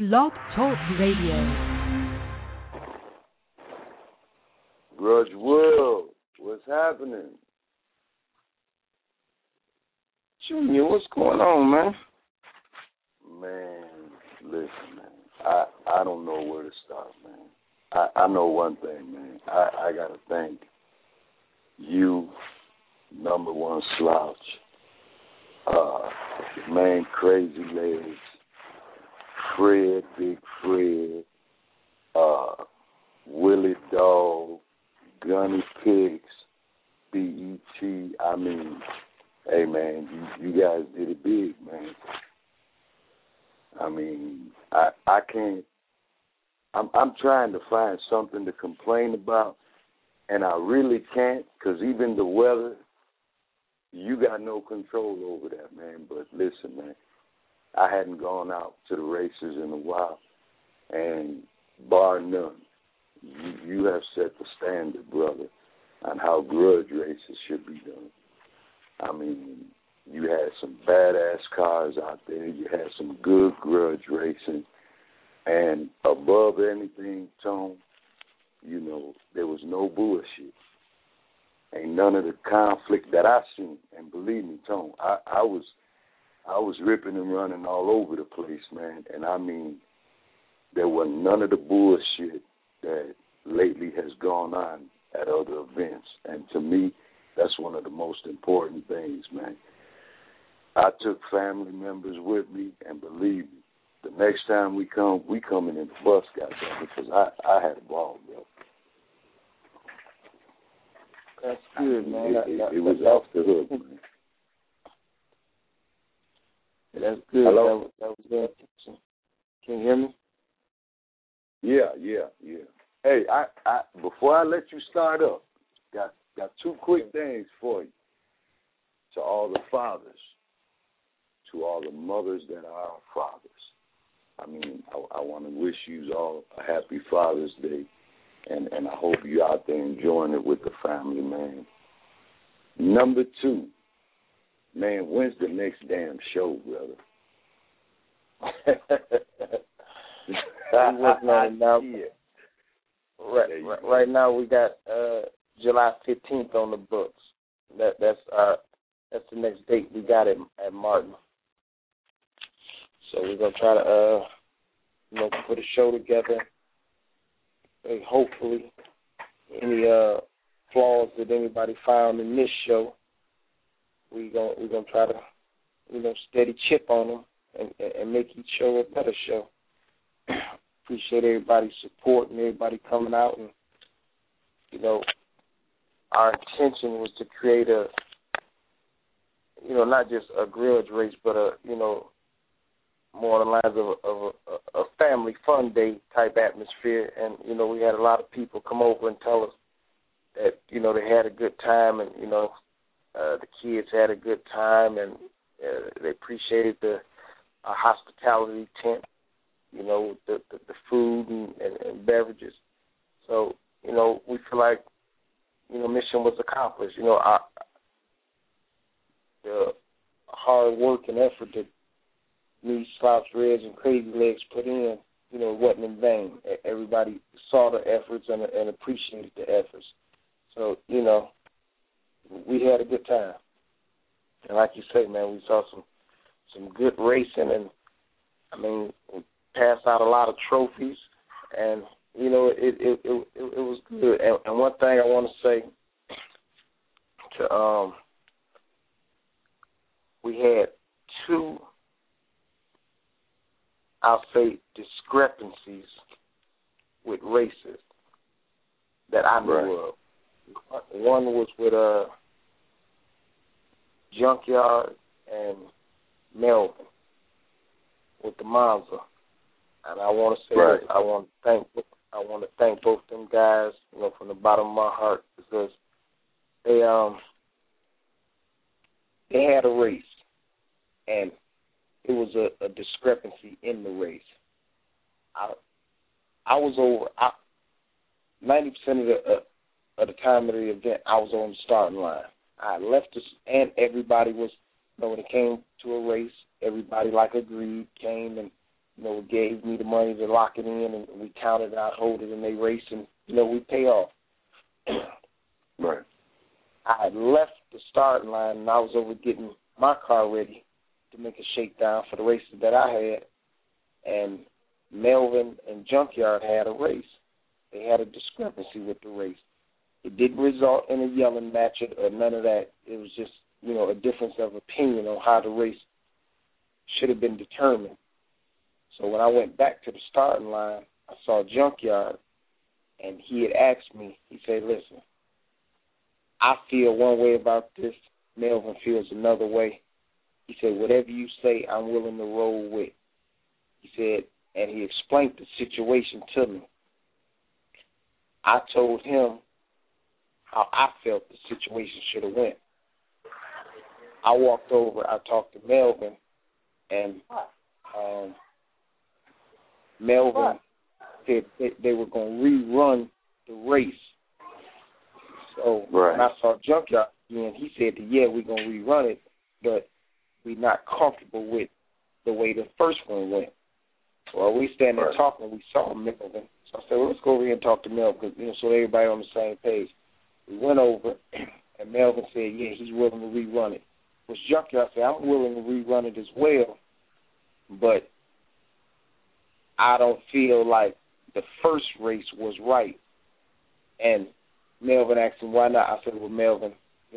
Blog Talk Radio. Grudge World, what's happening? Junior, what's going on, man? Man, listen, man. I don't know where to start, man. I know one thing, man. I got to thank you, number one slouch, man, Crazy Legs, Fred, Big Fred, Willie Dog, Gunny Pigs, BET. I mean, hey, man, you guys did it big, man. I mean, I can't. I'm trying to find something to complain about, and I really can't, because even the weather, you got no control over that, man. But listen, man, I hadn't gone out to the races in a while, and bar none, you have set the standard, brother, on how grudge races should be done. I mean, you had some badass cars out there. You had some good grudge racing. And above anything, Tone, you know, there was no bullshit. Ain't none of the conflict that I seen. And believe me, Tone, I was ripping and running all over the place, man. And I mean, there was none of the bullshit that lately has gone on at other events. And to me, that's one of the most important things, man. I took family members with me, and believe me, the next time we coming in the bus, goddamn, because I had a ball, bro. That's good, man. It was off the hook, man. That's good. Hello? That was good. Can you hear me? Yeah. Hey, I before I let you start up, got two quick things for you. To all the fathers, to all the mothers that are our fathers. I mean, I want to wish you all a happy Father's Day, and I hope you out there enjoying it with the family, man. Number two, man, when's the next damn show, brother? We're working on it now. Right now we got July 15th on the books. That's the next date we got at Martin. So we're gonna try to put a show together. And hopefully, any flaws that anybody found in this show, we're gonna try to steady chip on them and make each show a better show. Appreciate everybody's support and everybody coming out, and our intention was to create a not just a grudge race, but more on the lines of a family fun day type atmosphere. And, we had a lot of people come over and tell us that, they had a good time, and, the kids had a good time, and they appreciated the hospitality tent, the food and beverages. So, we feel like, mission was accomplished. The hard work and effort that me, Slouch Reds, and Crazy Legs put in, it wasn't in vain. Everybody saw the efforts and appreciated the efforts. So, we had a good time. And like you say, man, we saw some good racing, and, we passed out a lot of trophies, and, it was good. And one thing I want to say to we had two, I'll say, discrepancies with races that I knew of. One was with Junkyard and Melvin with the Monza, and I want to say that I want to thank both them guys, from the bottom of my heart, because they had a race, and it was a discrepancy in the race. I was over 90% of the time of the event. I was on the starting line. I left us, and everybody was. When it came to a race, everybody agreed, came and gave me the money to lock it in, and we counted out, hold it, and they race, and, we pay off. Right. I had left the starting line, and I was over getting my car ready to make a shakedown for the races that I had, and Melvin and Junkyard had a race. They had a discrepancy with the race. It didn't result in a yelling match or none of that. It was just, a difference of opinion on how the race should have been determined. So when I went back to the starting line, I saw Junkyard, and he had asked me, he said, listen, I feel one way about this. Melvin feels another way. He said, whatever you say, I'm willing to roll with. He said, and he explained the situation to me. I told him how I felt the situation should have went. I walked over, I talked to Melvin, and Melvin said they were going to rerun the race. So right. When I saw Junkyard again, he said that, yeah, we're going to rerun it, but we're not comfortable with the way the first one went. Well, we standing there talking, we saw Melvin. So I said, well, let's go over here and talk to Melvin, so everybody on the same page. We went over, and Melvin said, yeah, he's willing to rerun it. Which Junkyard said, I'm willing to rerun it as well, but I don't feel like the first race was right. And Melvin asked him, why not? I said, well, Melvin,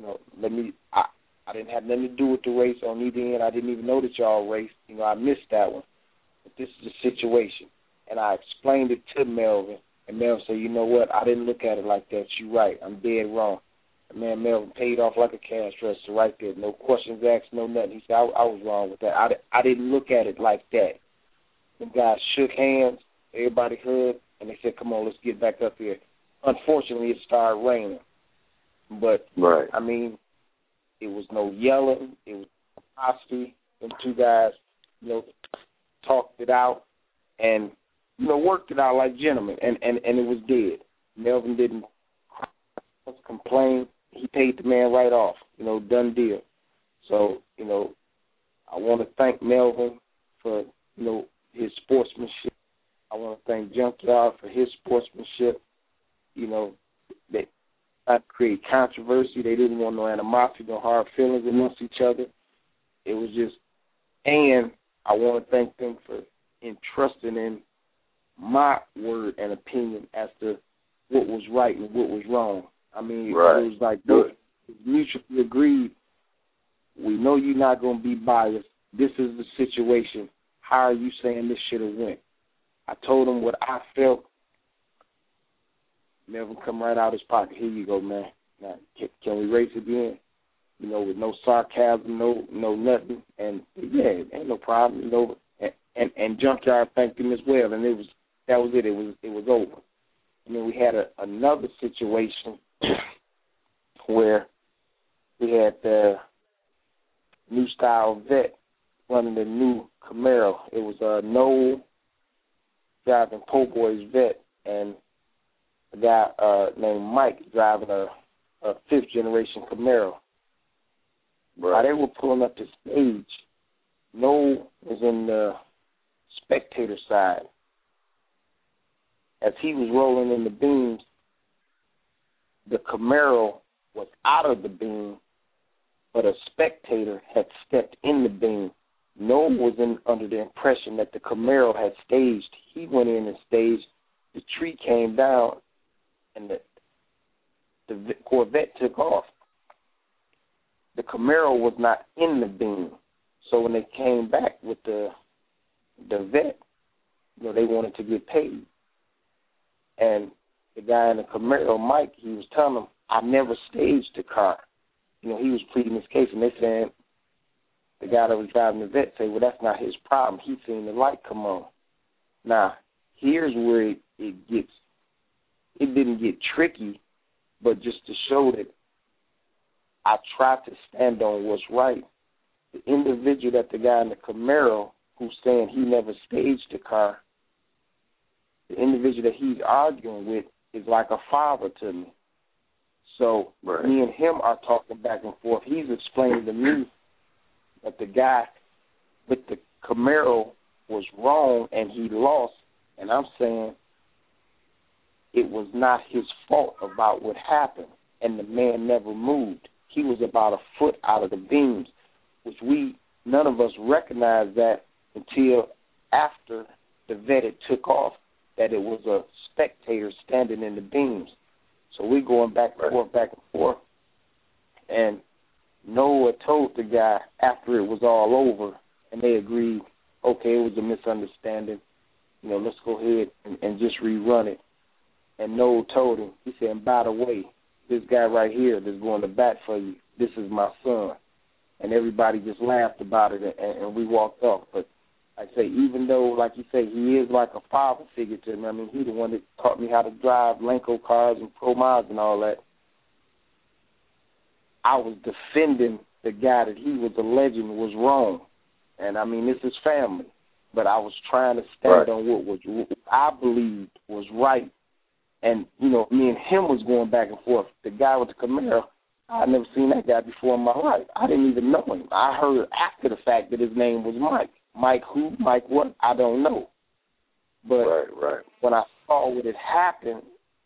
I didn't have nothing to do with the race on either end. I didn't even know that y'all raced. I missed that one. But this is the situation. And I explained it to Melvin, and Melvin said, you know what? I didn't look at it like that. You're right. I'm dead wrong. And man, Melvin paid off like a cash register right there. No questions asked, no nothing. He said, I was wrong with that. I didn't look at it like that. The guys shook hands. Everybody hugged, and they said, come on, let's get back up here. Unfortunately, it started raining. But, right. I mean, it was no yelling. It was hostility. Them two guys, talked it out and, worked it out like gentlemen, and it was dead. Melvin didn't complain. He paid the man right off, done deal. So, I want to thank Melvin for, his sportsmanship. I want to thank Junkyard for his sportsmanship. They not create controversy. They didn't want no animosity, no hard feelings amongst each other. It was just, and I want to thank them for entrusting in my word and opinion as to what was right and what was wrong. I mean, right. It was like, look, mutually agreed. We know you're not going to be biased. This is the situation. How are you saying this should have went? I told him what I felt. Melvin come right out of his pocket. Here you go, man. Now, can we race again? With no sarcasm, no nothing. And yeah, ain't no problem. And Junkyard thanked him as well. And that was it. It was over. And then we had another situation where we had the new style vet running the new Camaro. It was Noel driving Po' Boy's vet, and a guy named Mike driving a fifth generation Camaro. Right. While they were pulling up the stage, Noel was in the spectator side. As he was rolling in the beams, the Camaro was out of the beam, but a spectator had stepped in the beam. Noel was under the impression that the Camaro had staged. He went in and staged. The tree came down, and the Corvette took off. The Camaro was not in the beam. So when they came back with the vet, they wanted to get paid. And the guy in the Camaro, Mike, he was telling them, I never staged the car. He was pleading his case, and they saying, the guy that was driving the vet said, well, that's not his problem. He seen the light come on. Now, here's where it didn't get tricky, but just to show that I tried to stand on what's right. The individual that the guy in the Camaro who's saying he never staged the car, the individual that he's arguing with is like a father to me. So right. Me and him are talking back and forth. He's explaining to me that the guy with the Camaro was wrong and he lost, and I'm saying it was not his fault about what happened, and the man never moved. He was about a foot out of the beams, which none of us recognized that until after the vet had took off, that it was a spectator standing in the beams. So we're going back and forth, and Noah told the guy after it was all over, and they agreed, okay, it was a misunderstanding. Let's go ahead and just rerun it. And Noah told him, he said, and by the way, this guy right here that's going to bat for you, this is my son. And everybody just laughed about it, and we walked off. But I say, even though, like you say, he is like a father figure to me. I mean, he's the one that taught me how to drive Lenco cars and Pro Miles and all that. I was defending the guy that he was alleging was wrong. And, I mean, this is family. But I was trying to stand on what I believed was right. And, me and him was going back and forth. The guy with the Camaro, I had never seen that guy before in my life. I didn't even know him. I heard after the fact that his name was Mike. Mike who? Mike what? I don't know. But when I saw what had happened,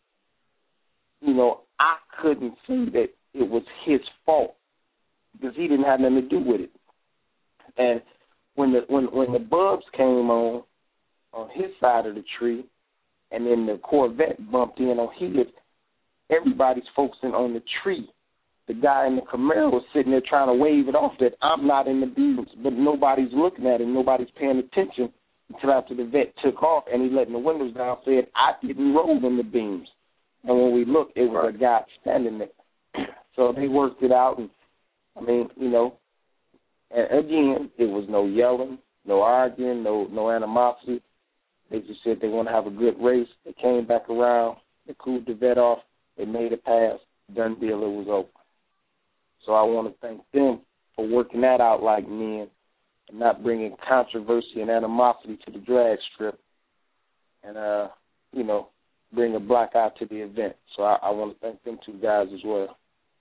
I couldn't see that it was his fault because he didn't have nothing to do with it. And when the Bubs came on his side of the tree, and then the Corvette bumped in on his, everybody's focusing on the tree. The guy in the Camaro was sitting there trying to wave it off that I'm not in the beams, but nobody's looking at him, nobody's paying attention until after the vet took off and he letting the windows down, said, I didn't roll in the beams. And when we looked, it was a guy standing there. So they worked it out, and, I mean, and again, it was no yelling, no arguing, no animosity. They just said they want to have a good race. They came back around. They cooled the vet off. They made it pass. Done deal. It was over. So I want to thank them for working that out like men and not bringing controversy and animosity to the drag strip and, bring a black eye to the event. So I want to thank them two guys as well.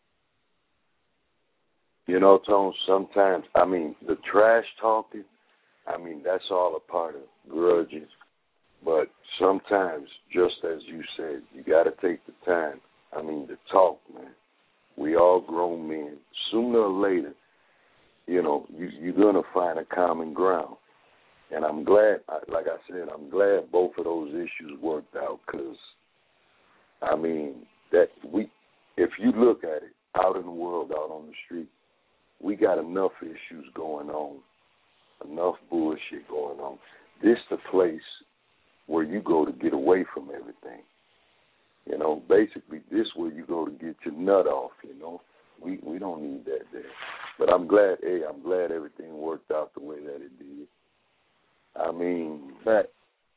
Tone, sometimes, the trash talking, that's all a part of grudges. But sometimes, just as you said, you got to take the time, to talk, man. We all grown men. Sooner or later, you're going to find a common ground. And I'm glad, like I said, I'm glad both of those issues worked out because, if you look at it out in the world, out on the street, we got enough issues going on, enough bullshit going on. This the place where you go to get away from everything. Basically, this where you go to get your nut off, We don't need that there. But I'm glad everything worked out the way that it did. Right.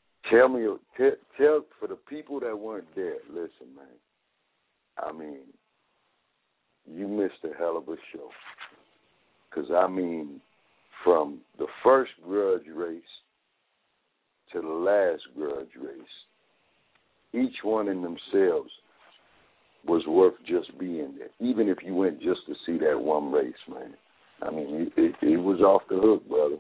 Tell for the people that weren't there, listen, man. You missed a hell of a show. Because, from the first grudge race to the last grudge race, each one in themselves was worth just being there, even if you went just to see that one race, man. It was off the hook, brother.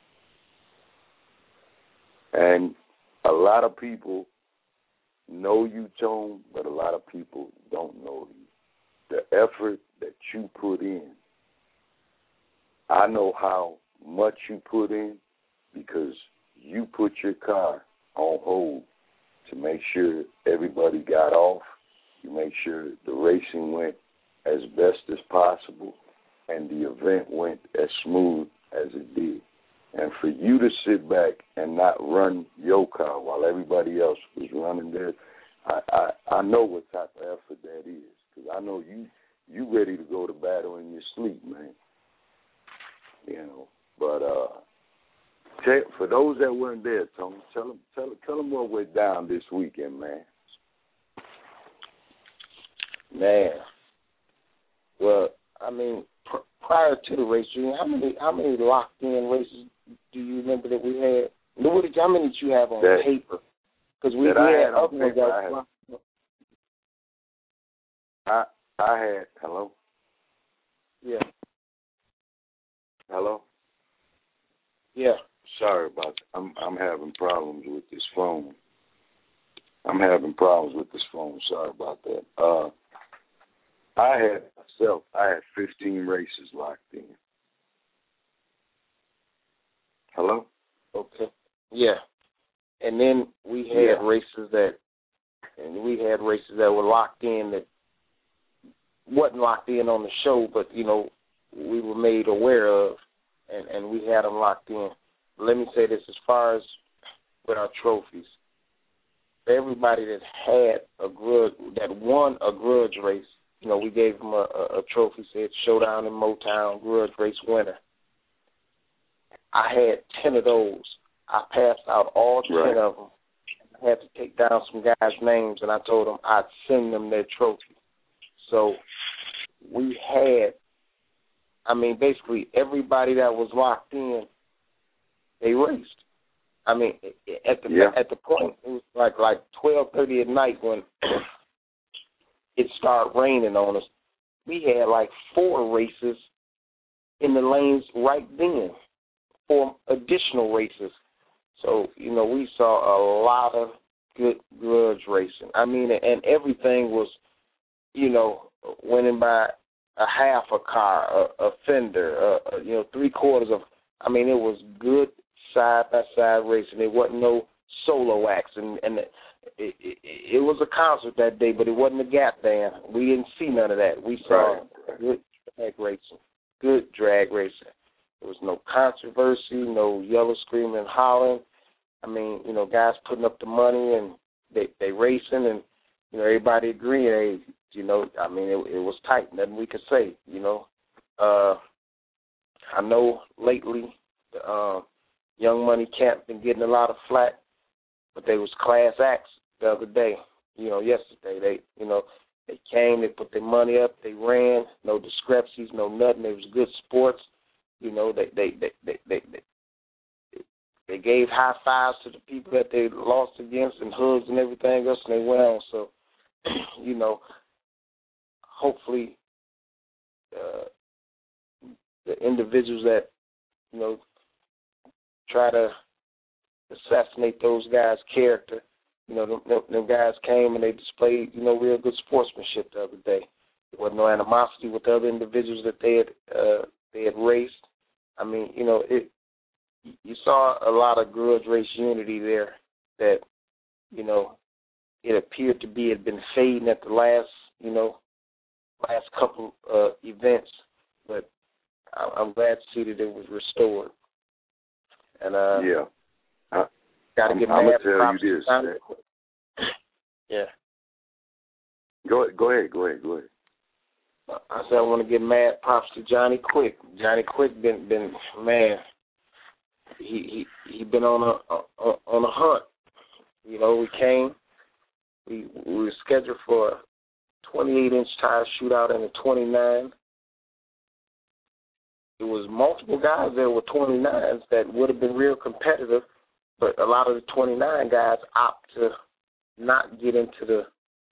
And a lot of people know you, Tone, but a lot of people don't know you. The effort that you put in, I know how much you put in because you put your car on hold to make sure everybody got off. You make sure the racing went as best as possible and the event went as smooth as it did. And for you to sit back and not run your car while everybody else was running theirs, I know what type of effort that is because I know you ready to go to battle in your sleep, man. But for those that weren't there, Tony, tell them what went down this weekend, man. Man, well, prior to the race, how many locked in races do you remember that we had? How many did you have on paper? Because we had other ones that I had, hello? Yeah. Hello? Yeah. Sorry about that. I'm having problems with this phone. Sorry about that. I had 15 races locked in. Hello? Okay. Yeah. And then we had races that were locked in that wasn't locked in on the show, but, you know, we were made aware of, and we had them locked in. Let me say this, as far as with our trophies, everybody that won a grudge race, you know, we gave them a trophy, said Showdown in Motown, grudge race winner. I had 10 of those. I passed out all 10 of them. I had to take down some guys' names, and I told them I'd send them their trophy. So we had, basically everybody that was locked in, they raced. At the point, it was like 12:30 at night when it started raining on us. We had like 4 races in the lanes right then, 4 additional races. So, you know, we saw a lot of good grudge racing. And everything was, you know, winning by a half a car, a fender, 3/4 of. It was good side-by-side racing. There wasn't no solo acts, and it was a concert that day, but it wasn't a Gap band. We didn't see none of that. We saw good drag racing. There was no controversy, no yellow, screaming, hollering. Guys putting up the money, and they racing, and, you know, everybody agreeing, hey, you know, it was tight. Nothing we could say, you know. I know lately Young Money Camp been getting a lot of flack, but they was class acts the other day, yesterday. They came, they put their money up, they ran, no discrepancies, no nothing. It was good sports. They gave high fives to the people that they lost against and hugs and everything else, and they went on. So, hopefully the individuals that, try to assassinate those guys' character, them guys came and they displayed, real good sportsmanship the other day. There wasn't no animosity with the other individuals that they had raced. You saw a lot of grudge race unity there that, it appeared to be had been fading at the last couple events, but I'm glad to see that it was restored. And got to get mad. I'm gonna tell you this. Yeah. Go ahead. I said I want to give mad props to Johnny Quick. Johnny Quick been man. He been on a hunt. We came. We were scheduled for a 28-inch tire shootout in the 29. It was multiple guys there with 29s that would have been real competitive, but a lot of the 29 guys opt to not get into the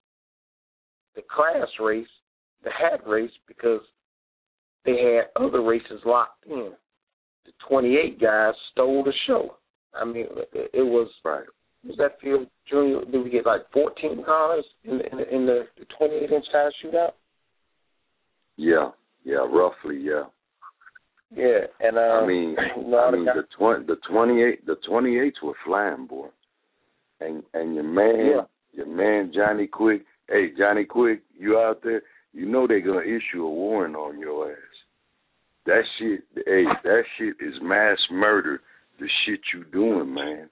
class race, the hat race, because they had other races locked in. The 28 guys stole the show. It was right. Was that field junior? Did we get like 14 cars in the 28-inch tire shootout? Yeah, roughly, yeah. Yeah, and the 28s were flying, boy. And your man Johnny Quick. Hey, Johnny Quick, you out there? You know they're gonna issue a warrant on your ass. That shit is mass murder. The shit you doing, man.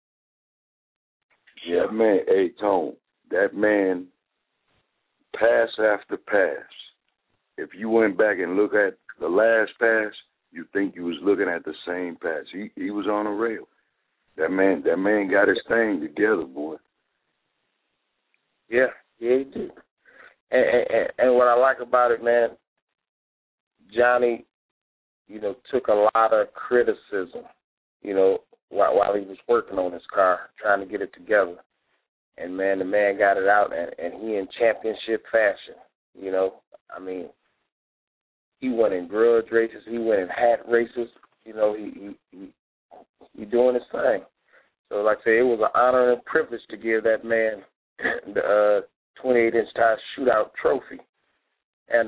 Yeah, man. Hey, Tone, that man, pass after pass. If you went back and look at the last pass, you think you was looking at the same pass. He was on a rail. That man got his thing together, boy. Yeah, he did. And what I like about it, man, Johnny, took a lot of criticism, while he was working on his car, trying to get it together. And, man, the man got it out, and he in championship fashion, He went in grudge races. He went in hat races. He He's doing his thing. So, like I say, it was an honor and privilege to give that man the 28-inch tire shootout trophy. And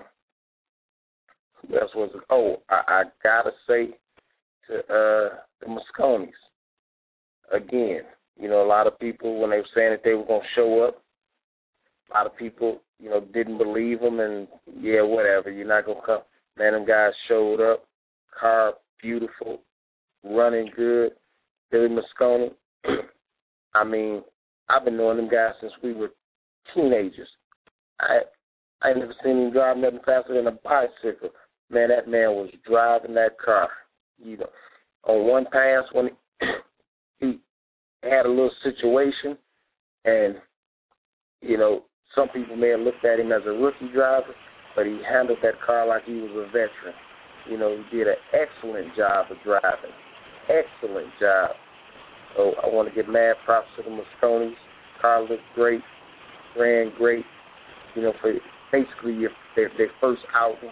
who else was it? Oh, I gotta say to the Mosconis again. You know, a lot of people, when they were saying that they were gonna show up, a lot of people, you know, didn't believe them, and yeah, whatever. You're not gonna come. Man, them guys showed up. Car beautiful, running good. Billy Mosconi. I mean, I've been knowing them guys since we were teenagers. I ain't never seen him drive nothing faster than a bicycle. Man, that man was driving that car. You know, on one pass when he had a little situation, and you know, some people may have looked at him as a rookie driver, but he handled that car like he was a veteran. You know, he did an excellent job of driving. Excellent job. So I want to give mad props to the Mosconis. Car looked great, ran great. You know, for basically their first outing.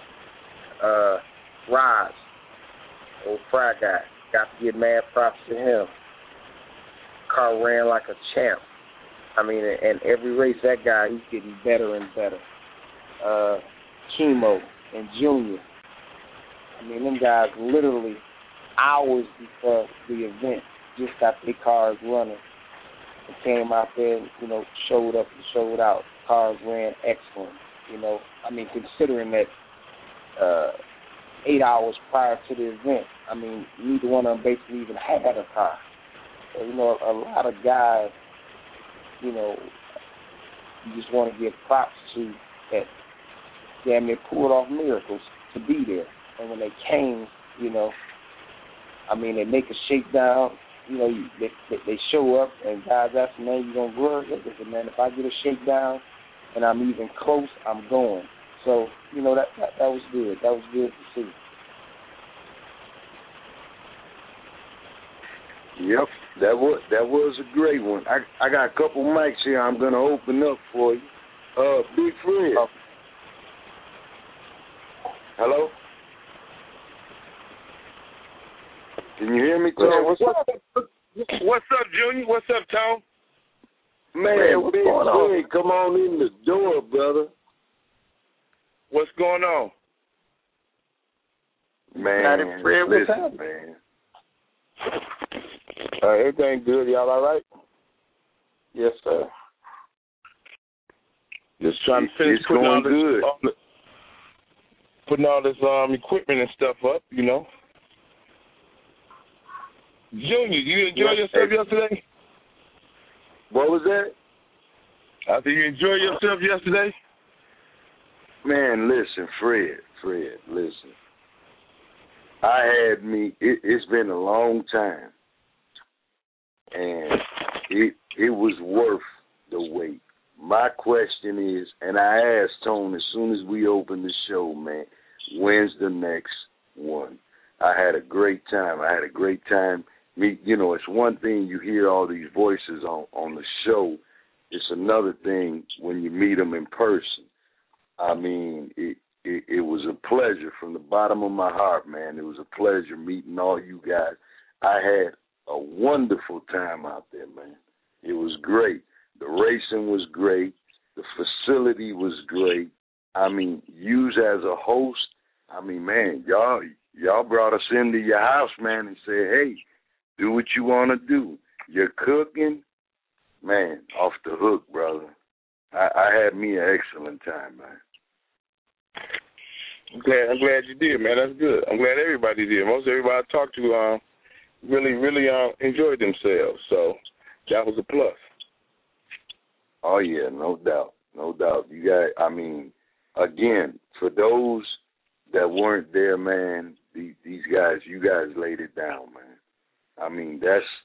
Raj, old fry guy, got to give mad props to him. Car ran like a champ. I mean, and every race that guy, he's getting better and better. Chemo and Junior. I mean, them guys literally hours before the event just got their cars running and came out there and, you know, showed up and showed out. Cars ran excellent, you know. I mean, considering that 8 hours prior to the event, I mean, neither one of them basically even had a car. So, you know, a lot of guys, you know, you just want to give props to that damn near pulled off miracles to be there. And when they came, you know, I mean, they make a shakedown, you know, they show up, and guys ask them, man, you going to run? Listen, man, if I get a shakedown and I'm even close, I'm going. So, you know, that was good. That was good to see. Yep, that was a great one. I got a couple mics here I'm going to open up for you. Big Fred. Oh. Hello? Can you hear me, Tom? What's up, Junior? What's up, Tom? Man, Big Fred, come on in the door, brother. What's going on? Man, Fred, what's listen, happening? man. Everything good? Y'all all right? Yes, sir. Just trying to finish putting all this equipment and stuff up, you know. Junior, you enjoy yourself yesterday? What was that? I said you enjoy yourself yesterday? Man, listen, Fred, listen. It's been a long time, and it was worth the wait. My question is, and I asked Tone as soon as we opened the show, man, when's the next one? I had a great time. You know, it's one thing you hear all these voices on the show. It's another thing when you meet them in person. I mean, it was a pleasure from the bottom of my heart, man. It was a pleasure meeting all you guys. I had a wonderful time out there, man. It was great. The racing was great. The facility was great. I mean, you as a host, I mean, man, y'all brought us into your house, man, and said, hey, do what you want to do. You're cooking, man, off the hook, brother. I had me an excellent time, man. I'm glad you did, man. That's good. I'm glad everybody did. Most everybody I talked to really enjoyed themselves. So that was a plus. Oh, yeah, no doubt. You got, I mean, again, for those that weren't there, man, these guys, you guys laid it down, man. I mean,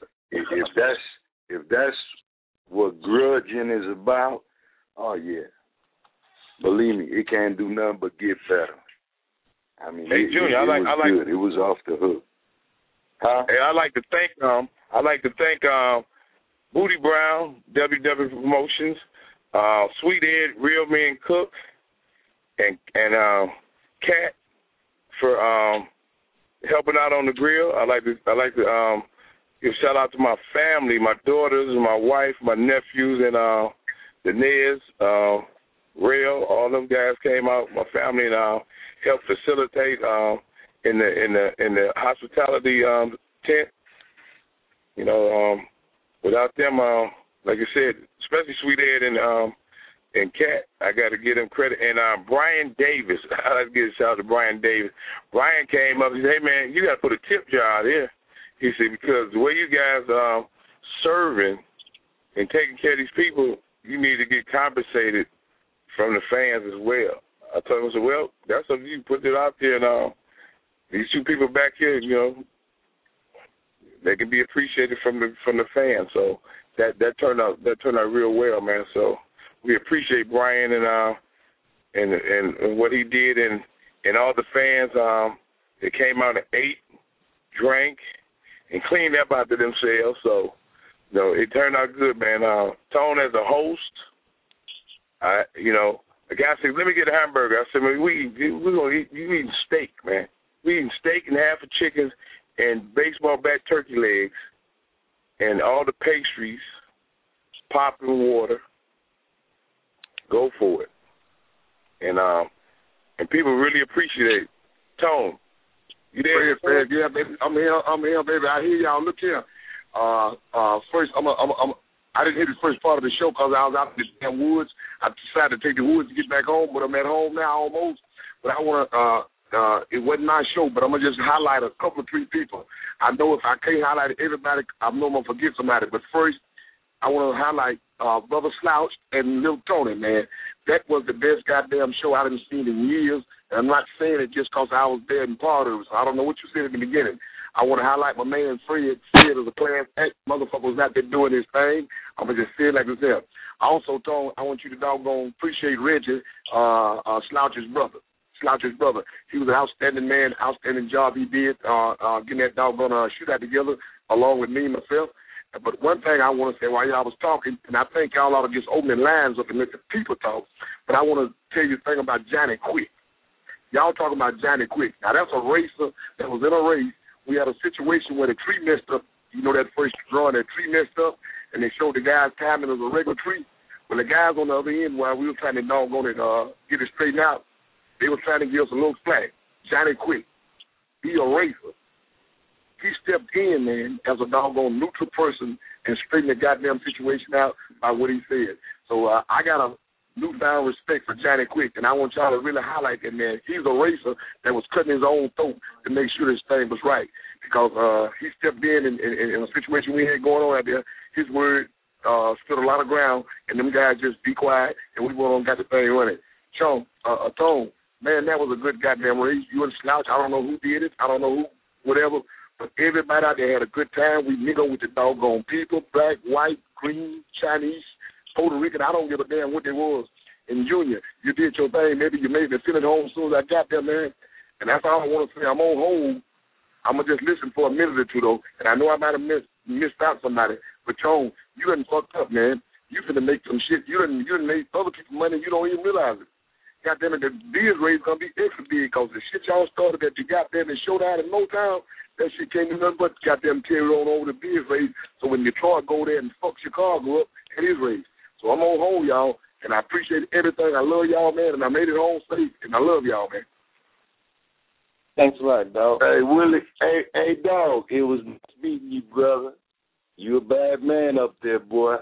if that's what grudging is about, oh, yeah. Believe me, it can't do nothing but get better. I mean, hey, Junior, it was good. It was off the hook. Huh? Hey, I'd like to thank Booty Brown, WW Promotions, Sweet Ed, Real Men Cook, and Kat for helping out on the grill. I like to give shout out to my family, my daughters, my wife, my nephews, and the Neds, Rail. All them guys came out. My family and helped facilitate in the hospitality tent. You know, without them, like I said, especially Sweet Ed and Kat, I got to give them credit. And Brian Davis, I like to give a shout out to Brian Davis. Brian came up and said, hey, man, you got to put a tip jar out here. He said, because the way you guys serving and taking care of these people, you need to get compensated from the fans as well. I told him, I said, well, that's up to you. Put it out there. And these two people back here, you know, they can be appreciated from the fans. So that turned out real well, man. So we appreciate Brian and what he did, and all the fans that came out and ate, drank, and cleaned up after themselves. So, you know, it turned out good, man. Tone as a host, you know, the guy said, let me get a hamburger. I said, man, you eating steak, man. We eating steak and half a chicken and baseball bat turkey legs and all the pastries, pop and water. Go for it. And people really appreciate it. Tone, you there? Yeah, baby. I'm here, baby. I hear y'all. Look here. First, I didn't hear the first part of the show because I was out in the damn woods. I decided to take the woods to get back home, but I'm at home now almost. But I want to, it wasn't my show, but I'm going to just highlight a couple of 3 people. I know if I can't highlight everybody, I know I'm going to forget somebody. But first, I want to highlight Brother Slouch and Lil Tony, man. That was the best goddamn show I haven't seen in years. And I'm not saying it just because I was there and part of it. So I don't know what you said at the beginning. I want to highlight my man Fred. Fred is a class act. Motherfucker was out there doing his thing. I'm going to just say it like this here. Also, Tone, I want you to doggone appreciate Reggie, Slouch's brother. He was an outstanding man, outstanding job he did getting that doggone shootout together along with me and myself. But one thing I want to say while y'all was talking, and I think y'all ought to just open the lines up and let the people talk, but I want to tell you a thing about Johnny Quick. Y'all talking about Johnny Quick. Now, that's a racer that was in a race. We had a situation where the tree messed up. You know that first drawing, that tree messed up, and they showed the guy's timing as a regular tree. Well, the guys on the other end, while we were trying to doggone it, get it straightened out, they were trying to give us a little slack. Johnny Quick, he a racer. He stepped in, man, as a doggone neutral person and straightened the goddamn situation out by what he said. So I got a newfound respect for Johnny Quick, and I want y'all to really highlight that, man. He's a racer that was cutting his own throat to make sure this thing was right because he stepped in a situation we had going on out there. His word stood a lot of ground, and them guys just be quiet, and we went on and got the thing running. Tone, man, that was a good goddamn race. You and Slouch, I don't know who did it. I don't know who, whatever. But everybody out there had a good time. We nigga with the doggone people, black, white, green, Chinese, Puerto Rican. I don't give a damn what they was. And Junior, you did your thing. Maybe you made me feel at home as soon as I got there, man. And that's all I want to say. I'm on hold. I'm going to just listen for a minute or two, though. And I know I might have missed out somebody. But, Tone, you done fucked up, man. You finna make some shit. You done made other people money. You don't even realize it. Goddamn it, the Beers race going to be extra big because the shit y'all started that you got there and showed out in Motown, that shit can't do nothing but goddamn carry on over the Beers race. So when Detroit go there and fuck Chicago up at his race. So I'm on hold, y'all, and I appreciate everything. I love y'all, man, and I made it home safe, and I love y'all, man. Thanks a lot, dog. Hey, Willie. Hey, dog. It was nice meeting you, brother. You a bad man up there, boy.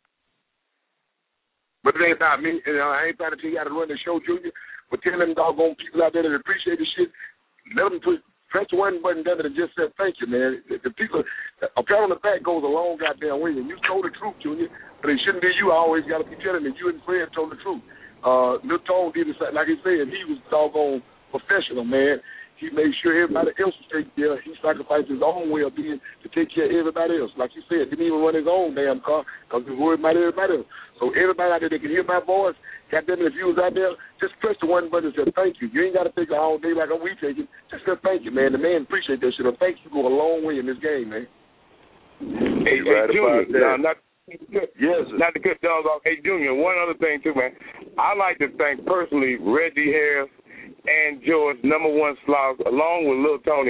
But it ain't about me. I ain't trying to tell you how to run the show, Junior. But tell them doggone people out there that appreciate the shit, let them press the one button down and just say thank you, man. The people, a pat on the back goes a long goddamn way. And you told the truth, Junior. But it shouldn't be you. I always got to be telling them. You and Fred told the truth. Lil Tone did it, like he said, he was doggone professional, man. He made sure everybody else was taken care of. He sacrificed his own well-being to take care of everybody else. Like you said, didn't even run his own damn car because he was worried about everybody else. So everybody out there that can hear my voice, goddamn it, if you was out there, just press the one button and say thank you. You ain't got to take it all day like we take it. Just say thank you, man. The man appreciate that shit. A thank you go a long way in this game, man. Hey, Junior, not to cut dogs off. Hey, Junior, one other thing too, man. I'd like to thank personally Reggie Harris and George, #1 Slouch, along with Lil Tony.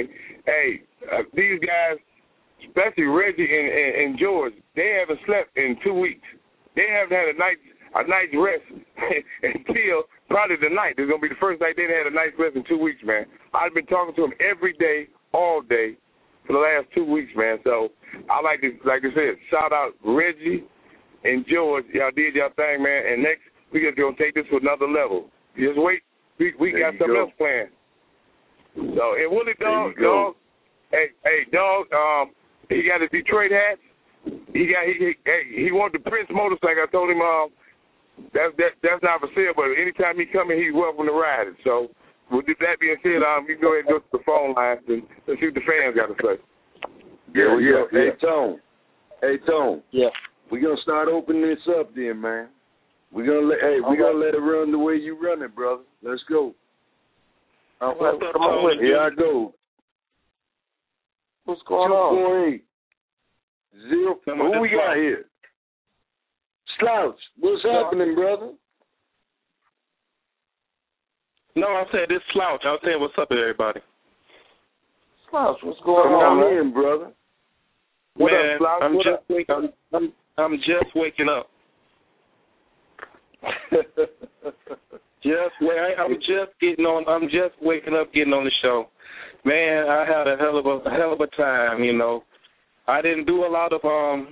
hey, these guys, especially Reggie and George, they haven't slept in 2 weeks. They haven't had a night's rest until probably tonight. This is gonna be the first night they've had a night's rest in 2 weeks, man. I've been talking to them every day, all day, for the last 2 weeks, man. So I like to, like I said, shout out Reggie and George. Y'all did y'all thing, man. And next we just gonna take this to another level. Just wait. We got something else planned. So and Willie Dog, hey Dog, he got his Detroit hats. He wanted the Prince motorcycle. I told him that's not for sale, but anytime he come in, he's welcome to ride it. So with that being said, you can go ahead and go to the phone lines and see what the fans got to say. Yeah. Hey, Tone. Yeah. We're gonna start opening this up then, man. We're gonna let it run the way you run it, brother. Let's go. Come on with it. Here I go. What's going on? 248 Who we got here? Slouch. What's happening, brother? No, I said this Slouch. I was saying what's up to everybody. Slouch, what's going on? Come in, brother. What up, Slouch? I'm just waking up. I'm just waking up, getting on the show. Man, I had a hell of a time. You know, I didn't do a lot of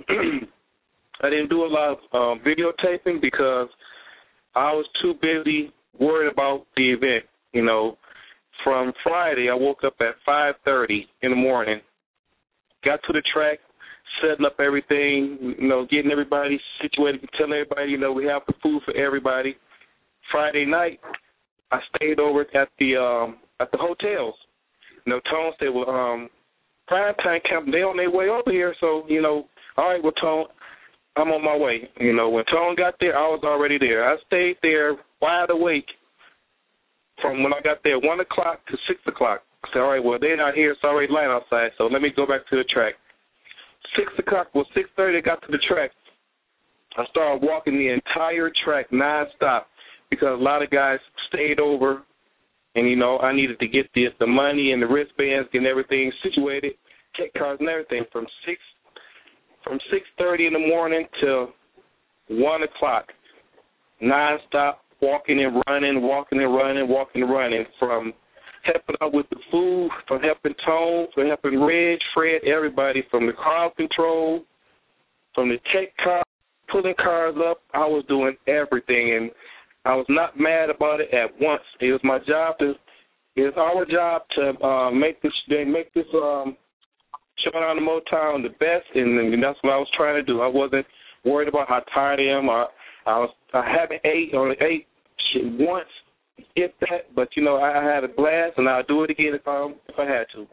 videotaping because I was too busy worried about the event. You know, from Friday, I woke up at 5:30 in the morning, got to the track, setting up everything, you know, getting everybody situated, telling everybody, you know, we have the food for everybody. Friday night, I stayed over at the hotels. You know, Tone said, well, Prime Time Camp, they on their way over here, so, you know, all right, well, Tone, I'm on my way. You know, when Tone got there, I was already there. I stayed there wide awake from when I got there 1 o'clock to 6 o'clock. I said, all right, well, they're not here. It's already light outside, so let me go back to the track. 6 o'clock, 6:30, I got to the track. I started walking the entire track nonstop because a lot of guys stayed over, and, you know, I needed to get the money and the wristbands and everything situated, check cards and everything from 6:30 in the morning till 1 o'clock, nonstop, walking and running, from helping out with the food, from helping Tone, from helping Reg, Fred, everybody, from the crowd control, from the check car, pulling cars up. I was doing everything, and I was not mad about it at once. It was my job our job to make this Showdown in Motown the best, and that's what I was trying to do. I wasn't worried about how tired I am. I haven't only ate once, if that, but, you know, I had a blast, and I'll do it again if I had to.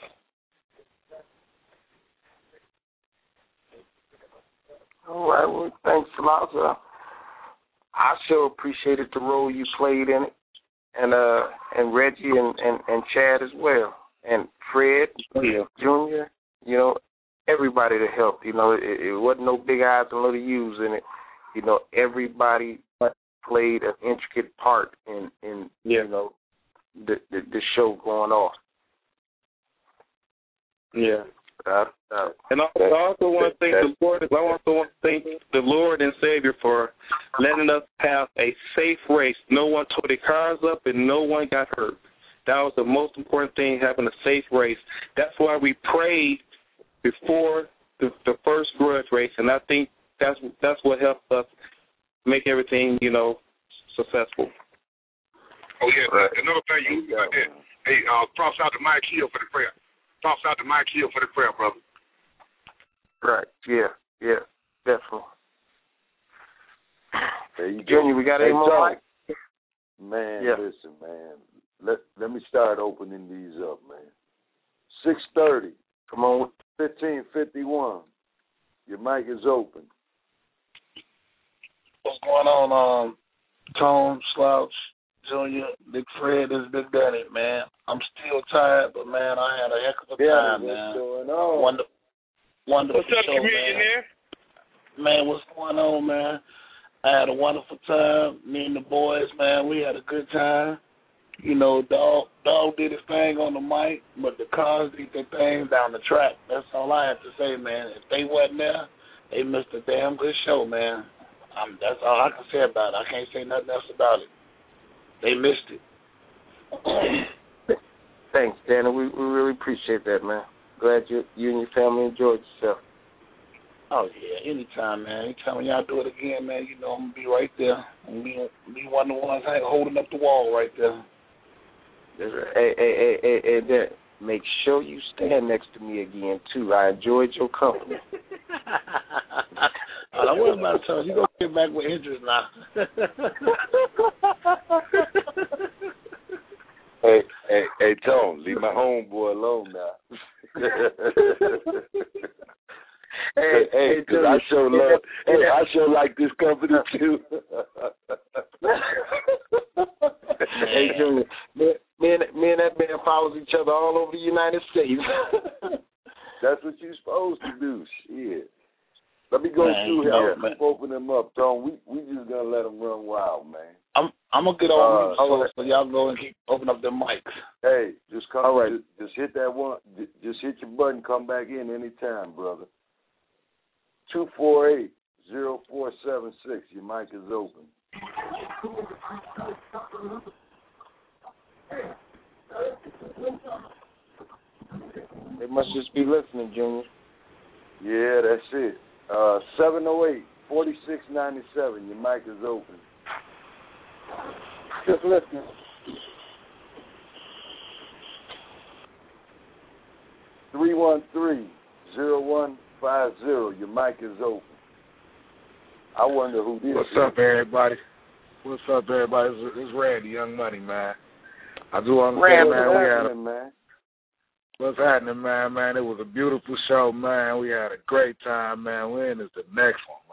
All right, well, thanks a lot. I sure appreciated the role you played in it, and Reggie and Chad as well, and Fred Jr., you know, everybody that helped. You know, it wasn't no big eyes and little U's in it. You know, everybody played an intricate part in you know, the show going off. Yeah. And I also want to thank the Lord. I also want to thank the Lord and Savior for letting us have a safe race. No one tore their cars up and no one got hurt. That was the most important thing, having a safe race. That's why we prayed before the first grudge race, and I think that's what helped us make everything, you know, successful. Oh, yeah. Another thing you got there. Hey, props out to Mike Hill for the prayer. Props out to Mike Hill for the prayer, brother. Right. Yeah, definitely. There you Junior, we got any more, Mike? Man, listen, man. Let me start opening these up, man. 6:30. Come on. 15:51. Your mic is open. What's going on, Tone, Slouch, Junior, Big Fred, this is Big Daddy, man. I'm still tired, but, man, I had a heck of a time, man. What's going on? Wonderful What's up, show, comedian man. Man, what's going on, man? I had a wonderful time. Me and the boys, man, we had a good time. You know, dog did his thing on the mic, but the cars did their thing down the track. That's all I have to say, man. If they wasn't there, they missed a damn good show, man. That's all I can say about it. I can't say nothing else about it. They missed it. Thanks, Danny. We really appreciate that, man. Glad you and your family enjoyed yourself. Oh, yeah, anytime, man. Anytime when y'all do it again, man, you know I'm going to be right there. I'm going to be one of the ones holding up the wall right there. Hey, Dan, make sure you stand next to me again, too. I enjoyed your company. I wasn't about to tell you. You're going to get back with interest now. Hey, Tone, leave my homeboy alone now. Hey, because I show love. Hey, I show like this company too. Hey, Junior, me and that man follows each other all over the United States. That's what you're supposed to do. Shit. Let me go through here. Keep open them up, Tone. We just gonna let them run wild, man. I'm gonna get over so y'all go and keep open up them mics. Hey, just come. All right. Just hit that one. Just hit your button. Come back in anytime, brother. 248-0476. Your mic is open. They must just be listening, Junior. Yeah, that's it. 708-4697. Your mic is open. Just listening. 313-0150. Your mic is open. I wonder who this is. What's up, everybody? It's Randy, Young Money, man. I do understand, man. What's happening, man? Man, it was a beautiful show, man. We had a great time, man. When is the next one,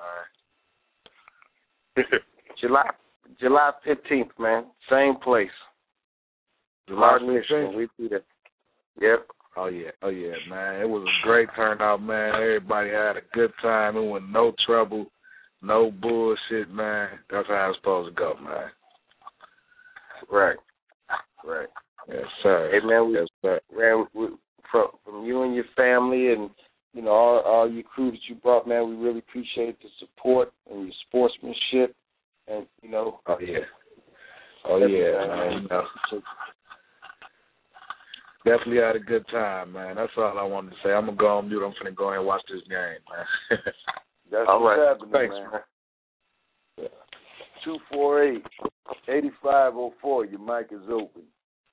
man? July 15th, man. Same place. July 15th? We be there. Yep. Oh, yeah, man. It was a great turnout, man. Everybody had a good time. It was no trouble, no bullshit, man. That's how it's supposed to go, man. Right. Yes, sir. Hey, man, from you and your family and, you know, all your crew that you brought, man, we really appreciate the support and your sportsmanship and, you know. Oh, yeah, man. You know. Definitely had a good time, man. That's all I wanted to say. I'm going to go on mute. I'm finna go ahead and watch this game, man. That's all what's right. happening, Thanks, man. 248-8504. Your mic is open.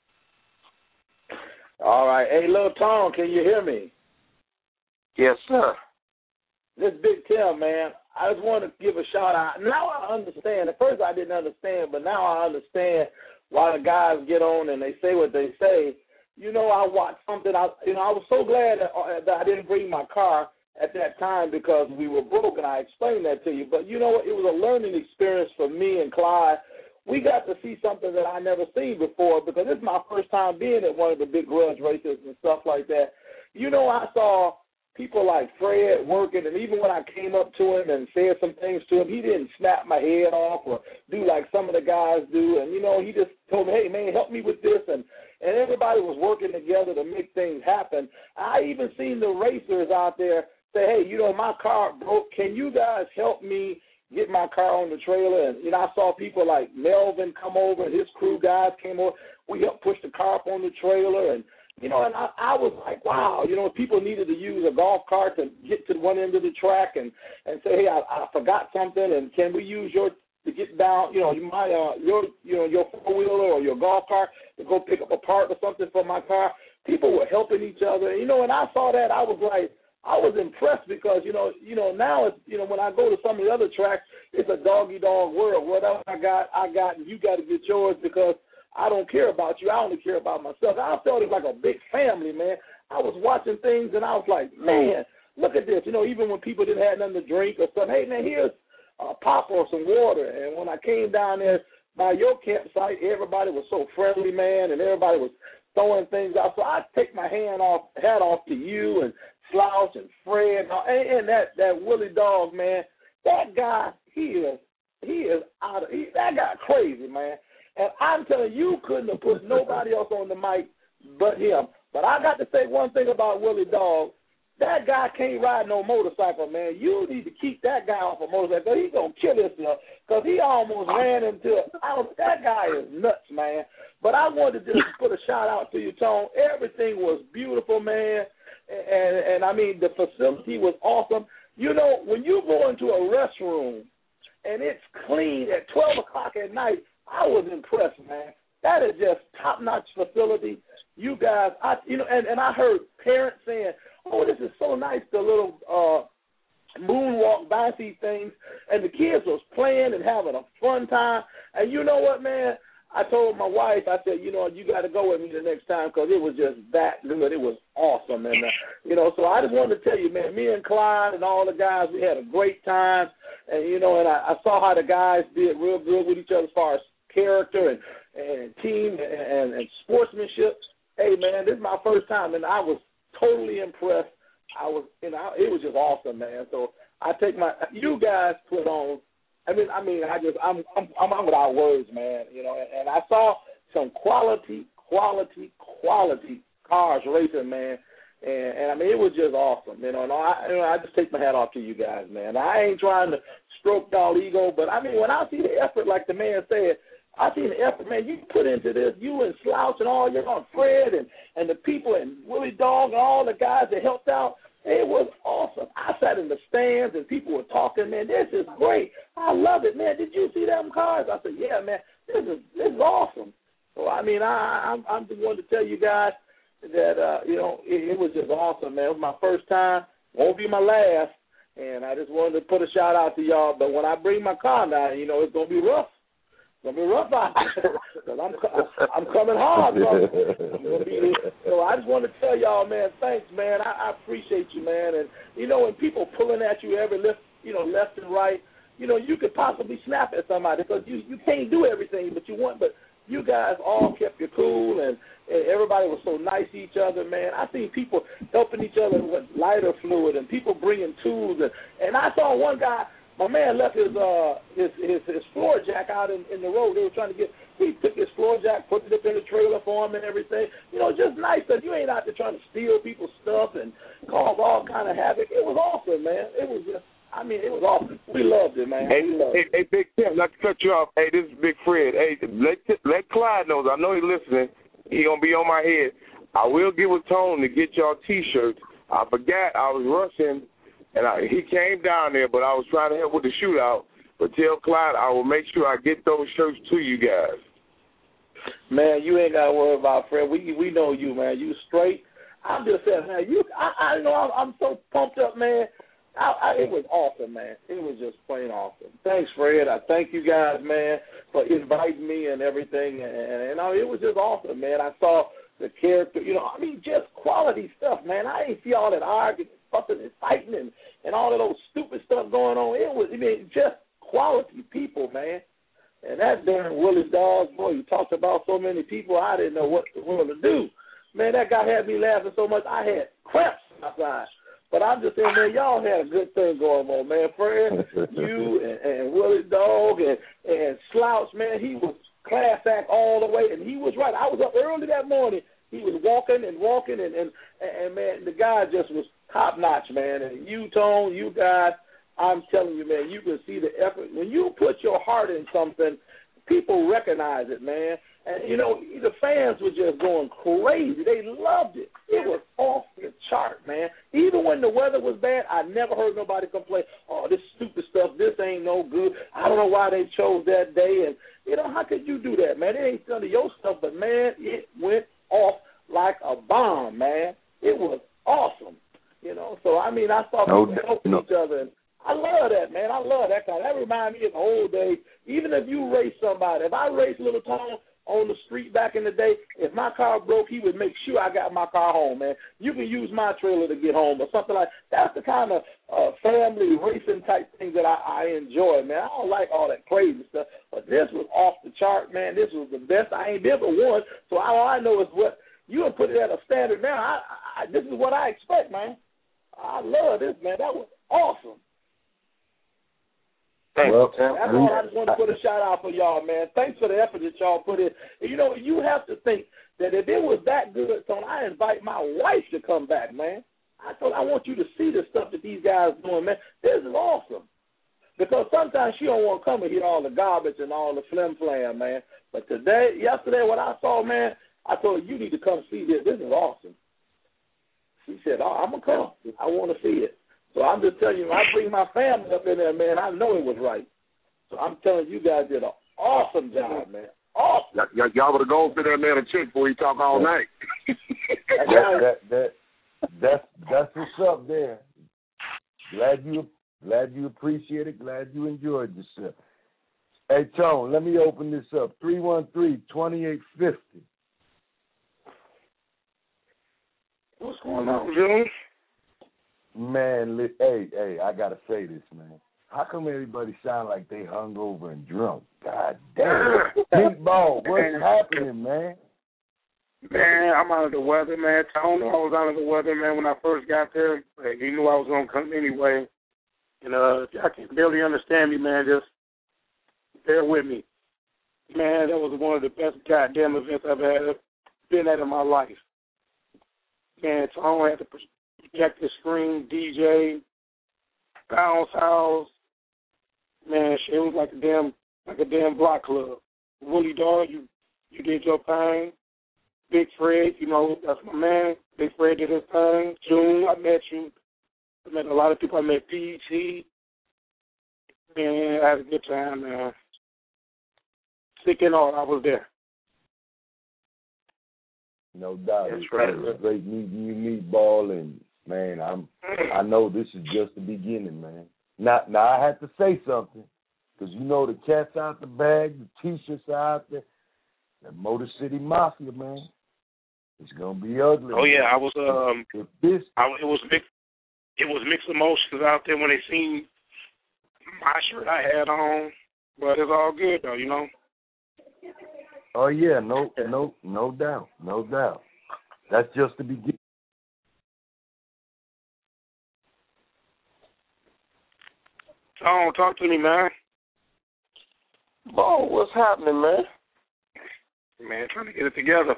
All right. Hey, Lil Tom, can you hear me? Yes, sir. This is Big Tim, man. I just want to give a shout out. Now I understand. At first I didn't understand, but now I understand why the guys get on and they say what they say. You know, I watched something. I was so glad that I didn't bring my car at that time because we were broke, and I explained that to you. But you know what? It was a learning experience for me and Clyde. We got to see something that I never seen before because this is my first time being at one of the big grudge races and stuff like that. You know, I saw people like Fred working, and even when I came up to him and said some things to him, he didn't snap my head off or do like some of the guys do. And, you know, he just told me, hey, man, help me with this. And everybody was working together to make things happen. I even seen the racers out there say, hey, you know, my car broke. Can you guys help me get my car on the trailer? And, you know, I saw people like Melvin come over and his crew guys came over. We helped push the car up on the trailer. And, you know, and I was like, wow, you know, people needed to use a golf cart to get to one end of the track and say, hey, I forgot something, and can we use your to get down, you know, your four-wheeler or your golf cart to go pick up a part or something for my car? People were helping each other. You know, and I saw that, I was like, I was impressed because, you know, now it's, you know, when I go to some of the other tracks, it's a dog-eat-dog world. Whatever I got, and you got to get yours because I don't care about you. I only care about myself. I felt it like a big family, man. I was watching things, and I was like, man, look at this. You know, even when people didn't have nothing to drink or something, hey, man, here's a pop or some water. And when I came down there by your campsite, everybody was so friendly, man, and everybody was throwing things out. So I take my hat off to you and Slouch and Fred and that Willie Dog, man. That guy, that guy crazy, man. And I'm telling you, couldn't have put nobody else on the mic but him. But I got to say one thing about Willie Dog. That guy can't ride no motorcycle, man. You need to keep that guy off a motorcycle. He's going to kill himself because he almost ran into it. That guy is nuts, man. But I wanted to just put a shout-out to you, Tone. Everything was beautiful, man. And I mean, the facility was awesome. You know, when you go into a restroom and it's clean at 12 o'clock at night, I was impressed, man. That is just top-notch facility. You guys, and I heard parents saying, oh, this is so nice, the little moonwalk, bouncy things. And the kids was playing and having a fun time. And you know what, man? I told my wife, I said, you know, you got to go with me the next time because it was just that good. It was awesome. And, so I just wanted to tell you, man, me and Clyde and all the guys, we had a great time. And, and I saw how the guys did real good with each other as far as character and team and sportsmanship. Hey, man, this is my first time, and I was totally impressed. It was just awesome, man. So I take you guys put on. I'm without words, man. And I saw some quality cars racing, man. And I mean, it was just awesome, And I just take my hat off to you guys, man. I ain't trying to stroke y'all ego, but I mean, when I see the effort, like the man said. I seen the effort, man, you put into this, you and Slouch and all your Fred and the people and Willie Dog and all the guys that helped out. It was awesome. I sat in the stands and people were talking, man, this is great. I love it, man. Did you see them cars? I said, yeah, man, this is awesome. So, I mean, I'm just wanting to tell you guys that, it was just awesome, man. It was my first time. Won't be my last. And I just wanted to put a shout out to y'all. But when I bring my car down, it's going to be rough. It's going to be rough out there because I'm coming hard, brother. So I just want to tell y'all, man, thanks, man. I appreciate you, man. And, when people pulling at you every left and right, you could possibly snap at somebody because you can't do everything but you want. But you guys all kept your cool, and everybody was so nice to each other, man. I seen people helping each other with lighter fluid and people bringing tools. And I saw one guy, my man left his floor jack out in the road. They were trying to he took his floor jack, put it up in the trailer for him and everything. Just nice that you ain't out there trying to steal people's stuff and cause all kind of havoc. It was awesome, man. It was just, it was awesome. We loved it, man. Hey, Big Tim, not to cut you off. Hey, this is Big Fred. Hey, let Clyde know. I know he's listening. He going to be on my head. I will get with Tone to get y'all T-shirts. I forgot I was rushing. And he came down there, but I was trying to help with the shootout. But tell Clyde I will make sure I get those shirts to you guys. Man, you ain't got to worry about Fred. We know you, man. You straight. I'm just saying, man. I'm so pumped up, man. It was awesome, man. It was just plain awesome. Thanks, Fred. I thank you guys, man, for inviting me and everything. And it was just awesome, man. I saw the character, just quality stuff, man. I didn't see all that arguing, fussing and fighting and all of those stupid stuff going on. It was, just quality people, man. And that damn Willie Dog, boy, you talked about so many people, I didn't know what to do. Man, that guy had me laughing so much, I had cramps outside. But I'm just saying, man, y'all had a good thing going on, man. Fred, you and Willie Dog and Slouch, man, he was class act all the way, and he was right. I was up early that morning. He was walking, and man, the guy just was top-notch, man. And you, Tone, you guys, I'm telling you, man, you can see the effort. When you put your heart in something, people recognize it, man. And, the fans were just going crazy. They loved it. It was off the chart, man. Even when the weather was bad, I never heard nobody complain, oh, this stupid stuff, this ain't no good. I don't know why they chose that day. And, how could you do that, man? It ain't none of your stuff, but, man, it went off like a bomb, man. It was awesome, So, I saw people helping each other. And I love that, man. I love that kind. That reminds me of the old days. Even if you race somebody, if I race Little Tone on the street back in the day, if my car broke, he would make sure I got my car home, man. You can use my trailer to get home or something like that. That's the kind of family racing type thing that I enjoy, man. I don't like all that crazy stuff, but this was off the chart, man. This was the best. I ain't been for one, so all I know is what you have put it at a standard now. This is what I expect, man. I love this, man. That was awesome. Thanks, well, that's all I just want to put a shout out for y'all, man. Thanks for the effort that y'all put in. And, you know, you have to think that if it was that good, Tone, I invite my wife to come back, man. I told her, I want you to see the stuff that these guys are doing, man. This is awesome. Because sometimes she don't want to come and hear all the garbage and all the flim-flam, man. But yesterday, what I saw, man, I told her, you need to come see this. This is awesome. She said, oh, I'm going to come. I want to see it. So I'm just telling you, when I bring my family up in there, man, I know it was right. So I'm telling you guys did an awesome job, man. Awesome. Y'all would have gone to that man a chick before he talk all night. That's what's up there. Glad you appreciate it. Glad you enjoyed yourself. Hey, Tone, let me open this up. 313-2850. What's going on, June? Man, hey, I got to say this, man. How come everybody sound like they hungover and drunk? God damn. Meatball, what's happening, man? Man, I'm out of the weather, man. Tone, I was out of the weather, man, when I first got there. But he knew I was going to come anyway. And if y'all can barely understand me, man, just bear with me. Man, that was one of the best goddamn events I've been at in my life. Man, Tone had to project the screen, DJ, bounce house. Man, shit, it was like a damn block club. Willie Dog, you did your thing. Big Fred, you know, that's my man. Big Fred did his thing. June, I met you. I met a lot of people. I met PET. Man, I had a good time, man. Sick and all, I was there. No doubt. That's It right. was great meeting you, Meatball, and man, I know this is just the beginning, man. Now I had to say something, because you know the cat's out the bag, the T-shirts are out there. That Motor City Mafia, man, it's gonna be ugly. Oh yeah, man. I was it was mixed emotions out there when they seen my shirt I had on, but it's all good though, you know. Oh yeah, no doubt. That's just the beginning. Tone, talk to me, man. Bo, what's happening, man? Man, trying to get it together.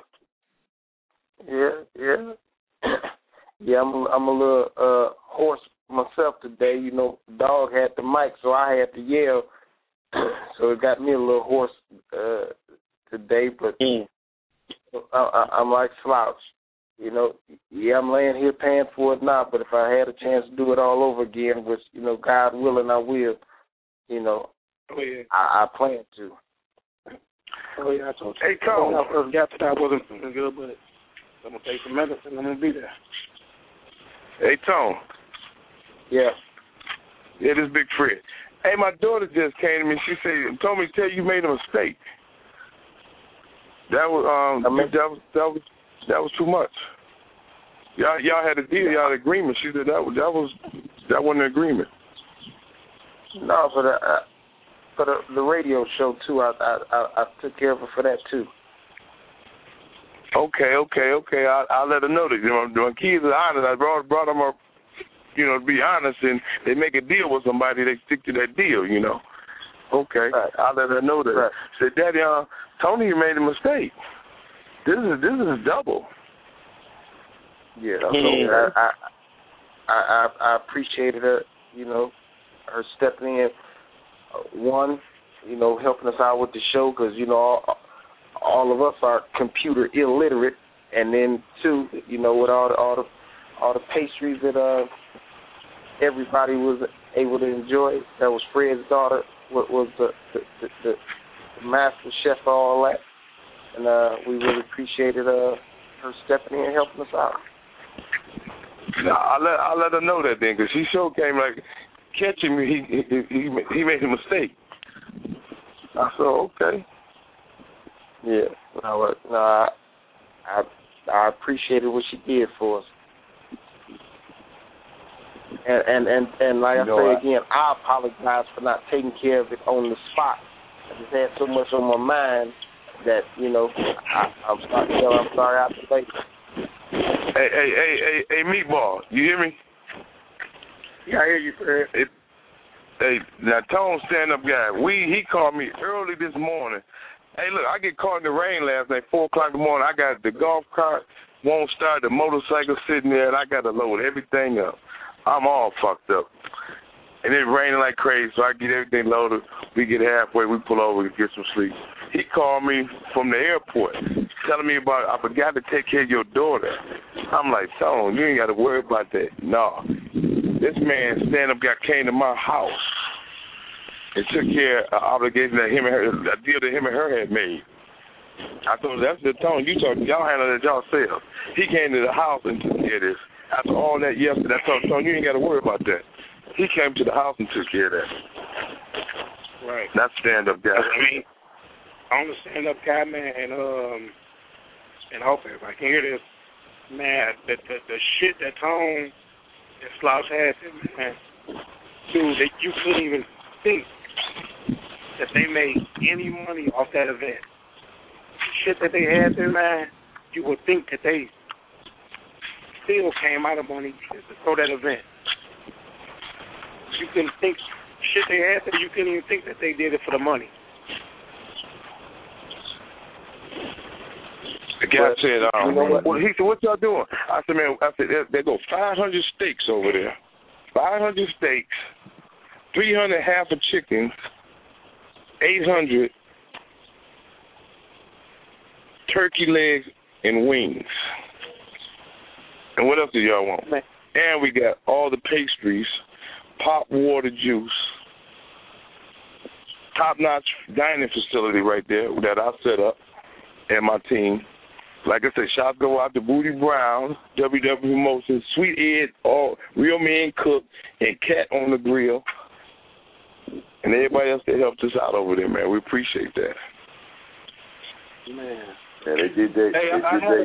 Yeah. Yeah, I'm a little hoarse myself today. You know, the dog had the mic, so I had to yell. So it got me a little hoarse today, but I'm like Slouch. You know, yeah, I'm laying here paying for it now, but if I had a chance to do it all over again, which, you know, God willing, I will, you know, I plan to. Oh, yeah, I told you. Hey, Cole. When I first got to that, I wasn't feeling good, but I'm going to take some medicine. I'm going to be there. Hey, Tone. Yeah. Yeah, this is Big Fred. Hey, my daughter just came to me. She said, told me to tell you made a mistake. That was too much. Y'all had a deal, y'all had an agreement. She said that wasn't an agreement. No, for the radio show too. I took care of her for that too. Okay. I'll let her know that. You know, my kids are honest. I brought them up, you know, to be honest, and they make a deal with somebody, they stick to that deal, you know. Okay, right. I'll let her know that. Right. Said, Daddy, Tony, you made a mistake. This is double. Yeah, so I appreciated her, you know, her stepping in. One, you know, helping us out with the show because, you know, all of us are computer illiterate, and then two, you know, with all the pastries that everybody was able to enjoy. That was Fred's daughter. Was the master chef for all that, and we really appreciated her stepping in and helping us out. No, I'll let her know that then, because she sure came like catching me. He made a mistake. I said, okay. Yeah. No, I appreciated what she did for us. And like I say again, I apologize for not taking care of it on the spot. I just had so much on my mind that, you know, I'm sorry I have to say. Hey, Meatball, you hear me? Yeah, I hear you, Fred. Hey, now Tone stand-up guy, he called me early this morning. Hey, look, I get caught in the rain last night, 4 o'clock in the morning. I got the golf cart, won't start, the motorcycle sitting there, and I got to load everything up. I'm all fucked up. And it's raining like crazy, so I get everything loaded. We get halfway, we pull over to get some sleep. He called me from the airport, telling me about, I forgot to take care of your daughter. I'm like, Tone, you ain't got to worry about that. No. This man, stand-up guy, came to my house and took care of an obligation that a deal that him and her had made. I told him, that's the Tone you talking, y'all handle it yourself. He came to the house and took care of this. After all that yesterday, I told him, Tone, you ain't got to worry about that. He came to the house and took care of that. Right. Not stand-up guy. I mean, I'm the stand-up guy, man, and I hope everybody can hear this. Man, the shit that Tone and Slouch had, man, dude, that you couldn't even think that they made any money off that event. Shit that they had there, man, you would think that they still came out of money to throw that event. You couldn't think shit they had there, you couldn't even think that they did it for the money. The guy said, he said, what y'all doing? I said, man, there go 500 steaks over there. 500 steaks, 300 half a chicken, 800 turkey legs and wings. And what else do y'all want? And we got all the pastries, pop water juice, top-notch dining facility right there that I set up and my team. Like I said, shots go out to Booty Brown, WW Promotions, Sweet Ed, all Real Men Cook, and Cat on the Grill, and everybody else that helped us out over there, man. We appreciate that. Man. Yeah, they did their thing.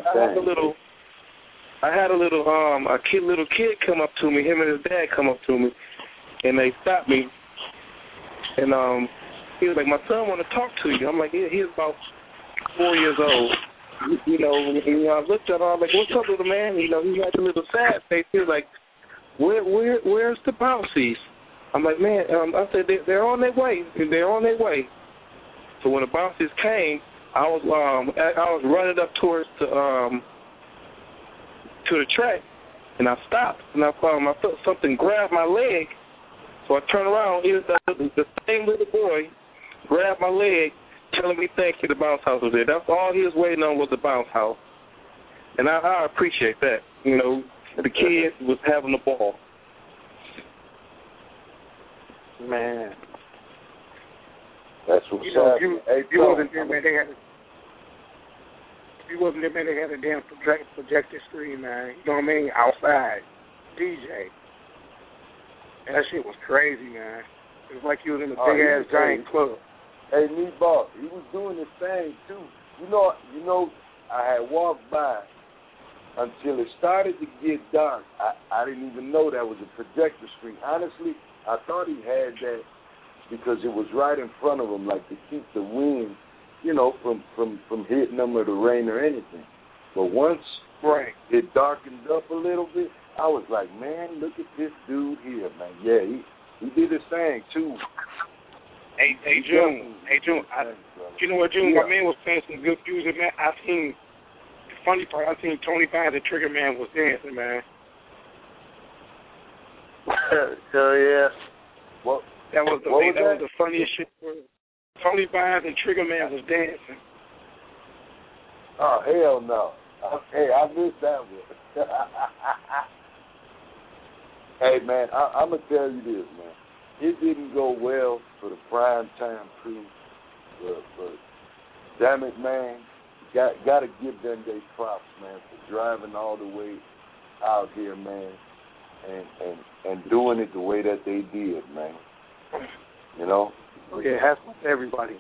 I had a little kid come up to me, him and his dad come up to me, and they stopped me, and he was like, my son want to talk to you. I'm like, yeah, he's about 4 years old. You know, I looked at him, I was like, what's up with him, man? You know, he had a little sad face. He was like, where's the bouncies? I'm like, man, I said, they're on their way. They're on their way. So when the bouncies came, I was running up towards the track, and I stopped, and I felt something grab my leg. So I turned around. He was the same little boy grabbed my leg, telling me thank you, the bounce house was there. That's all he was waiting on was the bounce house. And I appreciate that. You know, the kid was having a ball. Man. That's what's up. If you wasn't there, man, they had a damn projector screen, man. You know what I mean? Outside. DJ. And that shit was crazy, man. It was like you was in a big-ass giant club. Hey, Meatball, he was doing the same, too. You know, I had walked by until it started to get dark. I didn't even know that was a projector screen. Honestly, I thought he had that because it was right in front of him, like to keep the wind, you know, from hitting them or the rain or anything. But once it darkened up a little bit, I was like, man, look at this dude here, man. Yeah, he did his thing, too. Hey, June. You know what, June? Yeah. My man was playing some good music, man. The funny part, I seen Tony Vines and Trigger Man was dancing, man. Hell yeah. That was the funniest shit. Tony Vines and Trigger Man was dancing. Oh, hell no. Hey, I missed that one. Hey, man, I'm going to tell you this, man. It didn't go well for the prime time crew, but damn it, man, got to give them their props, man, for driving all the way out here, man, and doing it the way that they did, man. You know? Oh, yeah, that's with everybody.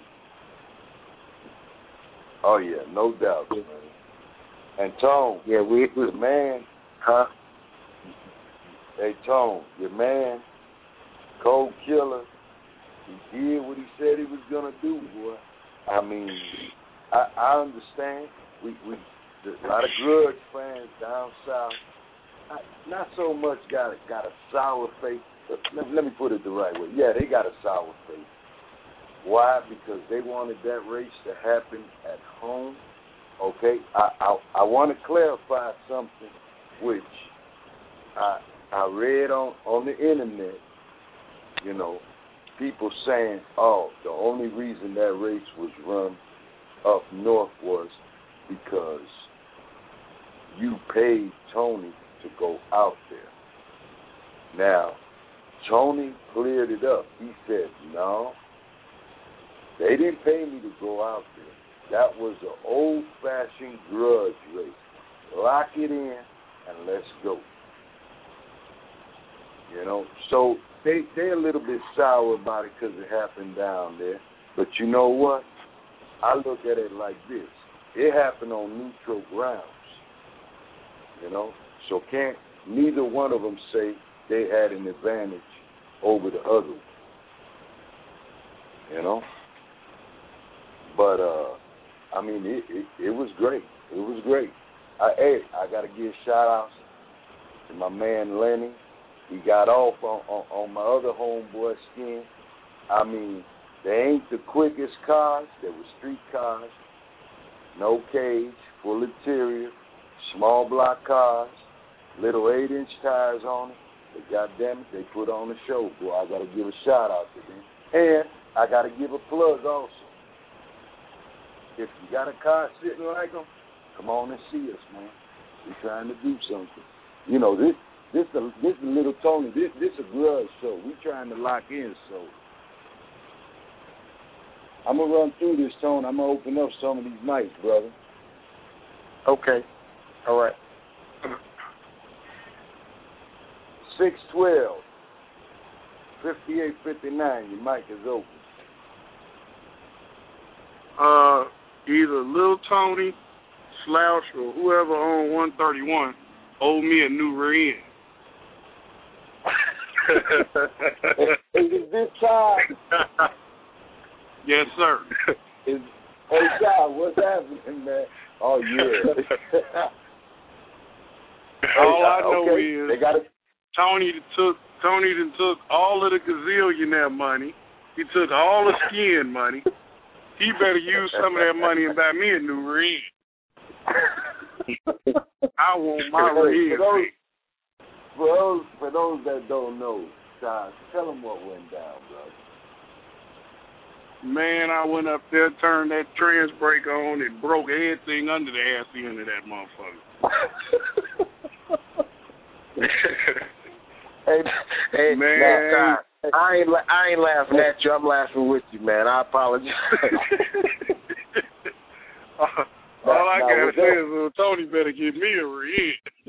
Oh, yeah, no doubt, man. And Tone, the man, huh? Hey, Tone, your man, Cold Killer, he did what he said he was going to do, boy. I mean, I understand. There's a lot of Grudge fans down south. Not so much got a sour face. let me put it the right way. Yeah, they got a sour face. Why? Because they wanted that race to happen at home. Okay, I want to clarify something which I read on the internet. You know, people saying, "Oh, the only reason that race was run up north was because you paid Tony to go out there." Now, Tony cleared it up. He said, "No, they didn't pay me to go out there. That was an old-fashioned grudge race. Lock it in and let's go." You know, so they're a little bit sour about it because it happened down there. But you know what? I look at it like this. It happened on neutral grounds. You know, so can't neither one of them say they had an advantage over the other one. You know? But, I mean, it was great. It was great. I got to give shout-outs to my man Lenny. He got off on my other homeboy Skin. I mean, they ain't the quickest cars. They were street cars. No cage, full interior, small block cars, little 8-inch tires on it. But goddamn it, they put on the show, boy. I got to give a shout-out to them. And I got to give a plug also. If you got a car sitting like them, come on and see us, man. We're trying to do something. You know, this a little Tony. This a grudge show. We trying to lock in, so I'm gonna run through this, Tony. I'm gonna open up some of these nights, brother. Okay. All right. 612, 5859. Your mic is open. Either Lil Tony, Slouch, or whoever on 131 owe me a new rear end. Is it this time? Yes, sir. Hey, John, what's happening, man? Oh, yeah. All I know is they got Tony done took all of the gazillionaire money. He took all the Skin money. He better use some of that money and buy me a new rear end. I want my rear end. For those that don't know, John, tell them what went down, brother. Man, I went up there, turned that trans brake on, and broke everything under the ass end of that motherfucker. Hey, man, I ain't laughing at you. I'm laughing with you, man. I apologize. All I gotta say is, well, Tony better give me a rear.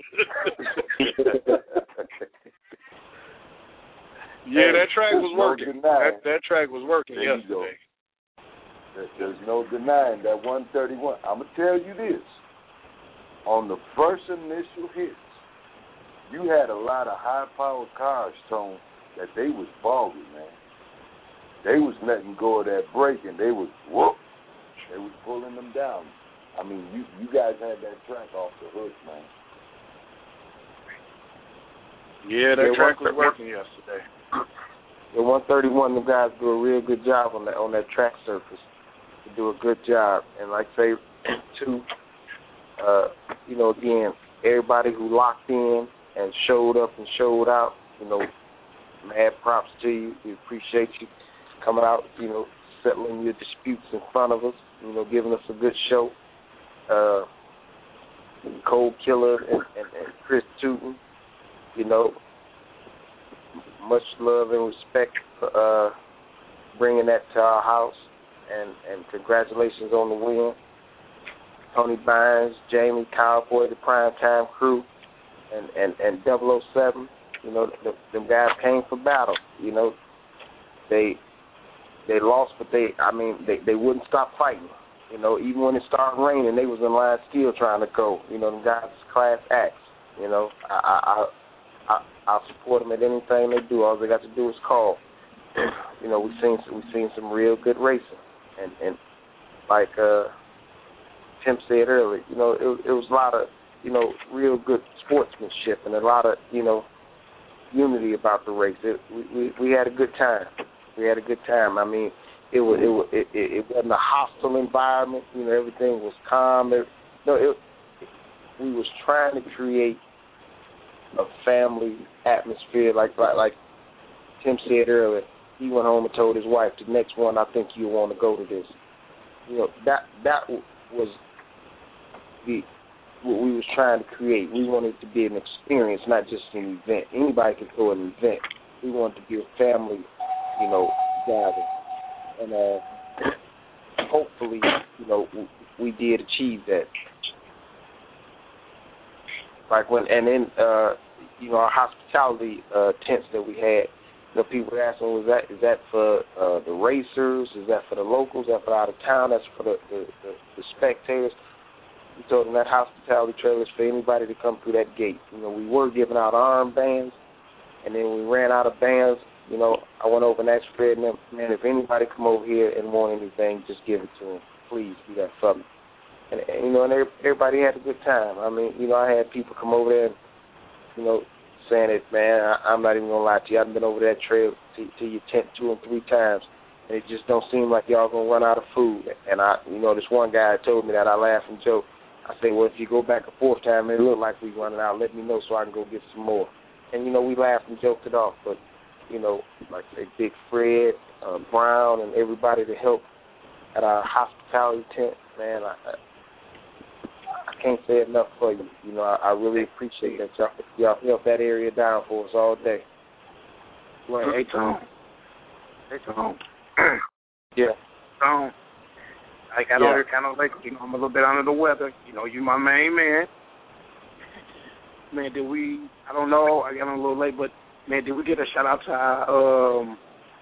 Yeah, that track was working. That track was working yesterday. There's no denying that 131. I'm going to tell you this. On the first initial hits, you had a lot of high-powered cars, Tone, that they was boggy, man. They was letting go of that brake, and they was, whoop, they was pulling them down. I mean, you guys had that track off the hook, man. Yeah, that track was working yesterday. The 131, the guys do a real good job on that track surface. They do a good job, and like I say, too, you know, again, everybody who locked in and showed up and showed out, you know, mad props to you. We appreciate you coming out, you know, settling your disputes in front of us, you know, giving us a good show. Cold Killer and Chris Tootin, you know, much love and respect for bringing that to our house, and congratulations on the win. Tony Bynes, Jamie, Cowboy, the Primetime Crew, and 007, you know, them guys came for battle. You know, they lost, but they wouldn't stop fighting. You know, even when it started raining, they was in line still trying to go. You know, them guys is class acts. You know, I'll support them at anything they do. All they got to do is call. You know, we've seen some real good racing, and like Tim said earlier, you know, it was a lot of, you know, real good sportsmanship and a lot of, you know, unity about the race. We had a good time. We had a good time. I mean, it wasn't a hostile environment. You know, everything was calm. We was trying to create a family atmosphere, like Tim said earlier. He went home and told his wife, the next one, I think you want to go to this. You know, that was what we was trying to create. We wanted it to be an experience, not just an event. Anybody could throw an event. We wanted to be a family, you know, gathering. And hopefully, you know, we did achieve that. Like when, and then, you know, our hospitality tents that we had, you know, people were asking, is that for the racers? Is that for the locals? Is that for out of town? That's for the spectators. We told them that hospitality trailer is for anybody to come through that gate. You know, we were giving out armbands, and then we ran out of bands. You know, I went over and asked Fred and them, man, if anybody come over here and want anything, just give it to them. Please do that for me. And you know, and everybody had a good time. I mean, you know, I had people come over there and, you know, saying that, man, I'm not even going to lie to you. I've been over that trail to your tent 2 and 3 times, and it just don't seem like y'all going to run out of food. And, you know, this one guy told me that. I laughed and joked. I said, well, if you go back a 4th time and it look like we running out, let me know so I can go get some more. And, you know, we laughed and joked it off. But, you know, like say Big Fred, Brown, and everybody that helped at our hospitality tent, man, I can't say enough for you. You know, I really appreciate that. Y'all helped that area down for us all day. Well, hey, Tom. Yeah. Tom. I got on here kind of like, you know, I'm a little bit under the weather. You know, you my main man. Man, I don't know, I got on a little late, but, man, did we get a shout-out to our,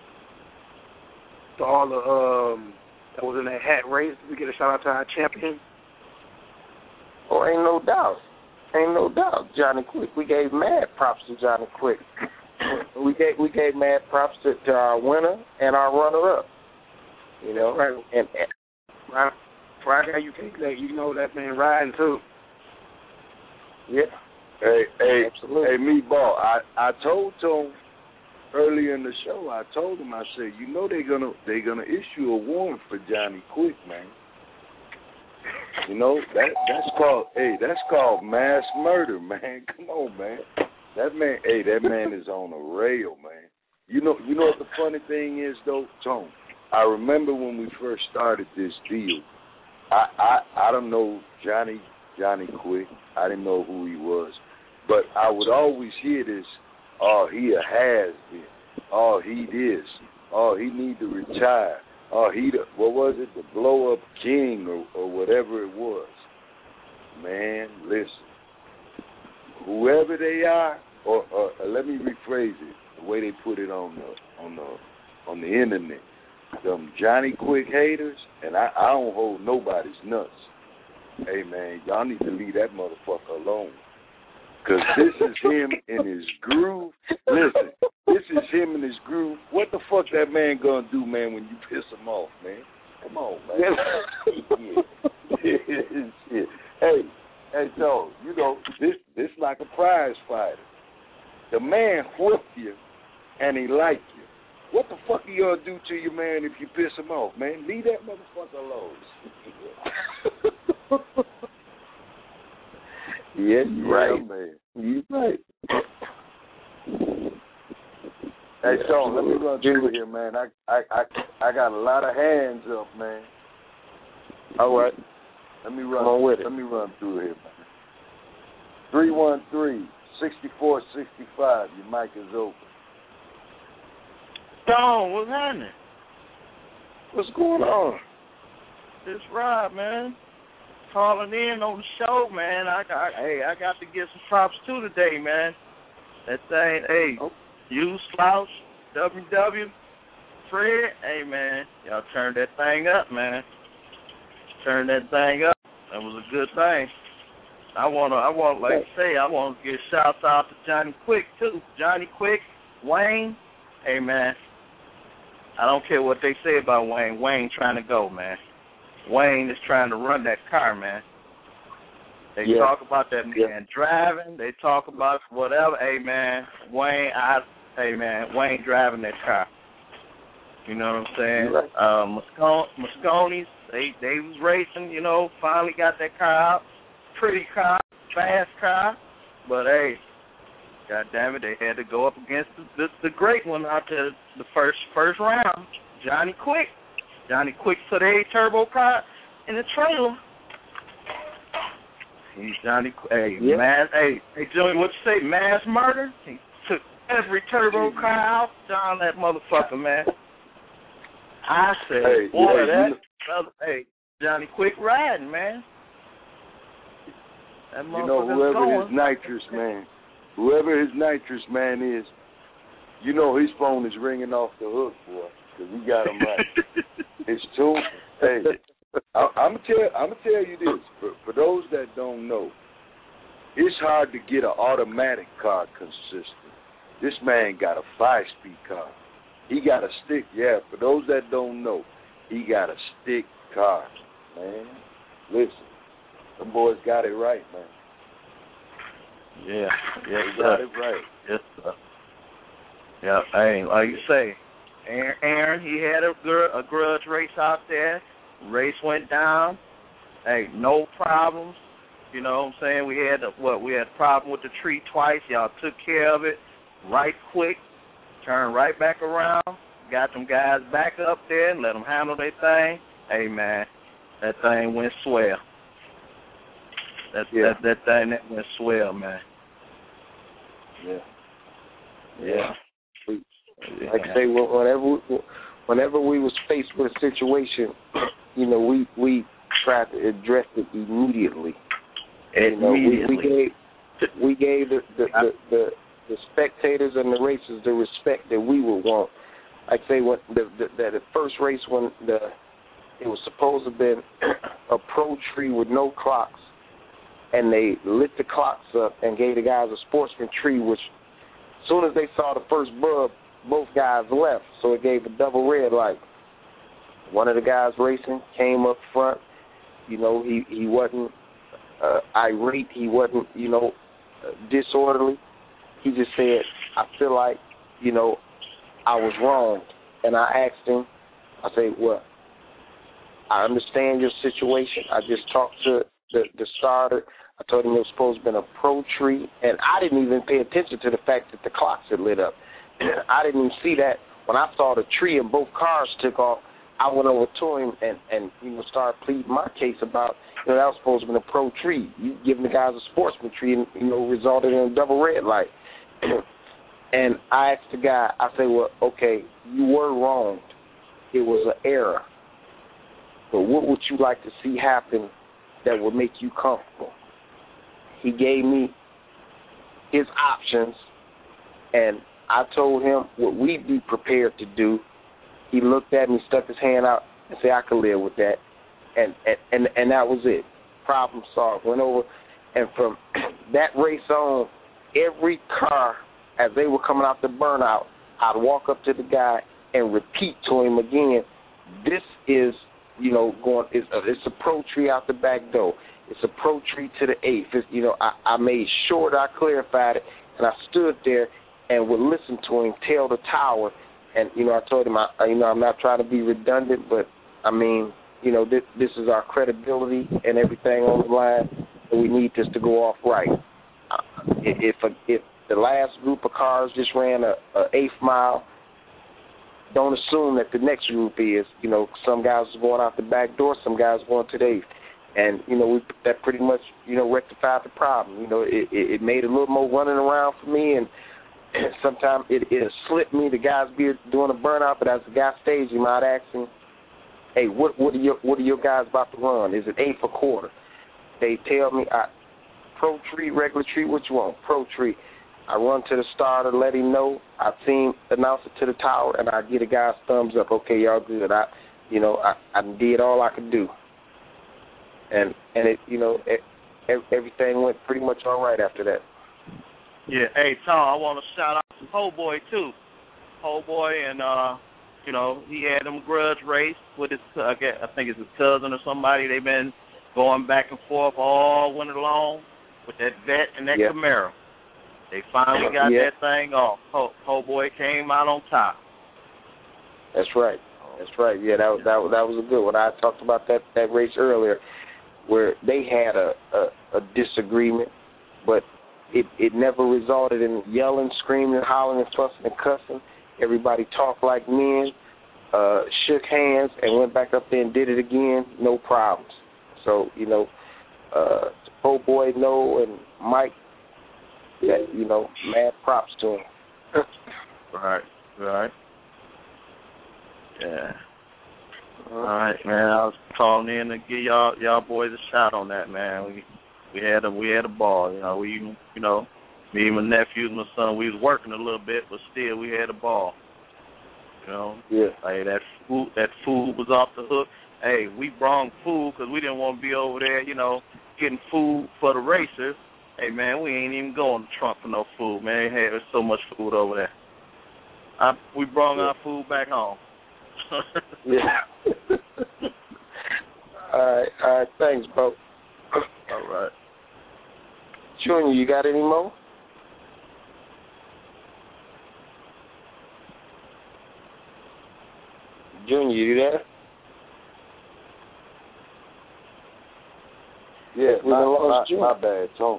to all the, that was in that hat race? Did we get a shout-out to our champion? Oh, ain't no doubt. Johnny Quick. We gave mad props to Johnny Quick. we gave mad props to our winner and our runner-up. You know, right. And Friday, you can't let you know that man riding too. Yeah. Hey, absolutely. Hey, Meatball. I told Tom earlier in the show. I told him. I said, you know, they're gonna issue a warrant for Johnny Quick, man. You know that's called mass murder, man. Come on, man. That man is on a rail, man. You know what the funny thing is though, Tom? I remember when we first started this deal. I don't know Johnny Quick. I didn't know who he was, but I would always hear this. Oh, he a has-been. Oh, he this. Oh, he need to retire. Oh, what was it? The blow-up king or whatever it was. Man, listen. Whoever they are, or let me rephrase it, the way they put it on the internet. Them Johnny Quick haters, and I don't hold nobody's nuts. Hey, man, y'all need to leave that motherfucker alone. Because this is him in his groove. Listen, this is him in his groove. What the fuck that man gonna do, man, when you piss him off, man? Come on, man. Shit. Hey, so, you know, this like a prize fighter. The man whoop you, and he like you. What the fuck are you gonna do to your man if you piss him off, man? Leave that motherfucker alone. Yeah, you're right, man. You're right. Hey, Sean, let me run through here, man. I got a lot of hands up, man. All right. Let me run through here, man. 313-6465. Your mic is open. Sean, what's happening? What's going on? It's Rob, man. Calling in on the show, man. I got to give some props too today, man. That thing, hey, you Slouch, WW, Fred, hey, man, y'all turned that thing up, man. Turn that thing up. That was a good thing. I want to give shouts out to Johnny Quick too. Johnny Quick, Wayne, hey, man. I don't care what they say about Wayne. Wayne trying to go, man. Wayne is trying to run that car, man. They talk about that man driving. They talk about whatever. Hey, man, Wayne driving that car. You know what I'm saying? Right. Moscone's, they was racing, you know, finally got that car out. Pretty car, fast car. But, hey, God damn it, they had to go up against the great one out there the first round, Johnny Quick. Johnny Quick put a turbo car in the trailer. He's Johnny. Hey, Joey, what you say? Mass murder? He took every turbo car out down that motherfucker, man. I said, Johnny Quick riding, man. That you know, whoever his nitrous man is, you know his phone is ringing off the hook, boy, because we got him right. It's too. Hey, I'm gonna tell you this. For those that don't know, it's hard to get an automatic car consistent. This man got a 5-speed car. He got a stick. Yeah, for those that don't know, he got a stick car, man. Listen, them boys got it right, man. Yeah, they got it right. Yes, sir. Yeah, hey, like you say, Aaron, he had a grudge race out there. Race went down. Hey, no problems. You know what I'm saying? We had a problem with the tree twice. Y'all took care of it right quick. Turned right back around. Got them guys back up there and let them handle their thing. Hey, man, that thing went swell. That thing went swell, man. Yeah. Like I say, whenever we was faced with a situation, you know, we tried to address it immediately. You know, we gave the spectators and the racers the respect that we would want. Like I say, what the first race when it was supposed to have been a pro tree with no clocks, and they lit the clocks up and gave the guys a sportsman tree, which as soon as they saw the first bub, both guys left, so it gave a double red light. One of the guys racing came up front. You know, he wasn't irate. He wasn't, you know, disorderly. He just said, I feel like, you know, I was wrong. And I asked him, I said, well, I understand your situation. I just talked to the starter. I told him it was supposed to have been a pro tree, and I didn't even pay attention to the fact that the clocks had lit up. I didn't even see that. When I saw the tree and both cars took off, I went over to him and you know, started pleading my case about, you know, that was supposed to be a pro tree. You giving the guys a sportsman tree and, you know, resulted in a double red light. And I asked the guy, I said, well, okay, you were wrong. It was an error. But what would you like to see happen that would make you comfortable? He gave me his options, and I told him what we'd be prepared to do. He looked at me, stuck his hand out, and said, I could live with that. And that was it. Problem solved. Went over, and from that race on, every car, as they were coming out the burnout, I'd walk up to the guy and repeat to him again, this is, you know, it's a pro tree out the back door. It's a pro tree to the eighth. It's, you know, I made sure that I clarified it, and I stood there and would listen to him tell the tower. And, you know, I told him, I'm not trying to be redundant, but, I mean, you know, this is our credibility and everything on the line, and we need this to go off right. If the last group of cars just ran a eighth mile, don't assume that the next group is. You know, some guys are going out the back door, some guys are going to the eighth. And, you know, that pretty much, you know, rectified the problem. You know, it made a little more running around for me, and sometimes it slipped me. The guys be doing a burnout, but as the guy stays, you might ask him, hey, what are your guys about to run? Is it eighth or quarter? They tell me, pro tree, regular tree, what you want? Pro tree. I run to the starter, let him know. I see him announce it to the tower, and I get a guy's thumbs up. Okay, y'all good. I did all I could do. And it, you know, everything went pretty much all right after that. Yeah, hey, Tom, I want to shout out to Ho Boy, too. Ho Boy, and, you know, he had them grudge race with his, I think it's his cousin or somebody. They've been going back and forth all winter long with that vet and that Camaro. They finally got that thing off. Po Boy came out on top. That's right. That's right. Yeah, that was a good one. I talked about that race earlier, where they had a disagreement, but it never resulted in yelling, screaming, hollering, and fussing and cussing. Everybody talked like men, shook hands, and went back up there and did it again. No problems. So Po Boy, Noah, and Mike. That, mad props to him. Right. Yeah. All right, man. I was calling in to give y'all boys a shot on that, man. We had a ball. Me and my nephews, my son, we was working a little bit, but still we had a ball. Yeah. Hey, that food was off the hook. Hey, we brought food because we didn't want to be over there, getting food for the racers. Hey, man, we ain't even going to Trump for no food, man. There's so much food over there. We brought our food back home. Yeah. All right. Thanks, bro. All right. Junior, you got any more? Junior, you there? Yeah, my bad, Tom.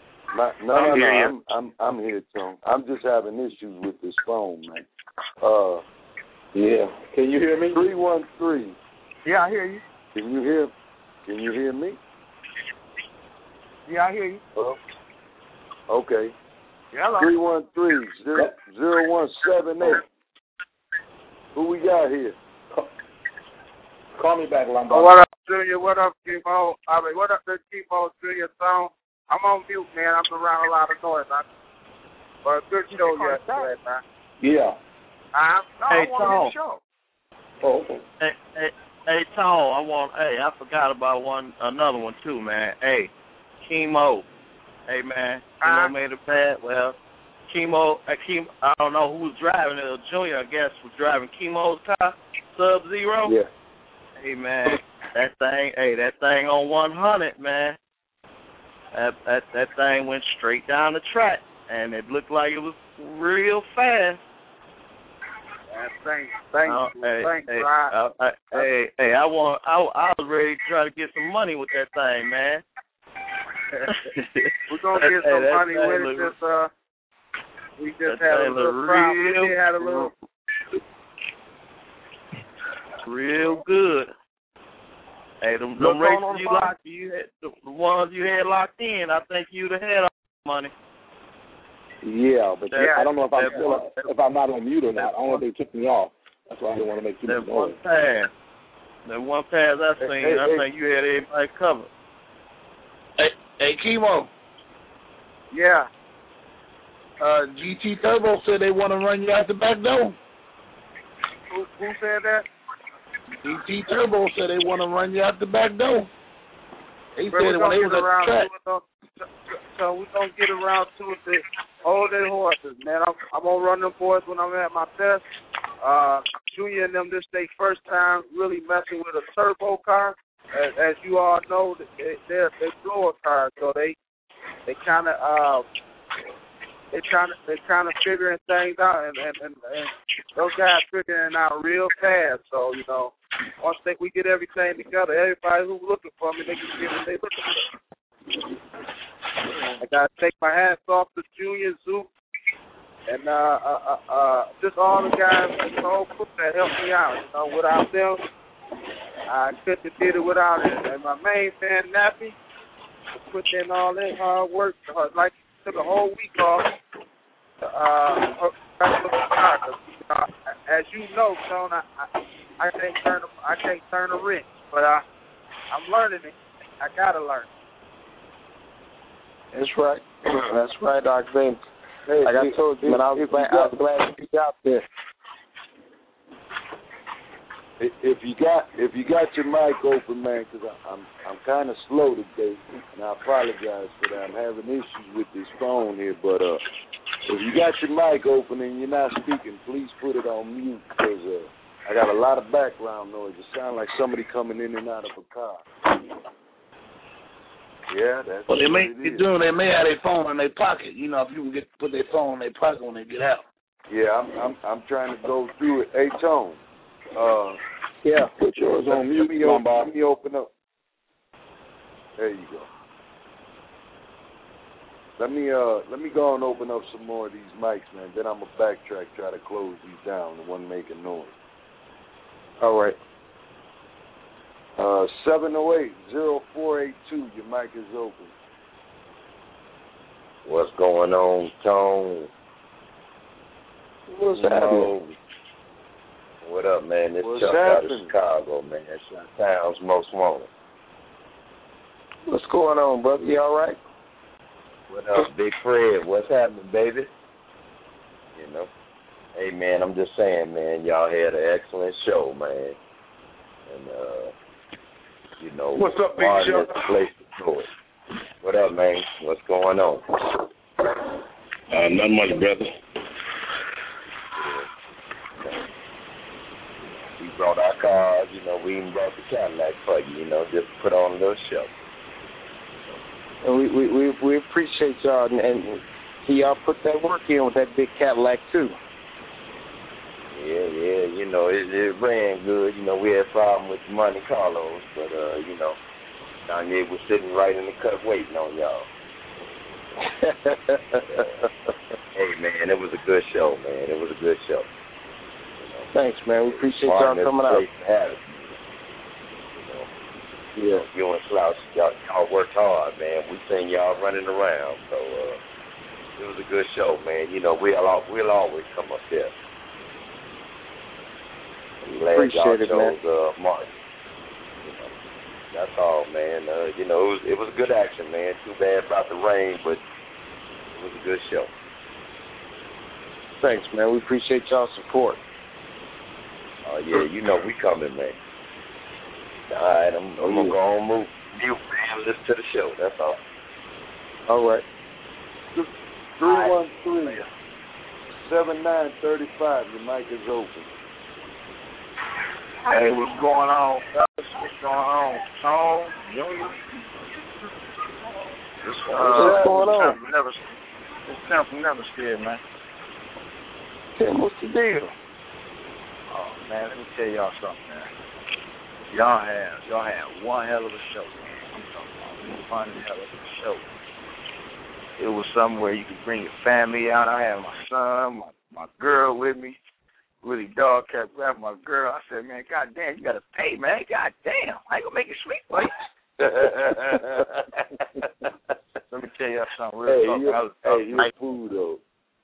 I'm here, Tom. I'm just having issues with this phone, man. Yeah. Can you hear me? 313. Yeah, I hear you. Can you hear me? Yeah, I hear you. Okay. Hello. 313-0178. Who we got here? Call me back, Lombardi. What up, Junior? What up, Chemo? What up, the Chemo Junior song? I'm on mute, man. I'm around a lot of noise. But good show yesterday, man. Yeah. Hey, Tom. Show. Oh, okay. Hey, Tom. I forgot about another one too, man. Hey, Chemo. Hey, man. Chemo made it bad. Well, Chemo. I don't know who was driving it. Junior, I guess, was driving Chemo's car, Sub-Zero. Yeah. Hey, man. That thing on 100, man. That thing went straight down the track, and it looked like it was real fast. Thanks, I was ready to try to get some money with that thing, man. We're gonna get some money with it. We just had a little problem. We had a little real good. Hey, them races the ones you had locked in, I think you'd have had all the money. Yeah, but I don't know if I'm not on mute or not. I don't know if they took me off. That's why I didn't want to make too much noise. That one pass I seen, I think you had everybody covered. Hey, Chemo. Yeah. GT Turbo said they want to run you out the back door. Who said that? GT Turbo said they want to run you out the back door. They said when they was at the track. So we're going to get around to it. To hold their horses, man. I'm going to run them boys when I'm at my best. Junior and them, this their first time really messing with a turbo car. As you all know, they're blower cars, so they kind of figuring things out, and those guys figuring it out real fast. So once we get everything together, everybody who's looking for me, they can get what they looking for. I gotta take my hats off to Junior, Zook, and just all the guys, the whole crew that helped me out. Without them, I couldn't have did it without it. And my main fan, Nappy, put in all that hard work. Like, took a whole week off. As you know, Sean, I can't turn a wrench, but I'm learning it. I gotta learn. That's right. That's right, Doc Zane. Hey, like I told you, man, I was glad to be out there. If you got your mic open, man, because I'm kind of slow today, and I apologize for that. I'm having issues with this phone here, but if you got your mic open and you're not speaking, please put it on mute, because I got a lot of background noise. It sounds like somebody coming in and out of a car. Yeah, that's well, they what may it be is. doing. They may have their phone in their pocket. You know, if you can put their phone in their pocket when they get out. Yeah, I'm trying to go through it. Hey, Tone. Yeah, put yours on mute. Let me open up. There you go. Let me go and open up some more of these mics, man. Then I'm gonna backtrack, try to close these down. The one making noise. All right. 708-0482. Your mic is open. What's going on, Tone? What's happening? What up, man? This What's Chuck out of happening? Chicago, man. That's Town's most wanted. What's going on, brother? You all right? What up, Big Fred? What's happening, baby? You know? Hey, man, I'm just saying, man, y'all had an excellent show, man. And, you know, What's up, Big Martin Chuck? is the place to do it. What up, man? What's going on? Not much, brother. We brought our cars, you know, we even brought the Cadillac for you, you know, just put on a little show. And we appreciate y'all, and see y'all put that work in with that big Cadillac too. Yeah, you know, it ran good. You know, we had a problem with the Monte Carlos, but, you know, down here was sitting right in the cut waiting on y'all. Hey, man, it was a good show, man. It was a good show. You know, thanks, man. We appreciate y'all coming out. You know, you and Slouch, y'all worked hard, man. We seen y'all running around, so it was a good show, man. You know, we'll always come up there. I'm glad Appreciate y'all it, chose Martin. You know, that's all, man. You know, it was a good action, man. Too bad about the rain, but it was a good show. Thanks, man. We appreciate y'all's support. Oh, yeah, you know we coming, man. All right, I'm going to go on mute, man. Listen to the show, that's all. All right. 313-7935. Your mic is open. Hey, what's going on, fellas? What's going on? Tone, Junior? What's going on? It's Tim from Never Scared, man. Tim, what's the deal? Oh, man, let me tell y'all something, man. Y'all had one hell of a show, man. I'm talking about one hell of a show. It was somewhere you could bring your family out. I had my son, my girl with me. Really, dog kept grabbing my girl. I said, man, goddamn, you got to pay, man. Goddamn, I ain't going to make it sweet for you. Let me tell you something real talk. Hey, your food, though.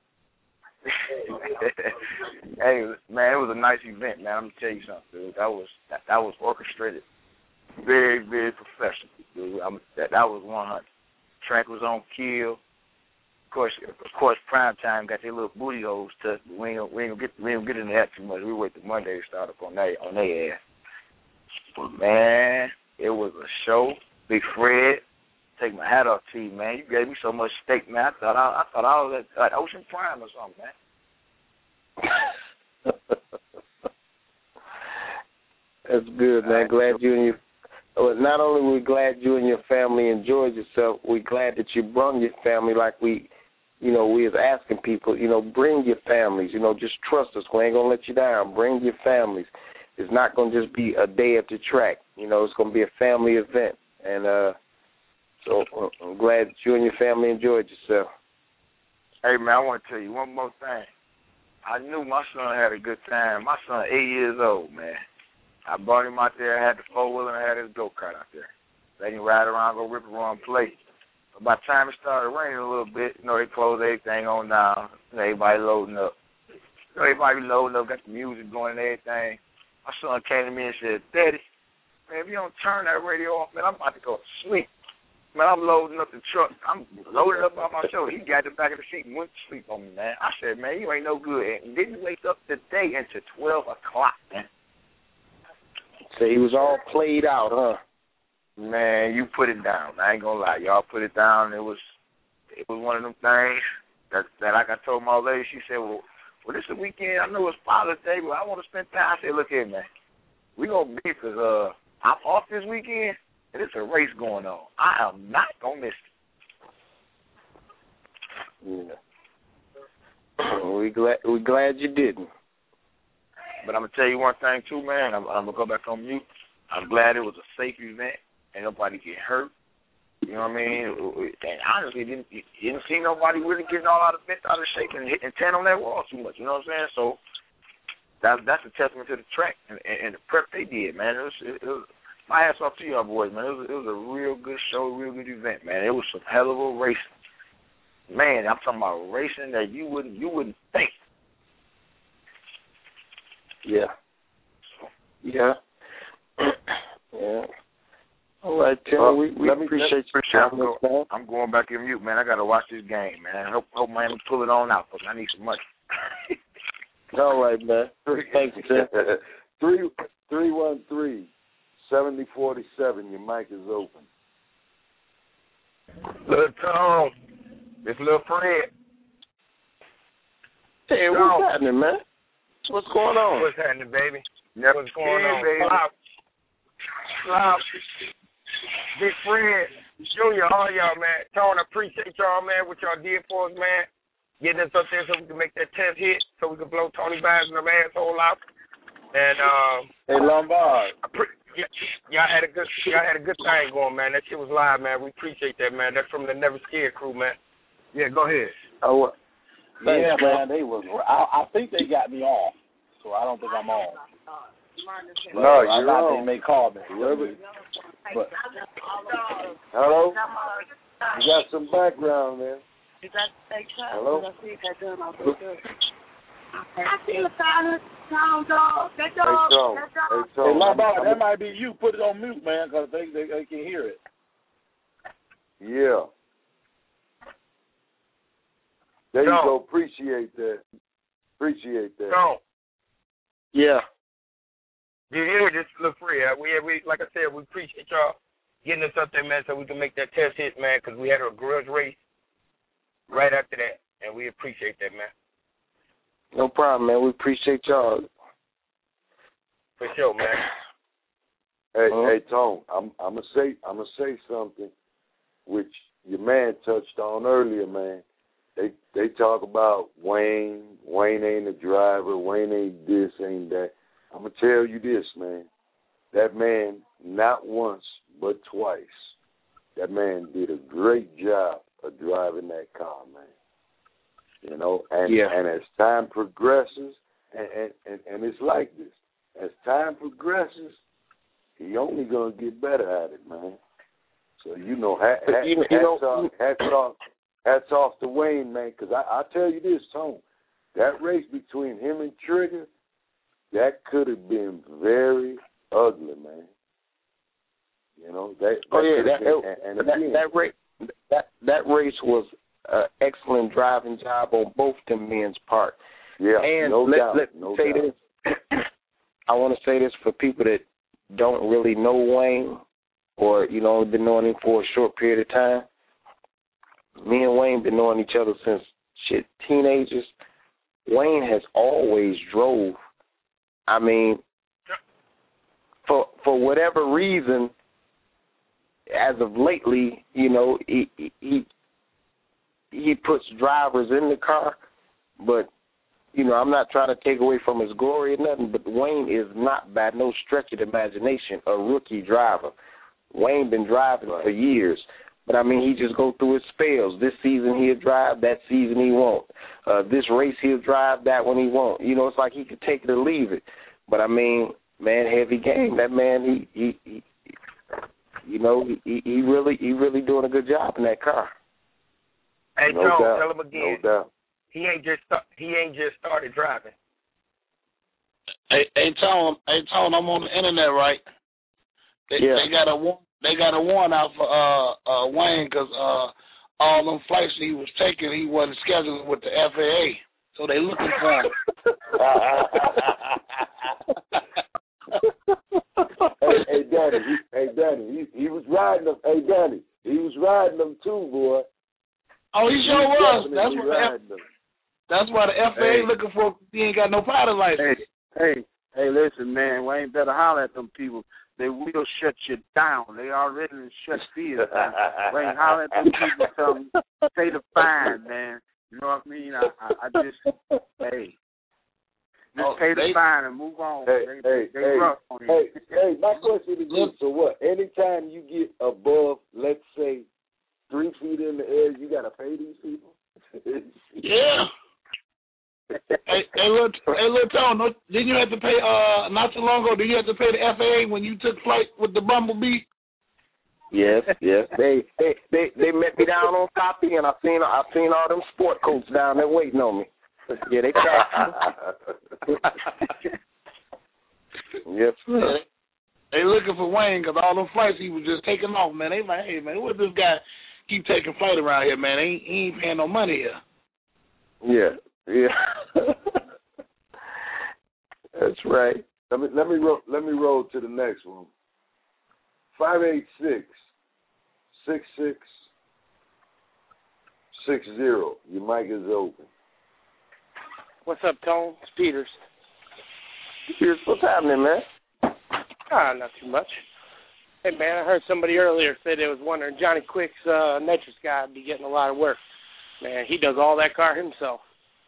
Hey, man, it was a nice event, man. Let me tell you something, dude. That was orchestrated. Very, very professional, dude. That was 100. Track was on kill. Of course, prime time got their little booty holes touched. We ain't gonna get into that too much. We wait till Monday to start up on their ass. But man, it was a show. Big Fred, take my hat off to you, man. You gave me so much steak, man. I thought I was at Ocean Prime or something, man. That's good, man. Glad you and your. Not only are we glad you and your family enjoyed yourself, we're glad that you brought your family like we was asking people, bring your families, just trust us. We ain't going to let you down. Bring your families. It's not going to just be a day at the track. It's going to be a family event. And so I'm glad that you and your family enjoyed yourself. Hey, man, I want to tell you one more thing. I knew my son had a good time. My son 8 years old, man. I brought him out there, had the four-wheeler, and I had his go-kart out there. Let him ride around, go rip around, play. But by the time it started raining a little bit, they closed everything on down. Everybody loading up. Everybody loading up, got the music going and everything. My son came to me and said, Daddy, man, if you don't turn that radio off, man, I'm about to go to sleep. Man, I'm loading up the truck. I'm loading up on my shoulder. He got the back of the seat and went to sleep on me, man. I said, man, you ain't no good. And didn't wake up today until 12 o'clock, man. So he was all played out, huh? Man, you put it down. I ain't gonna lie. Y'all put it down. It was one of them things that like I told my old lady, she said, well, this is the weekend. I know it's Father's Day, but I want to spend time. I said, look here, man. We gonna be, because I'm off this weekend. There's a race going on. I am not going to miss it. Yeah. We're glad you didn't. But I'm going to tell you one thing, too, man. I'm going to go back on mute. I'm glad it was a safe event. Ain't nobody get hurt. You know what I mean? And honestly, you didn't see nobody really getting all out of shape and hitting 10 on that wall too much. You know what I'm saying? So that's a testament to the track and the prep they did, man. It was my hats off to y'all boys, man. It was a real good show, real good event, man. It was some hell of a racing. Man, I'm talking about racing that you wouldn't think. Yeah. Yeah. Yeah. All right, Tim. We appreciate your comments, man. I'm going back in mute, man. I got to watch this game, man. I hope Miami pull it on out, because I need some money. All right, man. Thank you, Tim. 313-7047. Your mic is open. Little Tom. It's Little Fred. Hey, what's happening, man? What's going on? What's happening, baby? What's going on, baby? Big Fred, Junior, all y'all, man. Tone, I appreciate y'all, man, what y'all did for us, man. Getting us up there so we can make that 10th hit, so we can blow Tony Bynes and them asshole out. And hey, Lombard. Y'all had a good thing going, man. That shit was live, man. We appreciate that, man. That's from the Never Scared crew, man. Yeah, go ahead. Oh, yeah, man. They was. I think they got me off, so I don't think I'm on. No, you're on. They may call me. But, hello? You got some background there. Hello? I see the dog. That dog. Hey, Lombard, that might be you. Put it on mute, man, because they can hear it. Yeah. There you go. Appreciate that. Don't. Yeah. You hear this, Little Fred? We like I said, we appreciate y'all getting us up there, man, so we can make that test hit, man, because we had a grudge race right after that, and we appreciate that, man. No problem, man. We appreciate y'all. For sure, man. Hey, Tone, I'm gonna say something which your man touched on earlier, man. They talk about Wayne ain't a driver, Wayne ain't this, ain't that. I'm going to tell you this, man. That man, not once but twice, that man did a great job of driving that car, man. You know, and as time progresses, and it's like this, as time progresses, he only going to get better at it, man. So, you know, hats off to Wayne, man, because I tell you this, Tone, that race between him and Trigger, that could have been very ugly, man. You know, that race was an excellent driving job on both them men's part. Yeah, and no doubt. Let me say this. I want to say this for people that don't really know Wayne, or been knowing him for a short period of time. Me and Wayne been knowing each other since teenagers. Wayne has always drove. I mean, for whatever reason, as of lately, he puts drivers in the car, but I'm not trying to take away from his glory or nothing, but Wayne is not, by no stretch of the imagination, a rookie driver. Wayne been driving for years, but I mean, he just go through his spells. This season he'll drive, that season he won't. This race he'll drive, that one he won't. It's like he could take it or leave it. But I mean, man, heavy game. That man, he really doing a good job in that car. Hey, no Joe, doubt. tell him again. No doubt. He ain't just started driving. Hey, Tone, I'm on the internet, right? They got a warrant out for Wayne because all them flights he was taking, he wasn't scheduled with the FAA, so they looking for him. Hey, Danny, he was riding them. Hey, Danny, he was riding them too, boy. Oh, he sure was. That's why the FAA looking for. He ain't got no pilot license. Hey, Hey, listen, man, Wayne better holler at them people. They will shut you down. They already shut Spears down. Wayne, holler at them people, tell them, say the fine, man. You know what I mean? I just, hey. Just pay the fine and move on. They rough on you. Hey, my question is this, so what? Anytime you get above, let's say, 3 feet in the air, you got to pay these people? Yeah. Hey, little Tone, didn't you have to pay, not too long ago, did you have to pay the FAA when you took flight with the Bumblebee? Yes. They met me down on Copy, and I seen all them sport coats down there waiting on me. Yeah, they taxed me. Yes, sir. They looking for Wayne because all them flights he was just taking off, man. They like, hey, man, what this guy keep taking flight around here, man? He ain't paying no money Yeah. here. That's right. Let me roll to the next one. 586-6660. Your mic is open. What's up, Tone? It's Peters. Peters, what's happening, man? Not too much. Hey, man, I heard somebody earlier say they was wondering Johnny Quick's nitrous guy would be getting a lot of work. Man, he does all that car himself.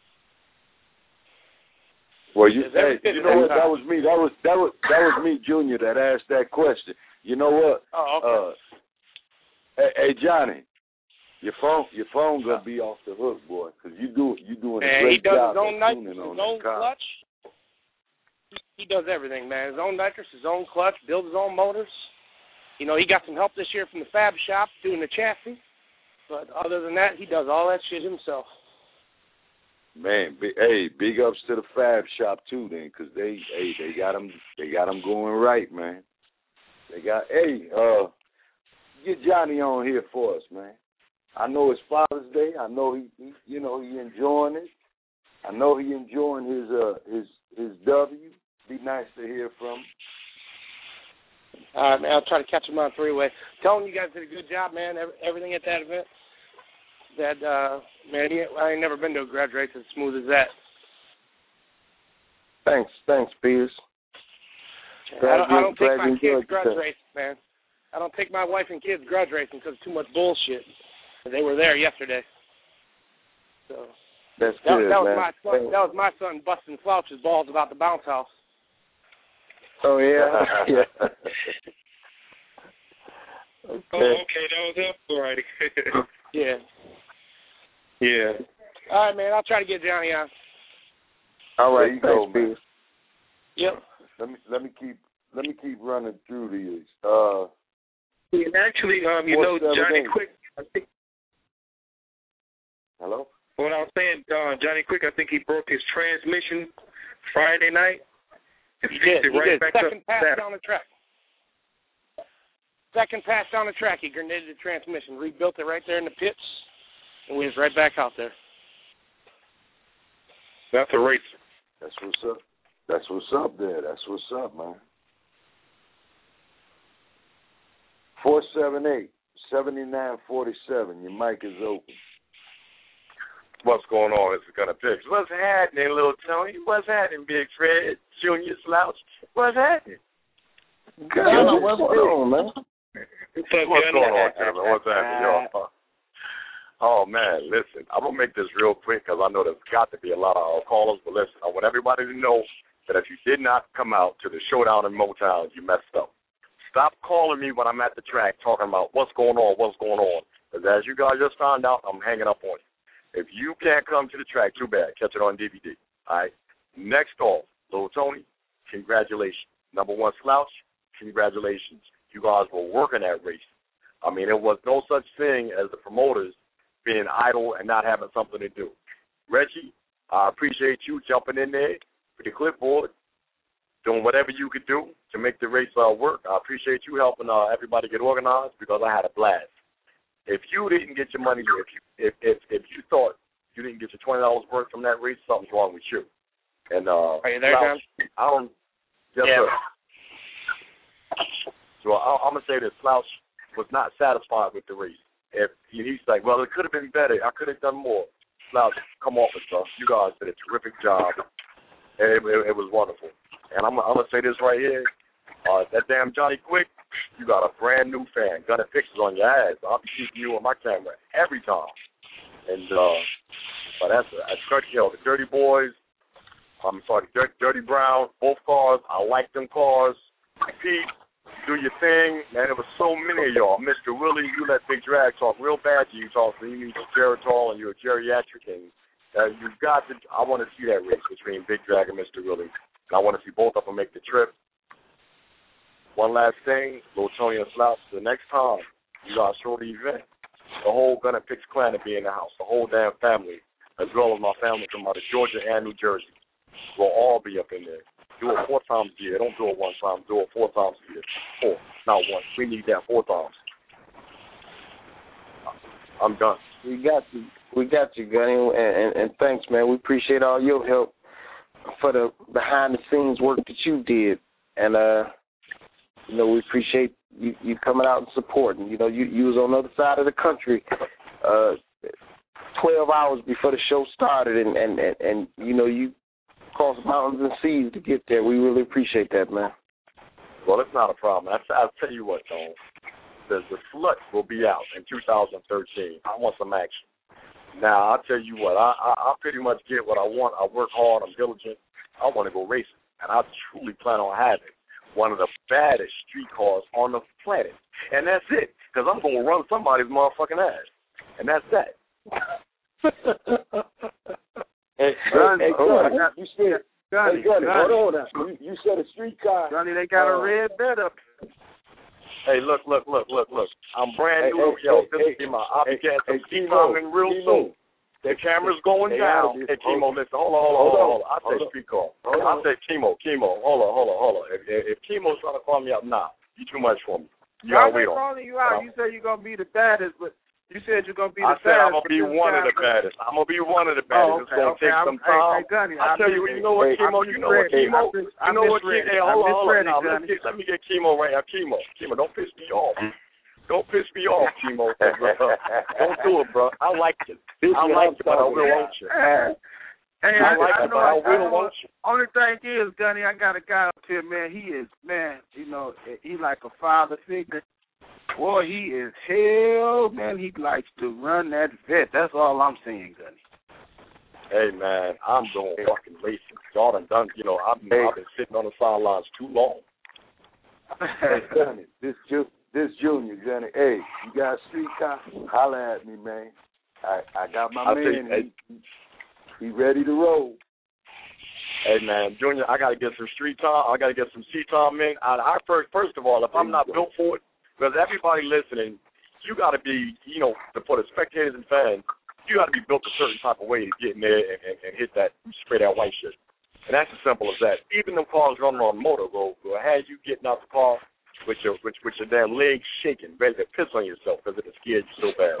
Well, you know what? That was me. That was me, Junior, that asked that question. You know what? Oh, okay. Hey, Johnny, your phone gonna be off the hook, boy, because you doing a great job. Man, he does his own clutch. He does everything, man. His own nitrous, his own clutch, builds his own motors. You know, he got some help this year from the fab shop doing the chassis. But other than that, he does all that shit himself. Man, big ups to the fab shop too, then, because they got them going right, man. Get Johnny on here for us, man. I know it's Father's Day. I know he enjoying it. I know he enjoying his W. Be nice to hear from him. All right, man. I'll try to catch him on three-way. Tell him you guys did a good job, man. Everything at that event. Man, I ain't never been to a grudge race as smooth as that. Thanks, Peters. I don't take my kids grudge racing, man. I don't take my wife and kids grudge racing because it's too much bullshit. They were there yesterday. So that's good, man. That was my son busting Slouch's balls about the bounce house. Oh, yeah? Yeah. Okay. Oh, okay, that was it? All righty. Yeah. Yeah. All right, man. I'll try to get Johnny on. All right, you go, man. Yep. Let me keep running through these. And actually, Johnny Quick, I think. Hello? What I was saying, Johnny Quick, I think he broke his transmission Friday night. He did. Second pass down the track. Second pass down the track, he grenaded the transmission, rebuilt it right there in the pits, and we was right back out there. That's a racer. That's what's up. That's what's up there. That's what's up, man. 478-7947. Your mic is open. What's going on? It's Gunna Picks. What's happening, little Tony? What's happening, Big Fred? Junior Slouch? What's happening? Good. What's going on, man? What's going on, Kevin? What's happening, y'all? Oh, man, listen, I'm going to make this real quick because I know there's got to be a lot of callers, but listen, I want everybody to know that if you did not come out to the showdown in Motown, you messed up. Stop calling me when I'm at the track talking about what's going on, because as you guys just found out, I'm hanging up on you. If you can't come to the track, too bad. Catch it on DVD, all right? Next off, Little Tony, congratulations. Number one, Slouch, congratulations. You guys were working that race. I mean, there was no such thing as the promoters being idle and not having something to do. Reggie, I appreciate you jumping in there with the clipboard, doing whatever you could do to make the race work. I appreciate you helping everybody get organized because I had a blast. If you didn't get your money, if you thought you didn't get your $20 worth from that race, something's wrong with you. And are you there, John? I don't. Yes, yeah. Sir. So I'm gonna say that Slouch was not satisfied with the race. If he's like, well, it could have been better. I could have done more. Slouch, come off it, sir. You guys did a terrific job. And it was wonderful. and I'm gonna say this right here. That damn Johnny Quick, you got a brand new fan. Gunning pictures on your ass. I'll be keeping you on my camera every time. And but that's the Dirty Boys. Dirty Brown. Both cars. I like them cars. Pete, do your thing, man. There was so many of y'all. Mr. Willie, you let Big Drag talk real bad to you. Talk so you need Geritol and you're a geriatric, and you've got to. I want to see that race between Big Drag and Mr. Willie, and I want to see both of them make the trip. One last thing, Lil Tony and Slouch, the next time you guys show the event, the whole Gunna Picks clan will be in the house, the whole damn family, as well as my family from out of Georgia and New Jersey. We'll all be up in there. Do it 4 times a year. Don't do it 1 time. Do it 4 times a year. 4, not 1. We need that 4 times. I'm done. We got you, Gunny, and thanks, man. We appreciate all your help for the behind-the-scenes work that you did, and we appreciate you coming out and supporting. You was on the other side of the country 12 hours before the show started, and you crossed mountains and seas to get there. We really appreciate that, man. Well, it's not a problem. I'll tell you what, though. The Slut will be out in 2013. I want some action. Now, I'll tell you what. I pretty much get what I want. I work hard. I'm diligent. I want to go racing, and I truly plan on having one of the baddest street cars on the planet. And that's it, because I'm going to run somebody's motherfucking ass. And that's that. You said a street car. Johnny, they got a red bed up. Hey, look. I'm brand new. This is my copycat. I'm coming real soon. The camera's going down. Hey, Chemo, listen. Hold on. I say street car. I say Chemo. Hold on. If Chemo's trying to call me up, nah, you too much for me. You gotta wait on. Calling you out. You said you're gonna be the baddest, but you said you're gonna be the baddest. I said I'm gonna be one of the baddest. I'm gonna be one of the baddest. It's gonna take some time. I tell you, you know what, Chemo? You know what, Chemo? You know what, Chemo? Hey, hold on. Let me get Chemo right now. Chemo, don't piss me off. Don't piss me off, Chemo. Don't do it, bro. I like it. I like it, but I will want you. Hey, I like it, but I will want you. Only thing is, Gunny, I got a guy up here, man. He like a father figure. Boy, he is hell, man. He likes to run that vet. That's all I'm saying, Gunny. Hey, man, I'm doing fucking racing. Y'all done, I've been sitting on the sidelines too long. Hey, Gunny, this Junior, Gunny. Hey, you got a street car? Holla at me, man. I got my man. He ready to roll. Hey, man, Junior, I got to get some street time. I got to get some seat time, man. First of all, if I'm not built for it, because everybody listening, you got to be, for the spectators and fans, you got to be built a certain type of way to get in there and hit that, spray that white shit. And that's as simple as that. Even them cars running on the motor will have you getting out the car with your damn legs shaking, ready to piss on yourself because it scared you so bad.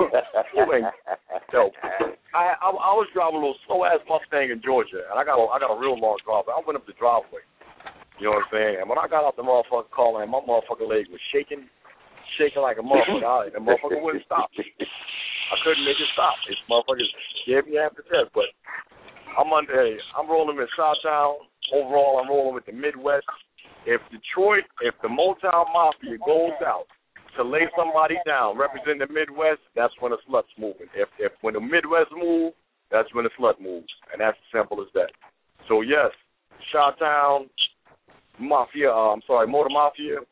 I was driving a little slow-ass Mustang in Georgia, and I got a real long driveway. I went up the driveway. You know what I'm saying? And when I got out the motherfucking car, man, my motherfucking leg was shaking like a motherfucker. The motherfucker wouldn't stop. I couldn't make it stop. This motherfucker gave me half the test. But I'm rolling with Chi-Town. Overall, I'm rolling with the Midwest. If the Motown Mafia goes out to lay somebody down, representing the Midwest, that's when the slut's moving. When the Midwest move, that's when the slut moves. And that's as simple as that. So, yes, Chi-Town Mafia, Motor Mafia,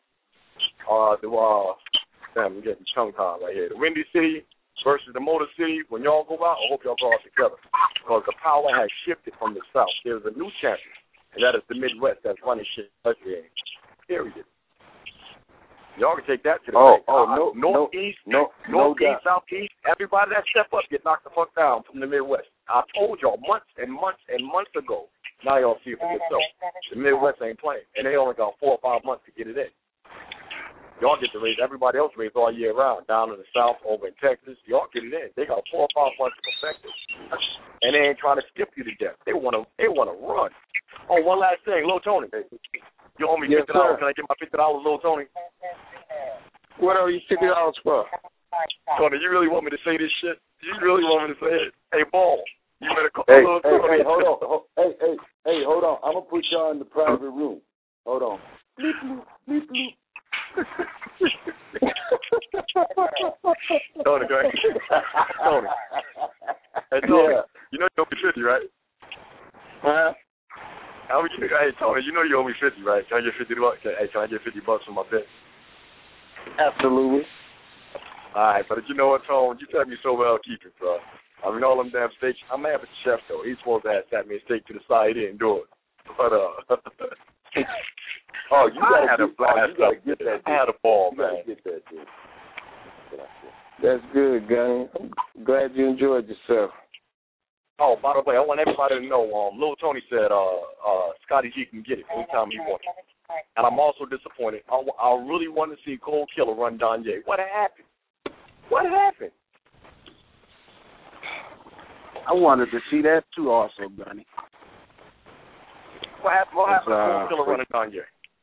I'm getting tongue-tied right here. The Windy City versus the Motor City. When y'all go out, I hope y'all go out together because the power has shifted from the South. There's a new champion, and that is the Midwest that's running shit. Period. Y'all can take that to the bank. Northeast, Southeast, everybody that step up get knocked the fuck down from the Midwest. I told y'all months and months and months ago. Now y'all see it for yourself. The Midwest ain't playing, and they only got 4 or 5 months to get it in. Y'all get to raise, everybody else raise all year round. Down in the South, over in Texas, y'all get it in. They got 4 or 5 months to perfect it. And they ain't trying to skip you to death. They wanna run. Oh, one last thing, Lil Tony. You owe me $50. Can I get my $50, Lil Tony? What are you $50 for? Tony, you really want me to say this shit? You really want me to say it? Hey, Ball, you better call Lil Tony. Hey, hold on. I'm gonna put y'all in the private room. Hold on. Bleep, bloop, bleep, bloop. Tony, go ahead. Tony. Hey, Tony, you know you owe me 50, right? Huh? Hey, Tony, you know you owe me 50, right? Can I get $50? Hey, can I get $50 for my bet? Absolutely. All right, but you know what, Tone? You taught me so well keeping, bro. I mean, all them damn steaks. I'm mad at the chef, though. He's supposed to have sat me a steak to the side. He didn't do it. But, oh, you gotta get that. I had a ball, man. Get that, dude. That's good, Gunny. I'm glad you enjoyed yourself. Oh, by the way, I want everybody to know, Lil Tony said Scotty G can get it anytime he wants. And I'm also disappointed. I really want to see Cold Killer run Danye. What happened? What happened? I wanted to see that too also, Gunny. What happened to Cold Killer running Danye?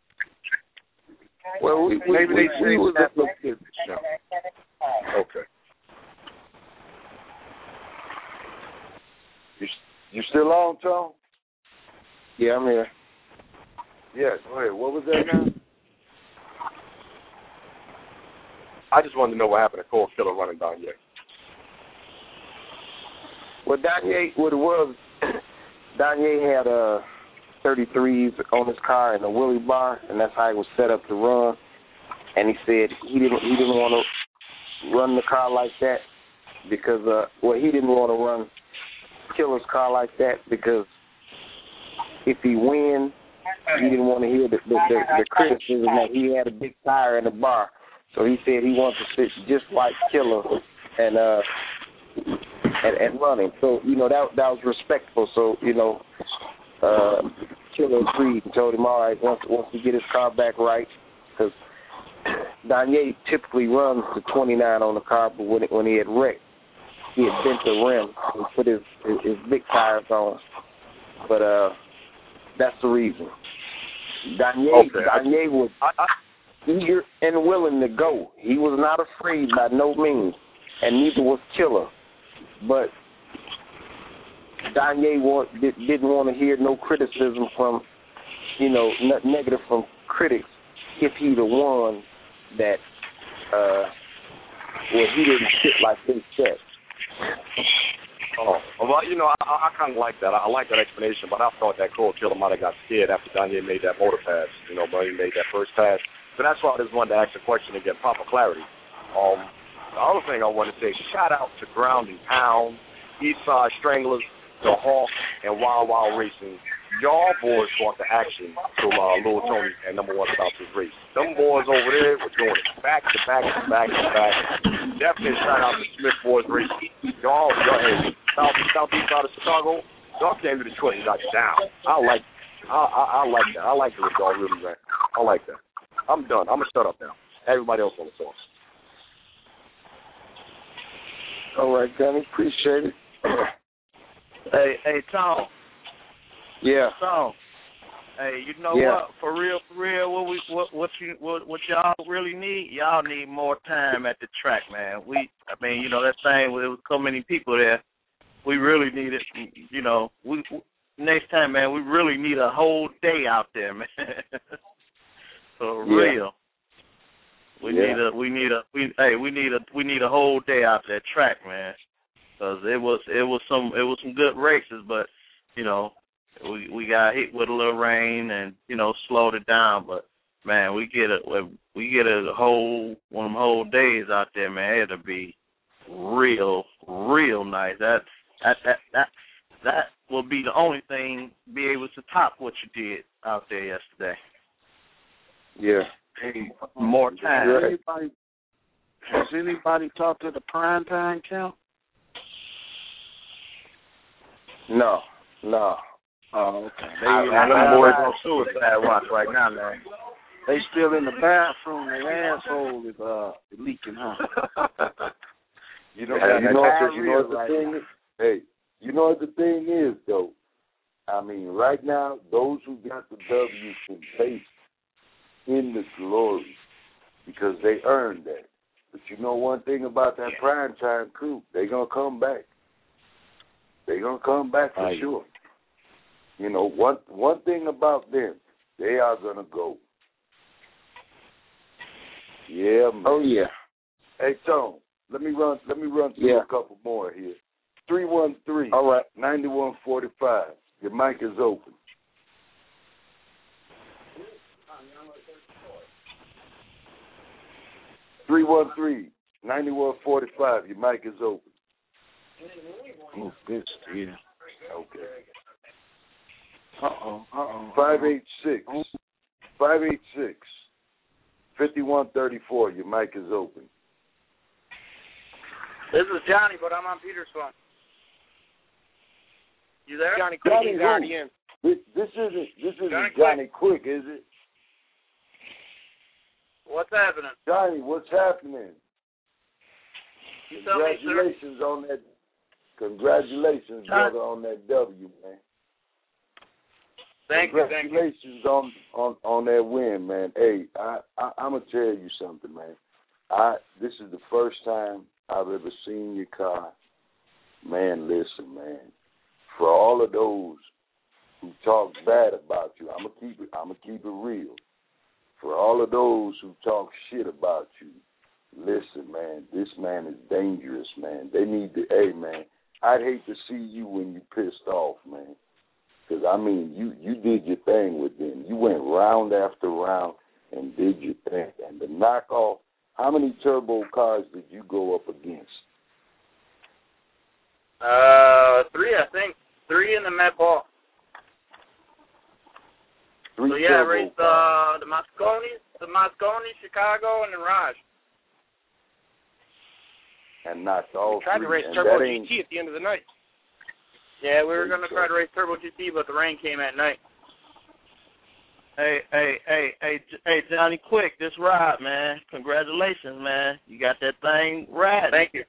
Well, maybe they say that's the show. Okay. You still on, Tom? Yeah, I'm here. Yeah, go ahead. What was that now? I just wanted to know what happened to Cold Killer running Danye. Well, Danye, what it was, Danye had 33s on his car and a wheelie bar, and that's how he was set up to run. And he said he didn't want to run the car like that because, he didn't want to run Killer's car like that because if he wins, he didn't want to hear the criticism that he had a big tire in the bar. So he said he wanted to sit just like Killer and running. So, that was respectful. So, Killer agreed and told him, all right, once we get his car back right, because Danye typically runs the 29 on the car, but when he had wrecked, he had bent the rim and put his big tires on. But that's the reason. Danye was eager and willing to go. He was not afraid by no means, and neither was Killer. But Danye didn't want to hear no criticism from, negative from critics if he'd have won that, he didn't sit like they said. Oh, well, I kind of like that. I like that explanation, but I thought that Cold Killer might have got scared after Danye made that motor pass, when he made that first pass. So that's why I just wanted to ask a question to get proper clarity. The other thing I want to say, shout out to Ground and Pound, Eastside Stranglers, The Hawk, and Wild Wild Racing. Y'all boys brought the action to Lil Tony and Number One About This Race. Them boys over there were doing it back to back to back to back. Definitely shout out to Smith Boys Racing. Y'all, hey, southeast side of Chicago, y'all came to Detroit and got you down. I like that. I like the y'all really ran. I like that. I'm done. I'm going to shut up now. Everybody else on the phone. All right, Gunny. Appreciate it. Hey, Tom. Yeah. Tom. Hey, you know what? For real, what y'all really need? Y'all need more time at the track, man. That thing. There was so many people there. We really need it. We next time, man. We really need a whole day out there, man. For real. We need a whole day out there track, man. Because it was some good races, but we got hit with a little rain and slowed it down. But man, we get a whole one of them whole days out there, man. It'll be real nice. That will be the only thing be able to top what you did out there yesterday. Yeah. Hey, more time. Has anybody talked to the primetime count? No. Oh, okay. Them boys on suicide watch right now, man. They still in the bathroom. Their asshole is leaking, huh? What the thing is, though? I mean, right now, those who got the W can face in the glory because they earned that. But one thing about that primetime crew, they're going to come back. They're going to come back for sure. One thing about them, They are gonna go. Yeah, man. Oh yeah. Hey Tone, let me run through a couple more here. 313. All right. 9145. Your mic is open. (313) 9145. Your mic is open. Oh, good. Yeah. Okay. 586. 5134. Your mic is open. This is Johnny, but I'm on Peter's phone. You there? Johnny Quick, he's already in. This isn't Johnny Quick, is it? What's happening? Johnny, what's happening? You tell me, sir. Congratulations, brother, on that W, man. Thank you. Congratulations on that win, man. Hey, I'm gonna tell you something, man. This is the first time I've ever seen your car. Man, listen, man. For all of those who talk bad about you, I'm gonna keep it real. For all of those who talk shit about you, listen, man, this man is dangerous, man. They need to, hey, man, I'd hate to see you when you pissed off, man. Because, I mean, you did your thing with them. You went round after round and did your thing. And the knockoff, how many turbo cars did you go up against? 3, I think. 3 in the Met Ball. 3 so, yeah, I raced cars. the Moscone, Chicago, and the Raj. And knocked all 3. Tried to race Turbo GT at the end of the night. Yeah, we were going to try to race Turbo GT, but the rain came at night. Hey, Johnny Quick, this ride, man. Congratulations, man. You got that thing riding. Thank you.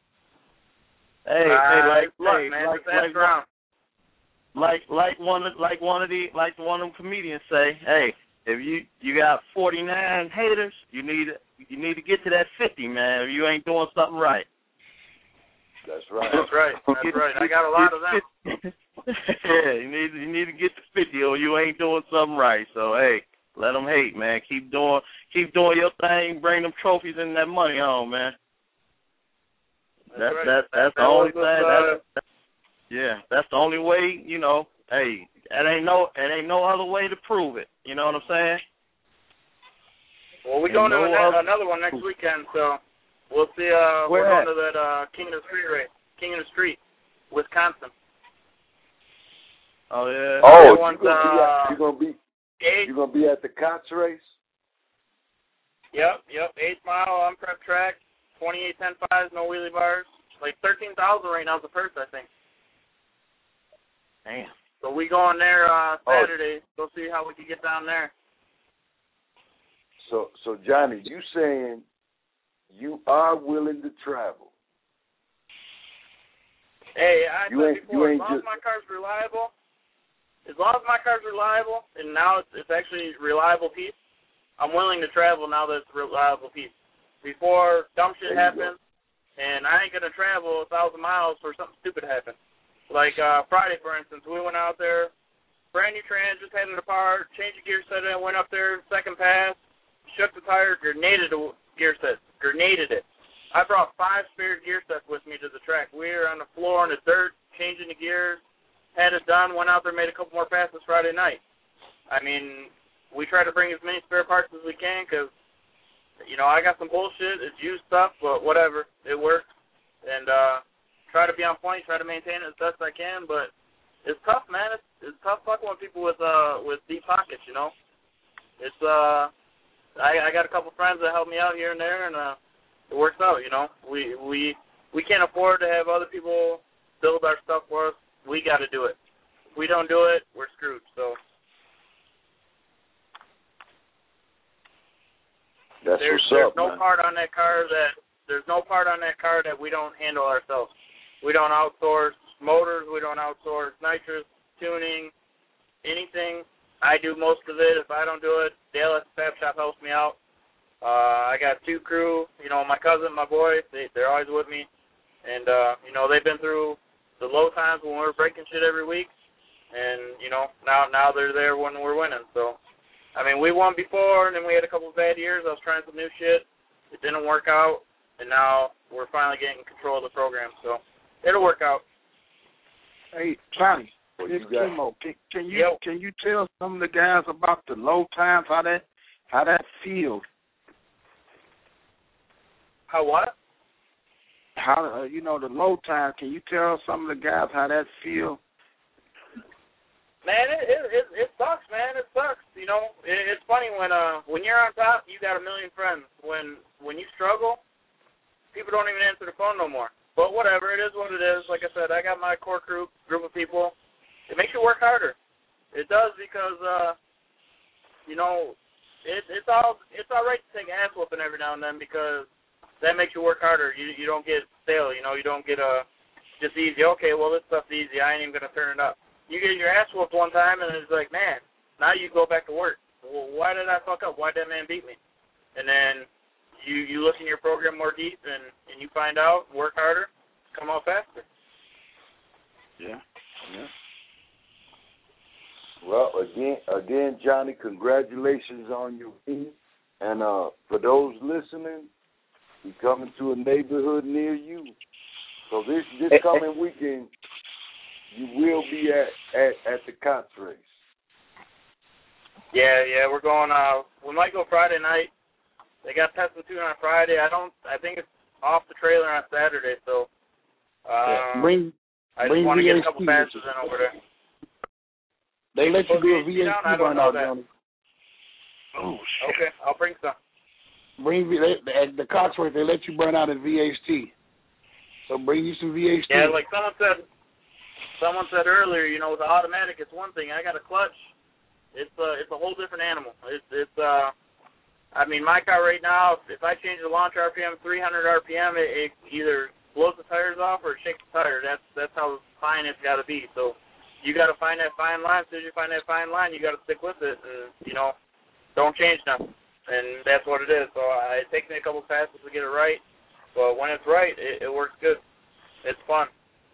Like one of them comedians say, hey, if you got 49 haters, you need to get to that 50, man. If you ain't doing something right. That's right. That's right. I got a lot of them. Yeah, you need to get to 50, or you ain't doing something right. So hey, let them hate, man. Keep doing your thing. Bring them trophies and that money home, man. That's the only thing. That's the only way. You know, hey, it ain't no other way to prove it. You know what I'm saying? Well, we're going to another one next weekend, so we'll see. We're going to that King of the Street race, King of the Street, Wisconsin. Oh yeah. Oh, you're gonna be at the Cots race. Yep. 8 mile on prep track, 28.10.5s, no wheelie bars. Like 13,000 right now is the purse, I think. Damn. So we go on there Saturday. We'll see how we can get down there. So Johnny, you saying you are willing to travel? Hey, I said before, as long as my car's reliable, and now it's actually a reliable piece, I'm willing to travel now that it's a reliable piece. Before, dumb shit happens, and I ain't going to travel 1,000 miles for something stupid to happen. Like Friday, for instance, we went out there, brand new trans, just had it apart, changed the gear set, and went up there, second pass, shook the tire, grenaded the gear set, grenaded it. I brought 5 spare gear sets with me to the track. We were on the floor in the dirt, changing the gears, had it done, went out there, made a couple more passes Friday night. I mean, we try to bring as many spare parts as we can because, you know, I got some bullshit. It's used stuff, but whatever. It works. And try to be on point, try to maintain it as best I can. But it's tough, man. It's tough fucking with people with deep pockets, you know. It's I got a couple friends that help me out here and there, and it works out, you know. We can't afford to have other people build our stuff for us. We got to do it. If we don't do it, we're screwed. So there's no part on that car that we don't handle ourselves. We don't outsource motors. We don't outsource nitrous, tuning, anything. I do most of it. If I don't do it, Dale at the Fab Shop helps me out. I got 2 crew. You know, my cousin, my boy, they're always with me. And, you know, they've been through the low times when we were breaking shit every week. And, you know, now they're there when we're winning. So I mean, we won before, and then we had a couple of bad years. I was trying some new shit. It didn't work out, and now we're finally getting control of the program. So it'll work out. Hey, Johnny, it's Kimo. Can you tell some of the guys about the low times, how that feels? How what? How the low time? Can you tell some of the guys how that feels? Man, it sucks, man. It sucks. You know, it's funny when you're on top, you got a million friends. When you struggle, people don't even answer the phone no more. But whatever, it is what it is. Like I said, I got my core group of people. It makes you work harder. It does because you know, it's all right to take ass whooping every now and then because that makes you work harder. You don't get stale. You know, you don't get just easy. Okay, well this stuff's easy. I ain't even gonna turn it up. You get your ass whooped one time, and it's like, man, now you go back to work. Well, why did I fuck up? Why did that man beat me? And then you look in your program more deep, and you find out, work harder, come out faster. Yeah. Well, again, Johnny, congratulations on your win. And for those listening, we coming to a neighborhood near you. So this coming weekend, you will be at the Cots race. Yeah, we're going. We might go Friday night. They got Test and Tune on Friday. I think it's off the trailer on Saturday. So I just want to get a couple passes in over there. They let you do a VHT run out, Johnny. Oh shit. Okay, I'll bring some. At the Cots race, they let you burn out at VHT. So bring you some VHT. Yeah, like someone said earlier, you know, with the automatic, it's one thing. I got a clutch. It's a whole different animal. I mean, my car right now, if I change the launch RPM 300 RPM, it either blows the tires off or it shakes the tire. That's how fine it's got to be. So you got to find that fine line. As soon as you find that fine line, you got to stick with it, and you know, don't change nothing. And that's what it is. So it takes me a couple passes to get it right, but when it's right, it works good. It's fun.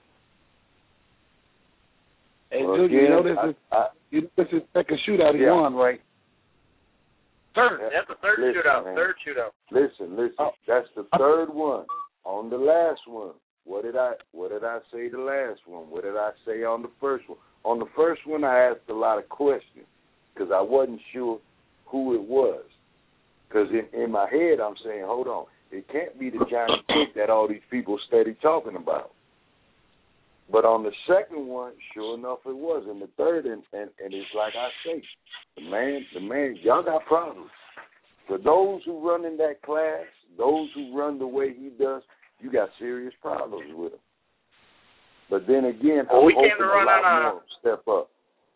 Hey, dude, you know this is second shootout he won, right? Third. That's the third shootout. Man. Third shootout. Listen. That's the third one. On the last one, what did I say the last one? What did I say on the first one? On the first one, I asked a lot of questions because I wasn't sure who it was. Because in my head, I'm saying, hold on, it can't be the Johnny Quick that all these people steady talking about. But on the second one, sure enough, it was. And the third, and it's like I say, the man, y'all got problems. For those who run in that class, those who run the way he does, you got serious problems with him. But then again, we came to run on step up.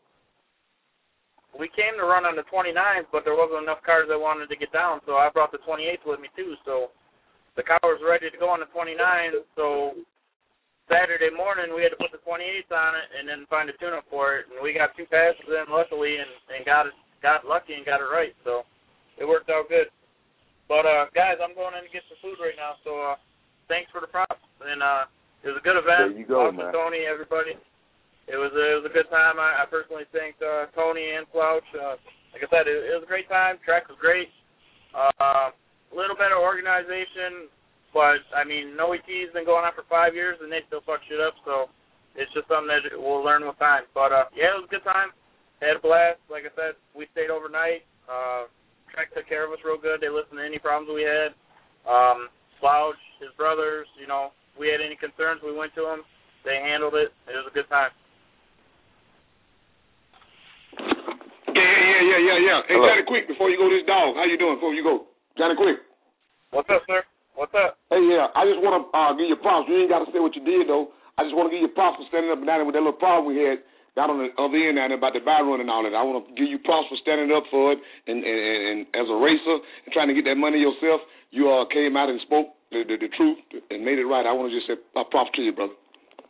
We came to run on the 29th, but there wasn't enough cars that wanted to get down, so I brought the 28th with me too. So the car was ready to go on the 29th, so Saturday morning, we had to put the 28th on it and then find a tune-up for it. And we got two passes in, luckily, and got lucky and got it right. So it worked out good. But, guys, I'm going in to get some food right now. So thanks for the props. And it was a good event. There you go, man. Tony, everybody. It was a good time. I personally thank Tony and Slouch. Like I said, it was a great time. Track was great. A little better organization. But, I mean, No ET's been going on for 5 years, and they still fuck shit up, so it's just something that we'll learn with time. But, yeah, it was a good time. Had a blast. Like I said, we stayed overnight. Trek took care of us real good. They listened to any problems we had. Slouch, his brothers, you know, we had any concerns, we went to them. They handled it. It was a good time. Yeah. Hey, Johnny Quick, before you go to this dog, how you doing before you go? Johnny Quick. What's up, sir? What's up? Hey, yeah, I just want to give you props. You ain't got to say what you did, though. I just want to give you props for standing up and down there with that little problem we had down on the other end down there about the buy run and all that. I want to give you props for standing up for it and as a racer and trying to get that money yourself. You came out and spoke the truth and made it right. I want to just say props to you, brother.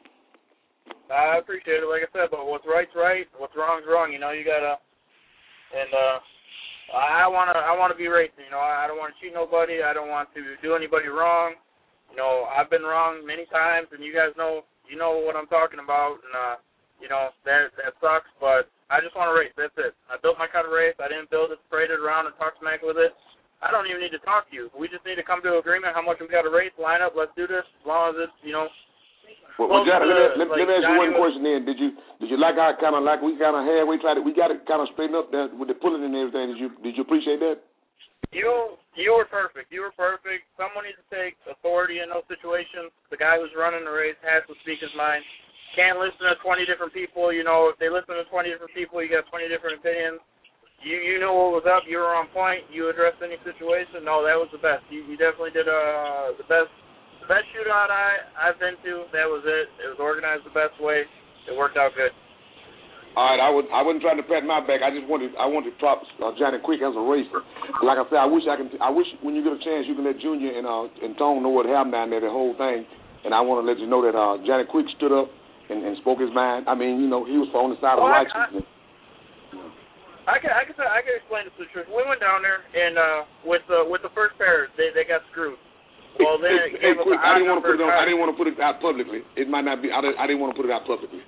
I appreciate it, like I said, but what's right's right, what's wrong's wrong. You know, you got to, and I want to be racing. You know, I don't want to cheat nobody. I don't want to do anybody wrong. You know, I've been wrong many times, and you guys know, you know what I'm talking about. And you know that sucks. But I just want to race. That's it. I built my car to race. I didn't build it, parade it around, and talk smack with it. I don't even need to talk to you. We just need to come to an agreement how much we got to race, line up, let's do this, as long as it's, Well, Johnny, let me ask you one question then. Did you like our kind of like we kind of had we got it kind of straightened up there with the pulling and everything? Did you appreciate that? You were perfect. You were perfect. Someone needs to take authority in those situations. The guy who's running the race has to speak his mind. Can't listen to 20 different people. If they listen to 20 different people, you got 20 different opinions. You know what was up. You were on point. You addressed any situation. No, that was the best. You definitely did the best. The best shootout I've been to. That was it. It was organized the best way. It worked out good. All right, I wasn't trying to pat my back. I wanted to prop Johnny Quick as a racer. Like I said, I wish when you get a chance you can let Junior and Tone know what happened down there, the whole thing. And I want to let you know that Johnny Quick stood up and spoke his mind. I mean, he was on the side of righteousness. I can explain this to the truth. We went down there and with the first pair, they got screwed. Well, then I didn't want to put it out publicly. It might not be. I didn't want to put it out publicly.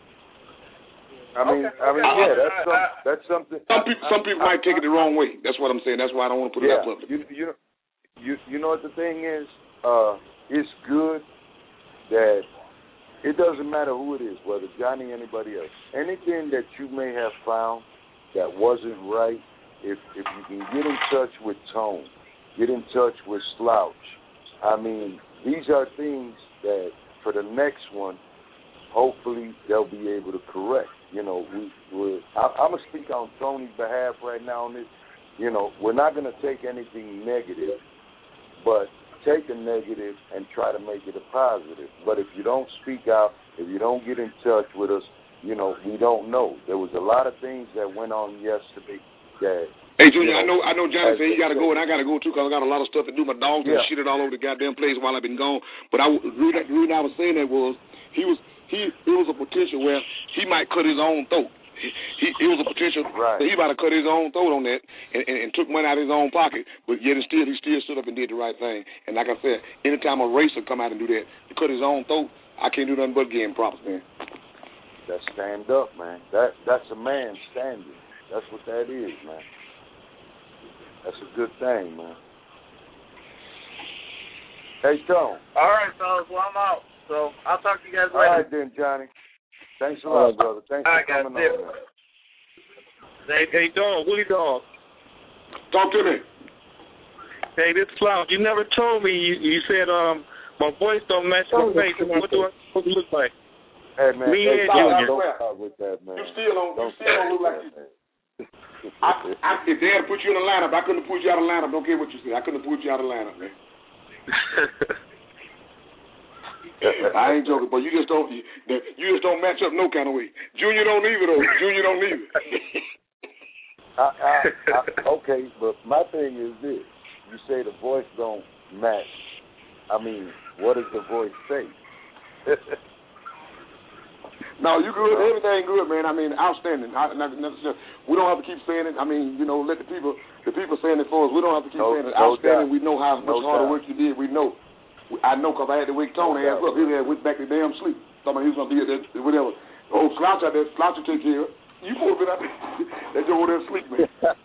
That's something. Some people might take it the wrong way. That's what I'm saying. That's why I don't want to put it out publicly. You know what the thing is? It's good that it doesn't matter who it is, whether Johnny or anybody else. Anything that you may have found that wasn't right, if you can get in touch with Tone, get in touch with Slouch. I mean, these are things that for the next one, hopefully they'll be able to correct. I'm going to speak on Tony's behalf right now on this. We're not going to take anything negative, but take a negative and try to make it a positive. But if you don't speak out, if you don't get in touch with us, we don't know. There was a lot of things that went on yesterday that... Hey, Junior, I know Johnny said he got to go, and I got to go, too, because I got a lot of stuff to do. My dog's been shitted all over the goddamn place while I've been gone. But the reason I was saying that was it was a potential where he might cut his own throat. It was a potential that he might have cut his own throat on that and took money out of his own pocket. But yet he still stood up and did the right thing. And like I said, anytime a racer come out and do that, to cut his own throat, I can't do nothing but give him props, man. That's stand up, man. That's a man standing. That's what that is, man. That's a good thing, man. Hey, Tone. All right, fellas. Well, I'm out. So I'll talk to you guys later. All right, then, Johnny. Thanks a lot, brother. Thanks for coming on, man. Hey, dog. Willie Dog. Talk to me. Hey, this Cloud. You never told me. You said my voice don't match my face. What do I supposed to look like? Hey, man. Me and Junior. Don't start with that, man. You still don't look like you. If they had put you in the lineup, I couldn't have put you out of the lineup. Don't care what you say. I couldn't have put you out of the lineup, man. I ain't joking, but you just don't match up no kind of way. Junior don't either, though. Junior don't either. Okay, but my thing is this: you say the voice don't match. I mean, what does the voice say? No, you good. Everything good, man. I mean, outstanding. We don't have to keep saying it. I mean, let the people saying it for us. We don't have to keep saying it. Outstanding. We know how much harder work you did. We know. I know because I had to wake Tony ass up. He went back to damn sleep. Somebody he was going to be there, whatever. Oh, Slouch out there. Slouch will take care of it. You supposed to be out there. They just over there asleep, man.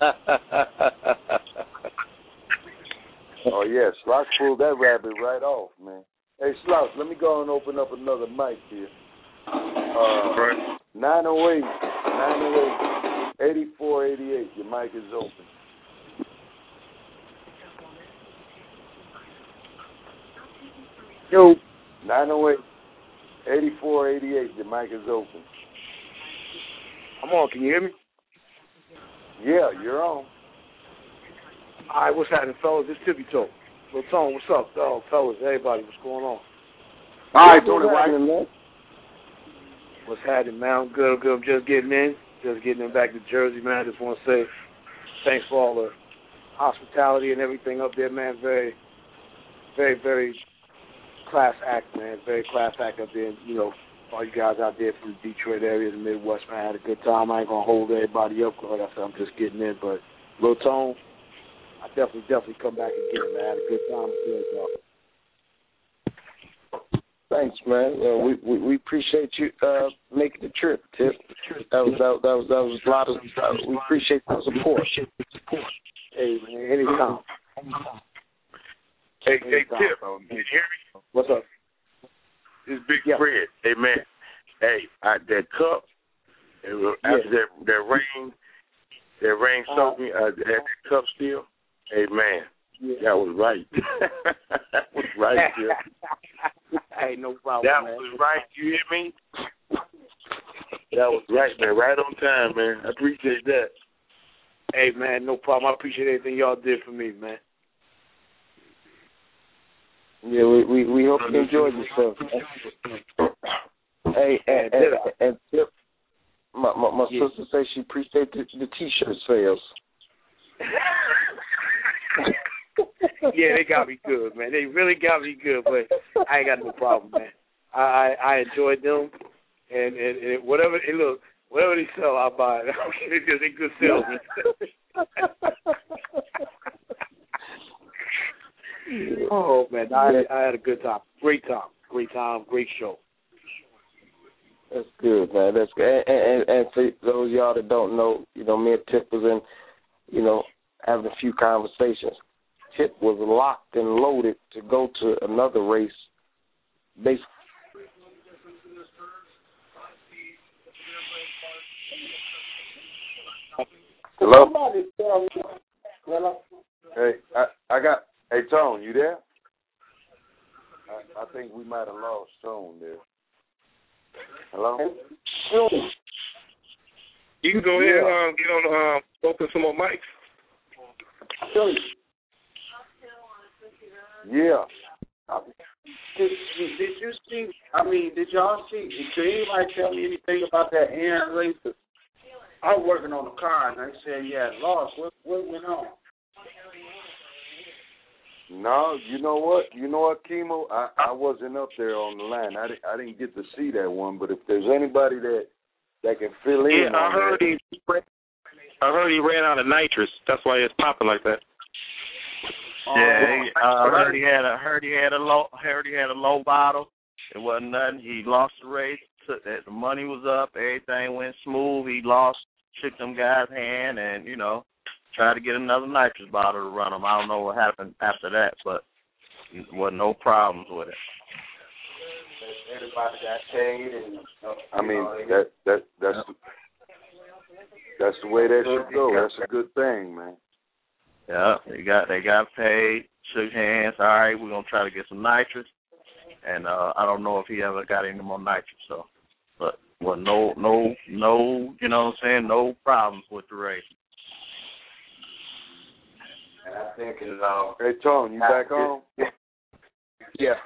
Oh, yeah. Slouch pulled that rabbit right off, man. Hey, Slouch, let me go and open up another mic here. 908-8488. Your mic is open. Yo. 908-8488. Your mic is open. I'm on. Can you hear me? Yeah, you're on. All right, what's happening, fellas? It's Tippy Toe. Lil Tone, what's up, fellas? Everybody, what's going on? All right, Tony White. What's happening, man? I'm good. I'm just getting in back to Jersey, man. I just want to say thanks for all the hospitality and everything up there, man. Very, very, very class act, man. Very class act up there. All you guys out there from the Detroit area, the Midwest, man, I had a good time. I ain't going to hold everybody up. Like I said, I'm just getting in. But Lil Tone, I definitely come back again, man. I had a good time. Thanks, man. We appreciate you making the trip, Tip. That was a lot of. We appreciate the support. Hey, man, anytime. Hey, Tip, can you hear me? What's up? This Big Fred. Hey, man. Hey, that cup, after that rain soaked me, I had that cup still. Hey, man, that was right. That was right, Tip. Hey, no problem, that man. was right. You hear me? That was right, man. Right on time, man. I appreciate that. Hey, man, no problem. I appreciate everything y'all did for me, man. Yeah, we hope you enjoyed yourself. Hey, and Tip, my sister says she appreciates the T-shirt sales. Yeah, they got me good, man. They really got me good, but I ain't got no problem, man. I enjoyed them, and whatever they sell, I buy it. Because they good salesmen. Oh man, I had a good time. Great show. That's good, man. That's good. And for those of y'all that don't know, me and Tip was in, having a few conversations. Tip was locked and loaded to go to another race. Basically. Hello? Hey, I got. Hey, Tone, you there? I think we might have lost Tone there. Hello? You can go ahead and get on, open some more mics. Yeah. Did you see? Did y'all see? Did anybody tell me anything about that Aaron race? I was working on the car and they said, lost. What went on? No, you know what, Kimo? I wasn't up there on the line. I didn't get to see that one. But if there's anybody that can fill in, I heard he ran out of nitrous. That's why it's popping like that. Yeah, I heard he had a low bottle. It wasn't nothing. He lost the race. The money was up. Everything went smooth. He shook them guys' hand, and tried to get another nitrous bottle to run him. I don't know what happened after that, but there wasn't no problems with it. Everybody got paid, and that's the way that should go. That's a good thing, man. Yeah, they got paid, shook hands. All right, we're gonna try to get some nitrous, and I don't know if he ever got any more nitrous. So, but no, you know what I'm saying? No problems with the race. And I think hey, Tone, you back on? Yeah.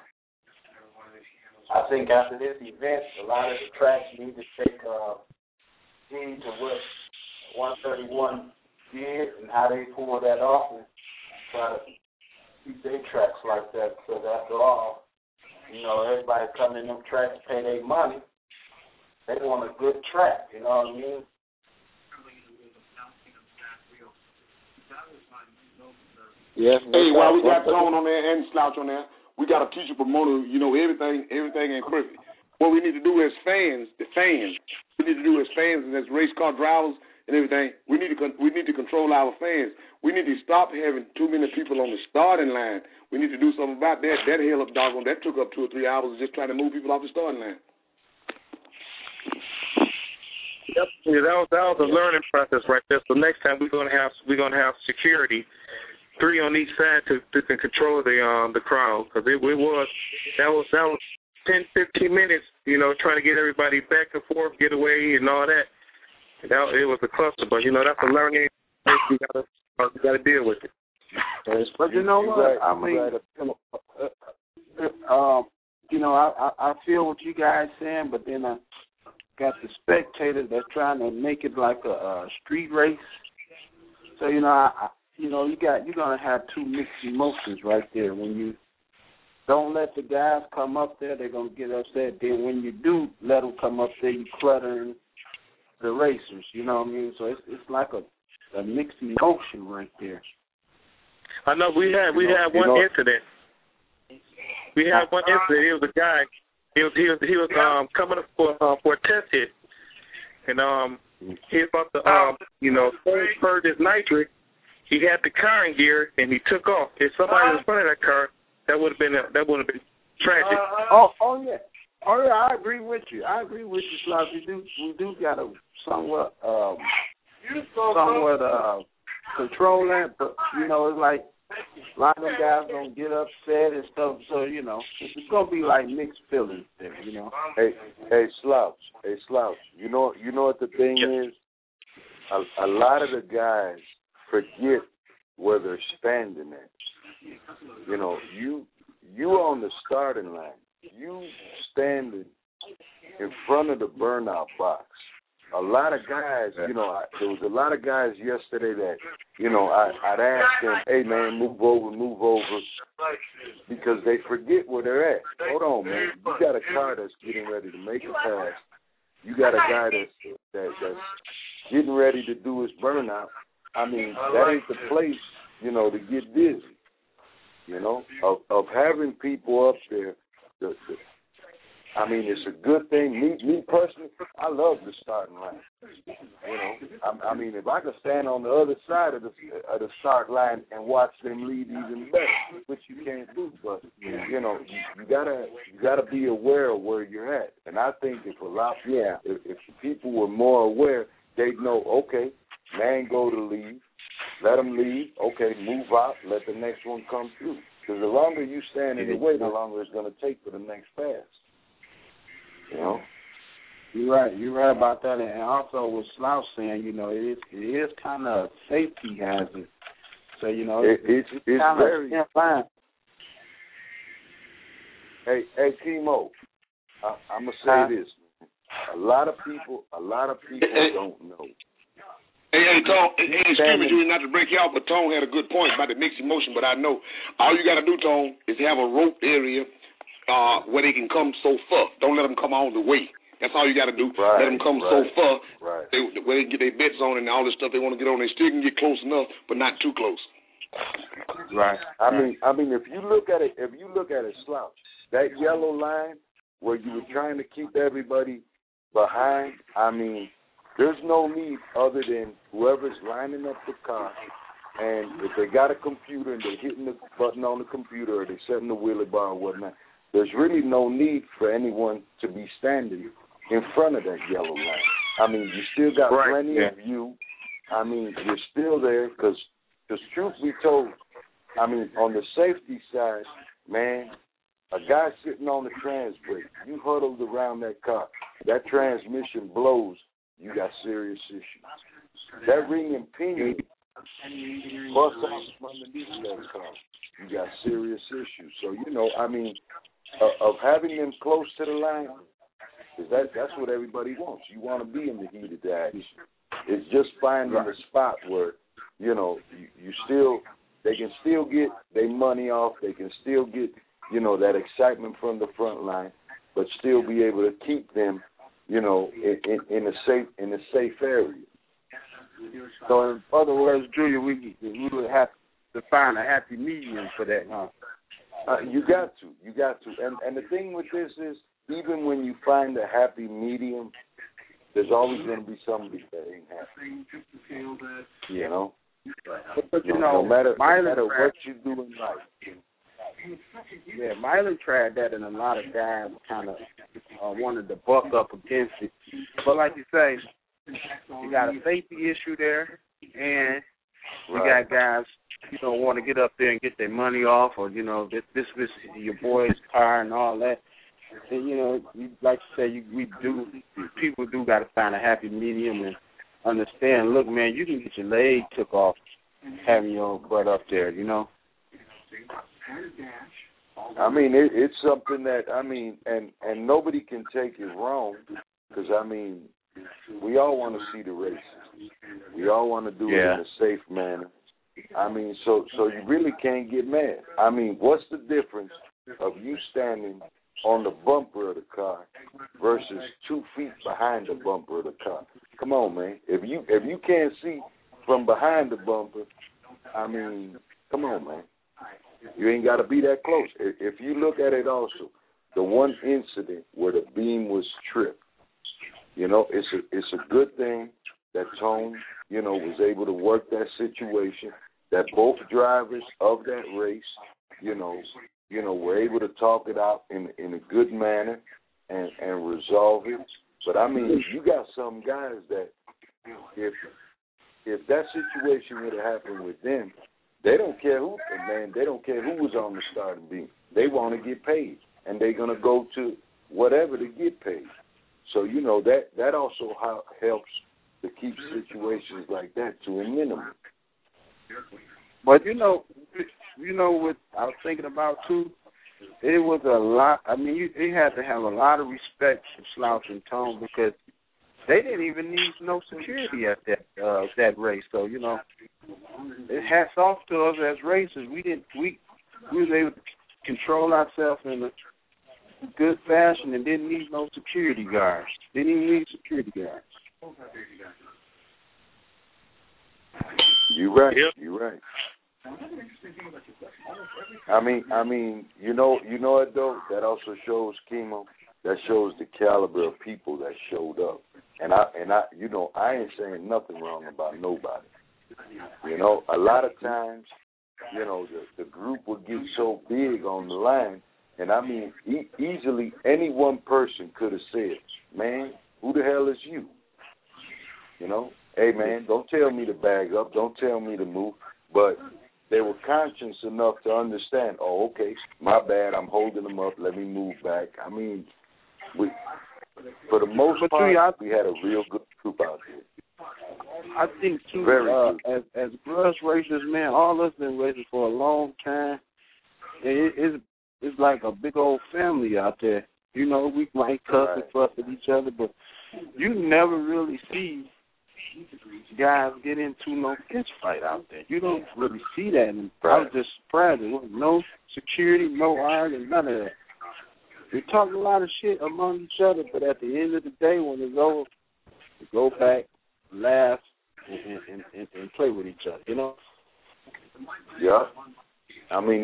I think after this event, a lot of the tracks need to take heed to what 131 did and how they pull that off and try to keep their tracks like that. Because after all, everybody coming in them tracks to pay their money. They want a good track, you know what I mean? Yeah. Hey, while we got Tone on there and Slouch on there, we got a teacher promoter. Everything ain't perfect. What we need to do as fans, we need to do as fans and as race car drivers and everything. We need to control our fans. We need to stop having too many people on the starting line. We need to do something about that. That hell up, doggone, that took up 2 or 3 hours just trying to move people off the starting line. Yep, that was a learning process right there. So next time we're gonna have security, 3 on each side to control the crowd, because that was 10-15 minutes, trying to get everybody back and forth, get away and all that. It was a cluster, but that's a learning. You gotta deal with it. But you know what? I feel what you guys saying, but then I got the spectators that's trying to make it like a street race. So you're gonna have 2 mixed emotions right there. When you don't let the guys come up there, they're gonna get upset. Then when you do let them come up there, you cluttering the racers. You know what I mean? So it's like a mixed emotion right there. I know we had one incident. We had one incident. It was a guy. He was coming up for a test hit, and he was about to purge his nitric. He had the car in gear, and he took off. If somebody was in front of that car, that would have been tragic. Yeah. I agree with you. Slav. We do got to somewhat control that, but it's like a lot of them guys don't get upset and stuff. So it's gonna be like mixed feelings there. Hey, Slouch. You know what the thing is? A lot of the guys forget where they're standing at. You on the starting line. You standing in front of the burnout box. A lot of guys, there was a lot of guys yesterday that, I'd ask them, hey, man, move over, because they forget where they're at. Hold on, man. You got a car that's getting ready to make a pass. You got a guy that's getting ready to do his burnout. I mean, that ain't the place, to get busy, of having people up there. It's a good thing. Me personally, I love the starting line. If I could stand on the other side of the start line and watch them lead even better, which you can't do. But you gotta be aware of where you're at. And I think if people were more aware, they'd know. Okay, man, go to leave. Let them leave. Okay, move out. Let the next one come through. Because the longer you stand in the way, the longer it's going to take for the next pass. You're right about that. And also with Slouch saying, it is kind of a safety hazard. So, it's very fine. Hey, Kimo, I'm going to say this. A lot of people don't know. Hey, Tone, excuse me, not to break you out, but Tone had a good point about the mixed emotion, but I know all you got to do, Tone, is have a rope area where they can come so far. Don't let them come all the way. That's all you got to do. Right, let them come so far where they can get their bets on and all this stuff they want to get on. They still can get close enough, but not too close. Right. I mean, if you look at it, Slouch, that yellow line where you were trying to keep everybody behind, there's no need other than whoever's lining up the car, and if they got a computer and they're hitting the button on the computer or they're setting the wheelie bar or whatnot, there's really no need for anyone to be standing in front of that yellow line. You still got plenty of view. You're still there because truth be told, on the safety side, man, a guy sitting on the trans brake, you huddled around that car, that transmission blows, you got serious issues. That ring and pinion bust out from underneath that car, you got serious issues. So, of having them close to the line, that's what everybody wants. You want to be in the heat of the action. It's just finding a spot where, they can still get their money off, they can still get, that excitement from the front line, but still be able to keep them in a safe area. So in other words, Julia, we would have to find a happy medium for that, huh? You got to. And the thing with this is, even when you find a happy medium, there's always going to be somebody that ain't happy. But no matter what you do in life. Yeah, Miley tried that, and a lot of guys kind of wanted to buck up against it. But like you say, you got a safety issue there, and you got guys, want to get up there and get their money off, or this is your boy's car and all that. And like you say, people do got to find a happy medium and understand. Look, man, you can get your leg took off having your butt up there. It's something that, and nobody can take it wrong, because, we all want to see the races. We all want to do it in a safe manner. So you really can't get mad. What's the difference of you standing on the bumper of the car versus 2 feet behind the bumper of the car? Come on, man. If you can't see from behind the bumper, come on, man. You ain't got to be that close. If you look at it also, the one incident where the beam was tripped. You know, it's a good thing that Tone, you know, was able to work that situation, that both drivers of that race, you know, were able to talk it out in a good manner and resolve it. But I mean, you got some guys that if that situation would have happened with them, they don't care who was on the starting beam. They want to get paid, and they're gonna go to whatever to get paid. So you know that also helps to keep situations like that to a minimum. But you know what I was thinking about too. It was a lot. I mean, they had to have a lot of respect for Slouch and Tone because they didn't even need no security at that race. So you know, it hats off to us as racers. We was able to control ourselves in a good fashion and didn't need no security guards. Didn't even need security guards. You're right. Yep. You're right. I mean, you know what though? That also shows, Chemo. That shows the caliber of people that showed up. And I, you know, I ain't saying nothing wrong about nobody. You know, a lot of times, you know, the group will get so big on the line, and I mean, easily any one person could have said, "Man, who the hell is you?" You know, hey man, don't tell me to bag up, don't tell me to move, but they were conscious enough to understand, oh, okay, my bad, I'm holding them up, let me move back. I mean, for the most part, we had a real good group out there. I think, too, as grudge racers, man, all us been racing for a long time. It's like a big old family out there. You know, we might cuss and fuss at each other, but you never really see guys get into no fist fight out there. You don't really see that. And I was just surprised. There was no security, no arguing, none of that. We talk a lot of shit among each other, but at the end of the day, when it's over, we go back, laugh, and play with each other, you know? Yeah. I mean,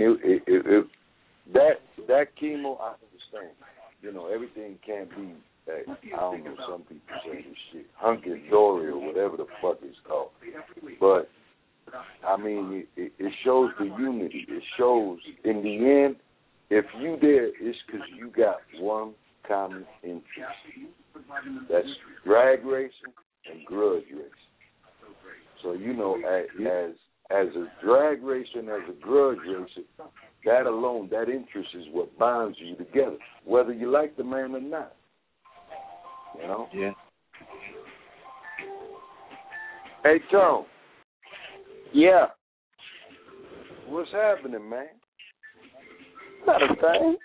that Chemo, I understand. You know, everything can't be that, I don't know, some people say this shit, hunky-dory or whatever the fuck it's called. But, I mean, it shows the unity. It shows, in the end, if you there, it's because you got one common interest. That's drag racing and grudge racing. So, you know, as a drag racer and as a grudge racer, that alone, that interest is what binds you together, whether you like the man or not. You know? Yeah. Hey, Tom. Yeah. What's happening, man? Not a thing.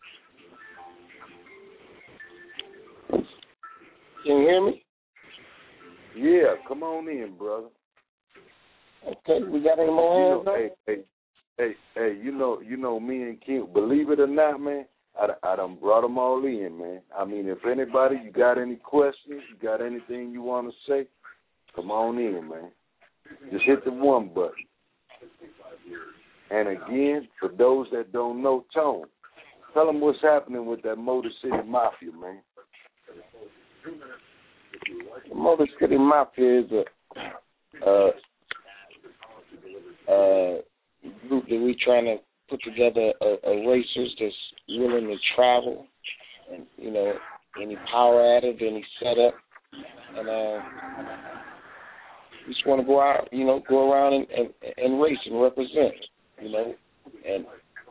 Can you hear me? Yeah, come on in, brother. Okay, we got any more hands up? Hey, you know me and Kim, believe it or not, man, I done brought them all in, man. I mean, if anybody, you got any questions, you got anything you want to say, come on in, man. Just hit the one button. And again, for those that don't know Tone, tell them what's happening with that Motor City Mafia, man. The Motor City Mafia is a group that we trying to put together a racers that's willing to travel and, you know, any power added, any setup. And we just want to go out, you know, go around and race and represent, you know. And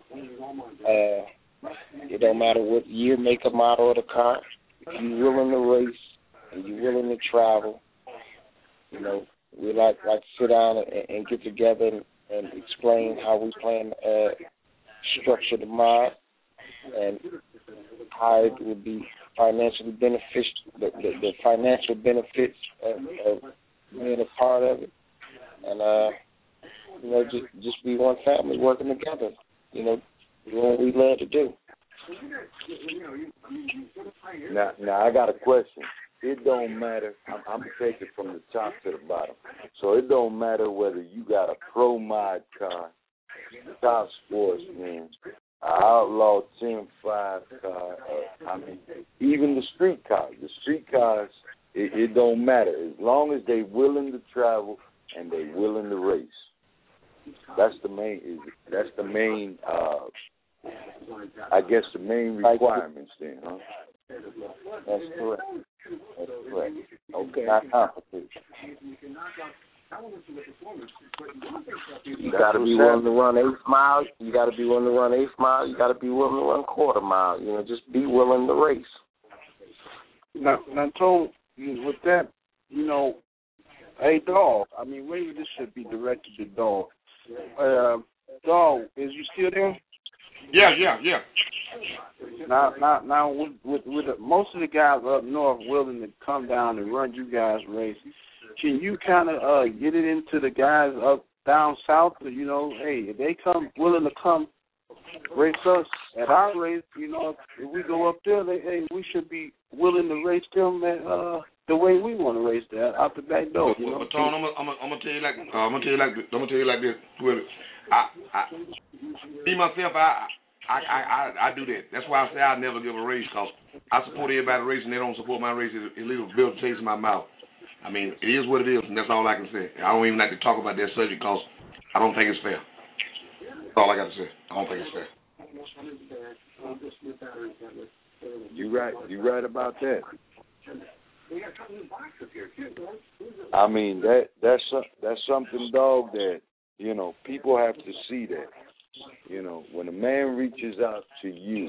it don't matter what year, make, or model of the car. If you're willing to race and you're willing to travel, you know, we like to sit down and get together and explain how we plan to structure the mod and how it would be financially beneficial, the financial benefits of being a part of it. And, you know, just be one family working together, you know, doing what we love to do. Now I got a question. It don't matter. I'm going to take it from the top to the bottom. So it don't matter whether you got a pro mod car, top sportsman, a outlaw 10-5 car. Even the street cars. The street cars, it don't matter as long as they willing to travel and they willing to race. That's the main. I guess the main requirements then, huh? That's correct. Okay. Not complicated. You got to be willing to run 8 miles. You got to be willing to run 8 miles. You got to be willing to run quarter mile. Just be willing to race. Now, Tone, with that, hey, Dog. Maybe this should be directed to Dog. Dog, is you still there? Yeah. Now, with most of the guys up north willing to come down and run you guys' race, can you kind of get it into the guys up down south? Hey, if they come willing to come race us at our race, if we go up there, we should be willing to race them at the way we want to race that out the back door. But Tom, I'm gonna tell you like this. Me myself, I do that. That's why I say I never give a race, because I support everybody racing. They don't support my race. It leaves a bitter taste in my mouth. It is what it is, and that's all I can say. I don't even like to talk about that subject because I don't think it's fair. That's all I got to say. I don't think it's fair. You right about that. That's something, Dog, that people have to see that. When a man reaches out to you,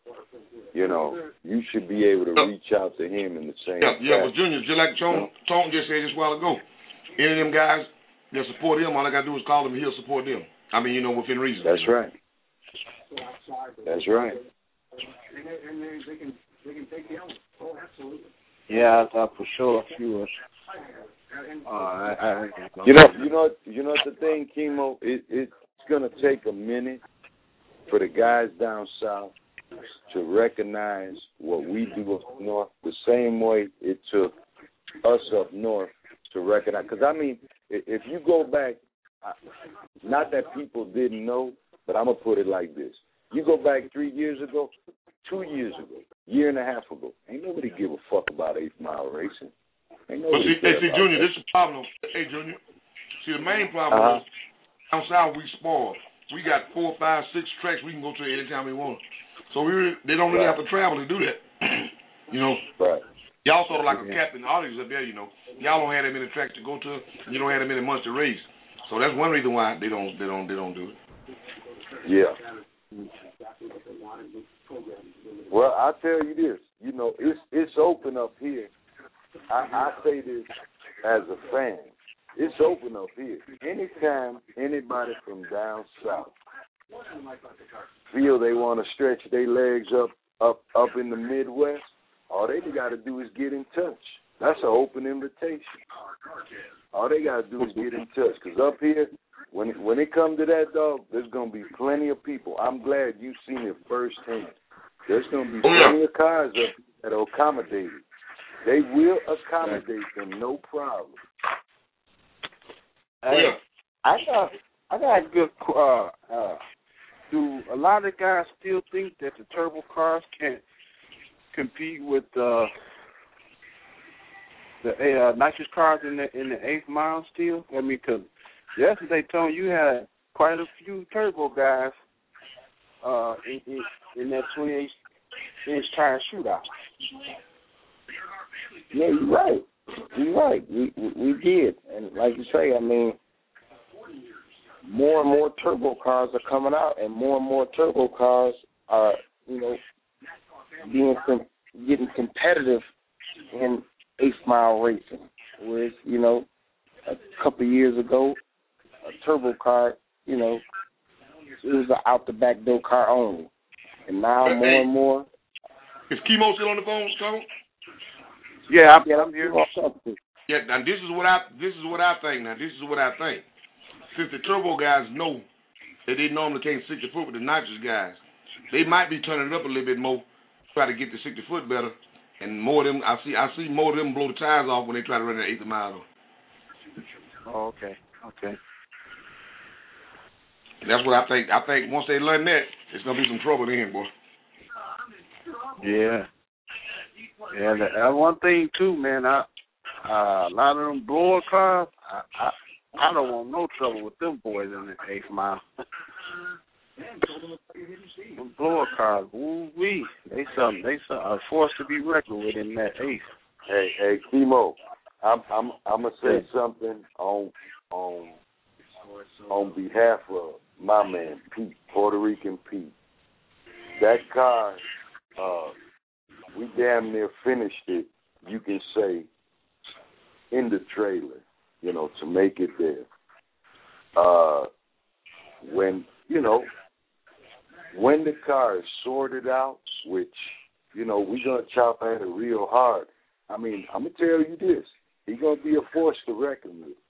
you should be able to reach out to him in the same fashion. Yeah, but Junior, just like Tone just said just a while ago, any of them guys that support him, all I got to do is call him and he'll support them. Within reason. That's right. That's right. Yeah, for sure. You know the thing, Chemo. It's gonna take a minute for the guys down south to recognize what we do up north, the same way it took us up north to recognize. Because if you go back, not that people didn't know, but I'm gonna put it like this: you go back 3 years ago, 2 years ago, year and a half ago, ain't nobody give a fuck about 8-mile racing. But see, Junior, this is the problem. Hey, Junior, see, the main problem is down south we spoiled. We got 4, 5, 6 tracks we can go to anytime we want. So they don't really have to travel to do that. Right. Y'all sort of like a captain audience up there. Y'all don't have that many tracks to go to, and you don't have that many months to race. So that's one reason why they don't do it. Yeah. Well, I'll tell you this. It's open up here. I say this as a fan. It's open up here. Anytime anybody from down south feel they want to stretch their legs up in the Midwest, all they got to do is get in touch. That's an open invitation. All they got to do is get in touch. Because up here, when it comes to that, Dog, there's going to be plenty of people. I'm glad you've seen it firsthand. There's going to be plenty of cars up that are accommodated. They will accommodate them, no problem. Hey, I got a good. Do a lot of guys still think that the turbo cars can compete with the nitrous cars in the 8th mile still? Because yesterday, Tony, you had quite a few turbo guys in that 28-inch tire shootout. Yeah, you're right. We did, and like you say, more and more turbo cars are coming out, and more turbo cars are, getting competitive in 8th mile racing. Whereas, a couple of years ago, a turbo car, it was an out the back door car only, and now more and more. Is Chemo still on the phone, Tom? Yeah, I'm here. Yeah, now this is what I think. Since the turbo guys know that they normally can't 60 foot with the nitrous guys, they might be turning it up a little bit more, try to get the 60 foot better, and more of them. I see more of them blow the tires off when they try to run that 8th mile. Oh, okay. And that's what I think. I think once they learn that, It's gonna be some trouble then, boy. Yeah. Yeah, that's one thing too, man. A lot of them blower cars, I don't want no trouble with them boys in the 8th mile. Them blower cars, woo-wee. They a force to be reckoned with in that 8th. Hey, Kimo, I'm gonna say something on behalf of my man Pete, Puerto Rican Pete. That car, we damn near finished it. You can say in the trailer, to make it there. When the car is sorted out, which we're gonna chop at it real hard. I mean, I'm gonna tell you this: he's gonna be a force to reckon with.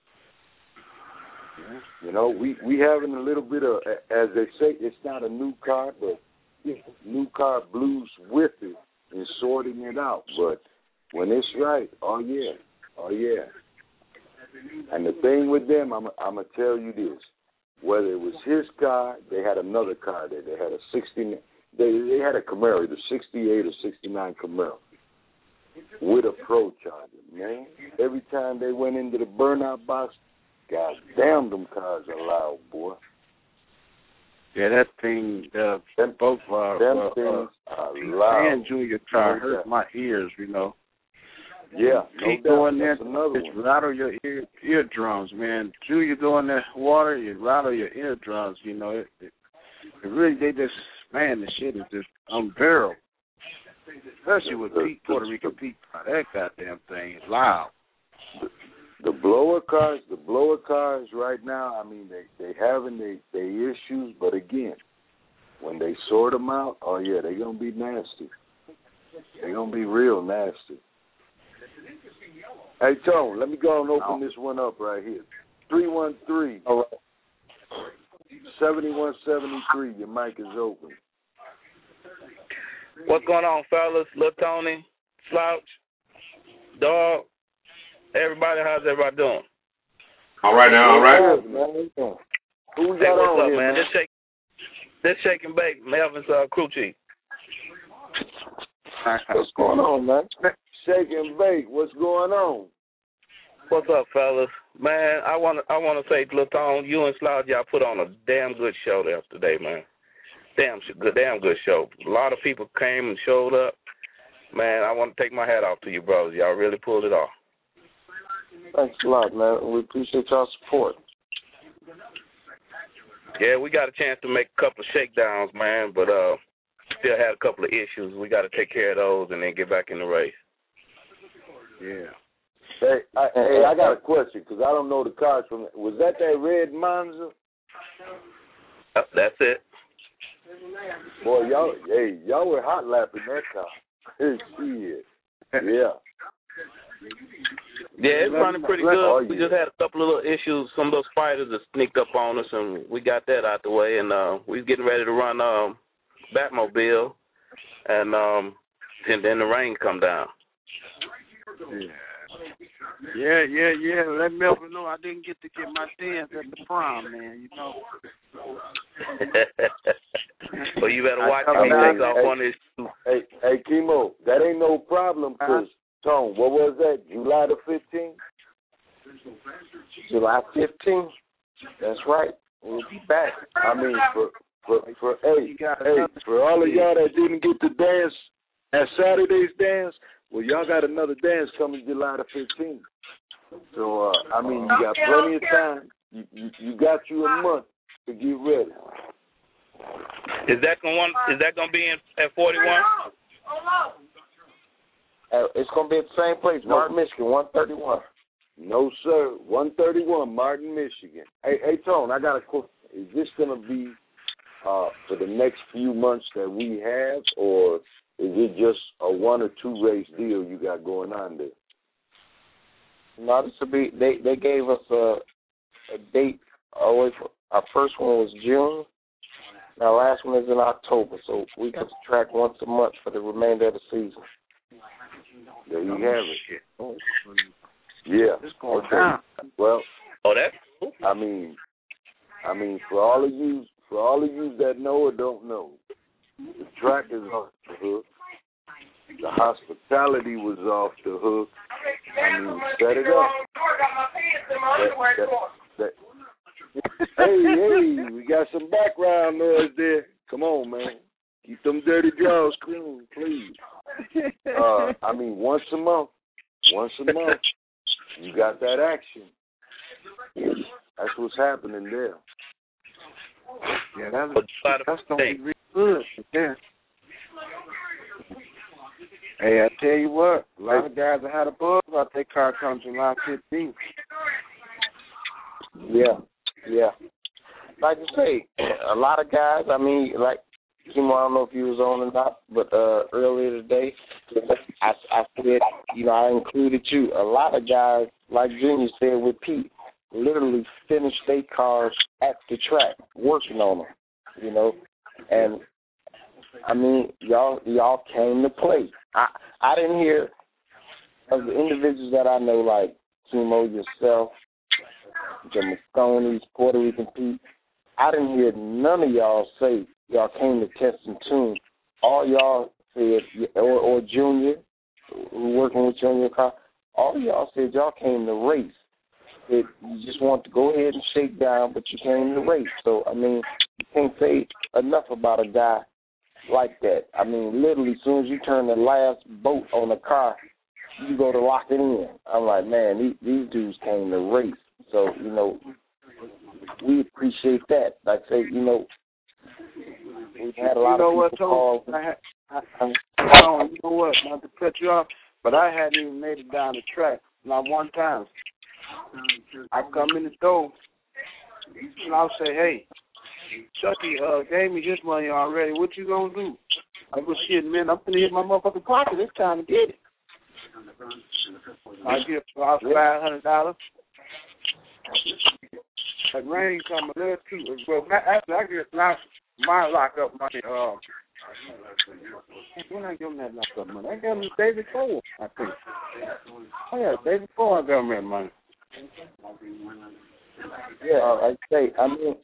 We having a little bit of, as they say, it's not a new car, but new car blues with it and sorting it out. But when it's right, oh yeah. And the thing with them, I'm gonna tell you this: whether it was his car, they had another car there. They had a 60. They had a Camaro, the 68 or 69 Camaro, with a Pro Charger. Man, every time they went into the burnout box, God damn, them cars are loud, boy. Yeah, that thing, both things are loud. and Junior car hurt my ears, Yeah, Keep going there, just rattle your eardrums, man. Junior go in that water, you rattle your eardrums, It really, the shit is just unbearable. Especially with Puerto Rican Pete. That goddamn thing is loud. The blower cars right now, I mean, they having their issues, but again, when they sort them out, oh yeah, they're going to be nasty. They're going to be real nasty. Hey, Tone, let me go and open this one up right here. 313-7173, your mic is open. What's going on, fellas? Lil Tony, Slouch, Dog, everybody, how's everybody doing? All right now, all right. Who we got what's on up, here, man? This Shake and Bake, Melvin's crew chief. What's going on, man? Shake and Bake, what's going on? What's up, fellas? Man, I want to say, Lil Tone, you and Slouch, y'all put on a damn good show there today, man. Damn good show. A lot of people came and showed up. Man, I want to take my hat off to you, brothers. Y'all really pulled it off. Thanks a lot, man. We appreciate y'all support. Yeah, we got a chance to make a couple of shakedowns, man, but still had a couple of issues. We got to take care of those and then get back in the race. Yeah. Hey, I got a question because I don't know the cars from. Was that red Monza? That's it. Boy, y'all were hot lapping that car. Shit. Yeah. Yeah, it's running pretty good. We just had a couple of little issues. Some of those fighters that sneaked up on us, and we got that out the way. And we was getting ready to run Batmobile, and then the rain come down. Yeah. Let Melvin know I didn't get to get my dance at the prom, man. Well, you better watch him. He takes off on his shoe. Hey, Kimo, that ain't no problem, because, Tone, what was that, July the 15th? July 15th? That's right. We'll be back. I mean, for all of y'all that didn't get to dance at Saturday's dance, well, y'all got another dance coming July the 15th. So, I mean, you got plenty of time. You got you a month to get ready. Is that gonna be at 41? It's gonna be at the same place, Martin, Michigan, 131. No, sir, 131, Martin, Michigan. Hey, Tone, I got a question. Is this gonna be for the next few months that we have, or is it just a 1 or 2 race deal you got going on there? No, this will be. They gave us a date. Always, our first one was June. Our last one is in October. So we got to track once a month for the remainder of the season. There you have it. Yeah. It's going down. Well. Oh, that's. I mean, for all of you For all of you that know or don't know, the track is off the hook. The hospitality was off the hook. I mean, set it up. Hey, we got some background noise there. Come on, man. Keep them dirty drawers clean, please. I mean, once a month, you got that action. That's what's happening there. Yeah, that's going to be really good. Yeah. Hey, I tell you what, a lot of guys have had a buzz about their car come July 15th. Yeah. Like I say, a lot of guys, I mean, like, Kimo, I don't know if you was on or not, but earlier today, I said, you know, I included you. A lot of guys, like Junior said with Pete, literally finished their cars at the track, working on them, you know. And, I mean, y'all came to play. I didn't hear of the individuals that I know, like Kimo, yourself, the Mosconis, Puerto Rican Pete. I didn't hear none of y'all say y'all came to test and tune. All y'all said, or Junior, who working with you on your car, all y'all said y'all came to race. That you just want to go ahead and shake down, but you came to race. So, I mean, you can't say enough about a guy like that. I mean, literally, as soon as you turn the last bolt on the car, you go to lock it in. I'm like, man, these dudes came to race. So, you know, we appreciate that. Like I say, you know, we've had a lot of people call. You know what, not to cut you off, but I hadn't even made it down the track, not one time. I come in the door, and I'll say, hey, Chucky gave me this money already. What you gonna do? I go, shit, man, I'm gonna hit my motherfucking pocket. It's time to get it. I get about $500. That rain coming there too. Well, after I get my lockup money, when I give them that lockup money, I gave them the day before, I think. Oh yeah, the day before I got them that money. Yeah, like I say, I mean,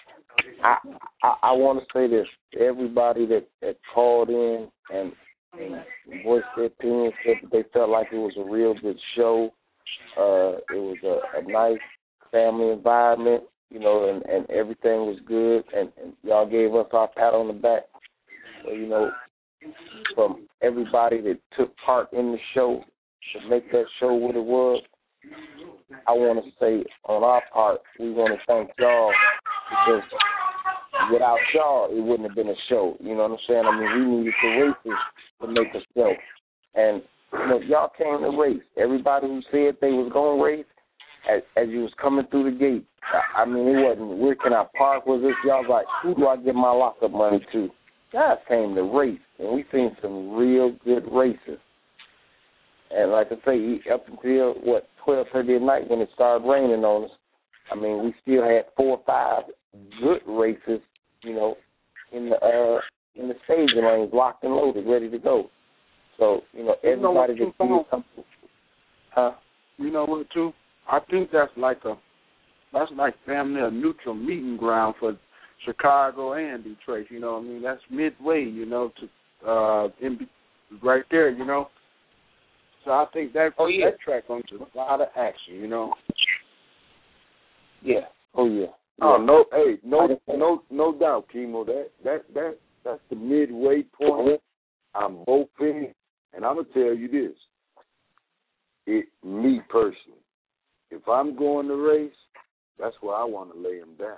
I want to say this. Everybody that called in and voiced their opinion, said that they felt like it was a real good show. It was a nice family environment, you know, and everything was good, and y'all gave us our pat on the back. So, you know, from everybody that took part in the show to make that show what it was, I want to say on our part, we want to thank y'all, because without y'all, it wouldn't have been a show. You know what I'm saying? I mean, we needed the races to make a show. And, you know, y'all came to race. Everybody who said they was going to race, as you was coming through the gate, I mean, it wasn't, where can I park? Was this? Y'all was like, who do I give my lockup money to? Guys came to race, and we seen some real good races. And like I say, up until, 12:30 at night when it started raining on us, I mean, we still had 4 or 5 good races, you know, in the staging lanes, locked and loaded, ready to go. So, you know, everybody that did something. Huh? You know what, too? I think that's like family a neutral meeting ground for Chicago and Detroit. You know what I mean? That's midway, you know, to right there, you know. So I think that that track going to a lot of action, you know. Yeah. Oh yeah. Oh no! Hey, no doubt, Kimo. That's the midway point. I'm hoping, and I'm gonna tell you this. Me personally, if I'm going to race, that's where I want to lay them down.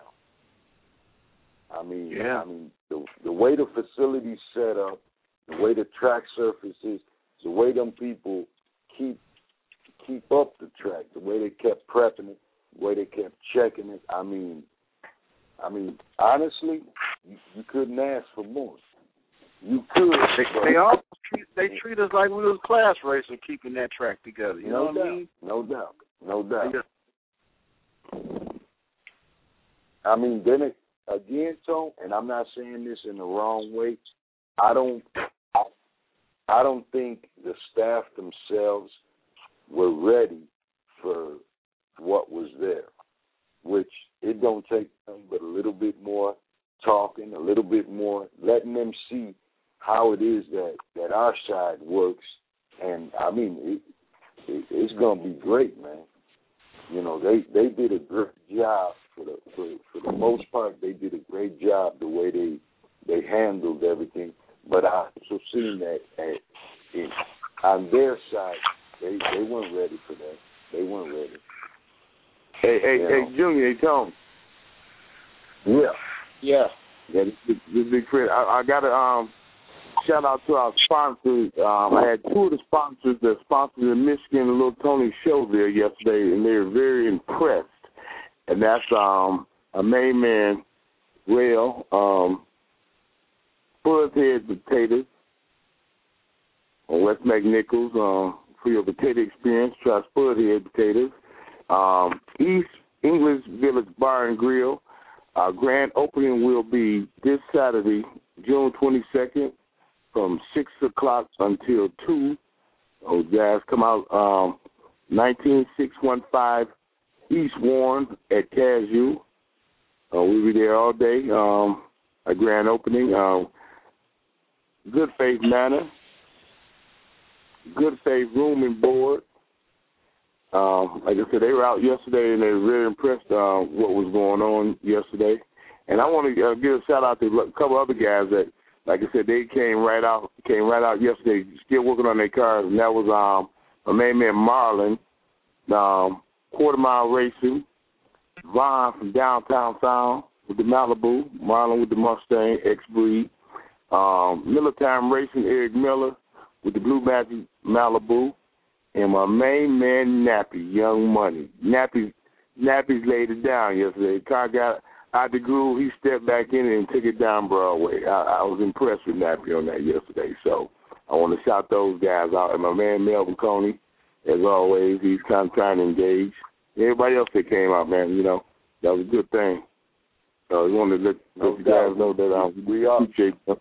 I mean, the way the facility's set up, the way the track surface is, the way them people keep up the track, the way they kept prepping it, the way they kept checking it. I mean, honestly, you couldn't ask for more. You could. They treat us like we was class racing, keeping that track together. You know what I mean? No doubt. I mean, then again, Tone, and I'm not saying this in the wrong way. I don't think the staff themselves were ready for what was there, which it don't take them but a little bit more talking a little bit more, letting them see how it is that our side works. And, I mean, it's going to be great, man. You know, they did a great job for the most part. They did a great job the way they handled everything. But I also seen that on their side, they weren't ready for that. They weren't ready. Hey, Junior, hey, Tone. Yeah, this big Fred. I got to shout out to our sponsors. I had two of the sponsors that sponsored the Michigan and Little Tony show there yesterday, and they were very impressed. And that's a main man, Rail, Spud's Head Potatoes, West McNichols, for your potato experience, try Spud's Head Potatoes. East English Village Bar and Grill. Our grand opening will be this Saturday, June 22nd, from 6 o'clock until 2. Oh, guys, come out 19615 East Warren at Cashew. We'll be there all day. A grand opening. Good Faith Manor. Good Faith Room and Board. Like I said, they were out yesterday and they were very impressed what was going on yesterday. And I want to give a shout out to a couple other guys that, like I said, they came right out yesterday, still working on their cars. And that was my main man Marlon, Quarter Mile Racing, Vaughn from Downtown Sound with the Malibu, Marlon with the Mustang X-Breed, Miller Time Racing, Eric Miller with the Blue Magic Malibu. And my main man, Nappy, Young Money. Nappy's laid it down yesterday. The car got out the groove. He stepped back in and took it down Broadway. I was impressed with Nappy on that yesterday. So I want to shout those guys out. And my man, Melvin Coney, as always, he's kind of trying to engage. Everybody else that came out, man, you know, that was a good thing. So I wanted to let you guys know that we appreciate them.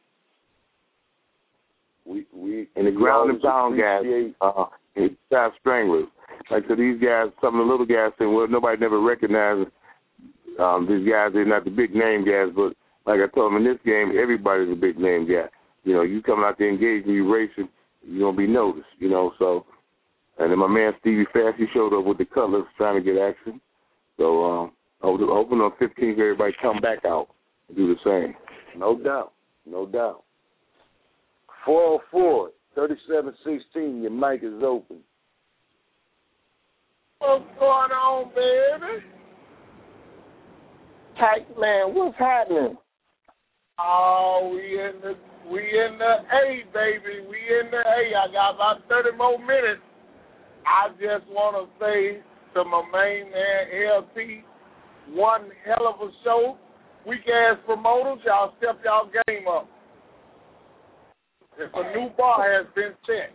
We and the ground and pound guys. Staff Stranglers. Like so these guys, some of the little guys saying, well, nobody never recognized these guys. They're not the big name guys, but like I told them, in this game, everybody's a big name guy. You know, you coming out there engaging, you racing, you're going to be noticed, you know. So, and then my man Stevie Fast, he showed up with the colors trying to get action. So, hoping on 15th, everybody come back out and do the same. No doubt. 404. 3716, your mic is open. What's going on, baby? Tight man, what's happening? Oh, we in the A, baby. We in the A. I got about 30 more minutes. I just want to say to my main man, LP, one hell of a show. Weak ass promoters, y'all step y'all game up. If a new bar has been set.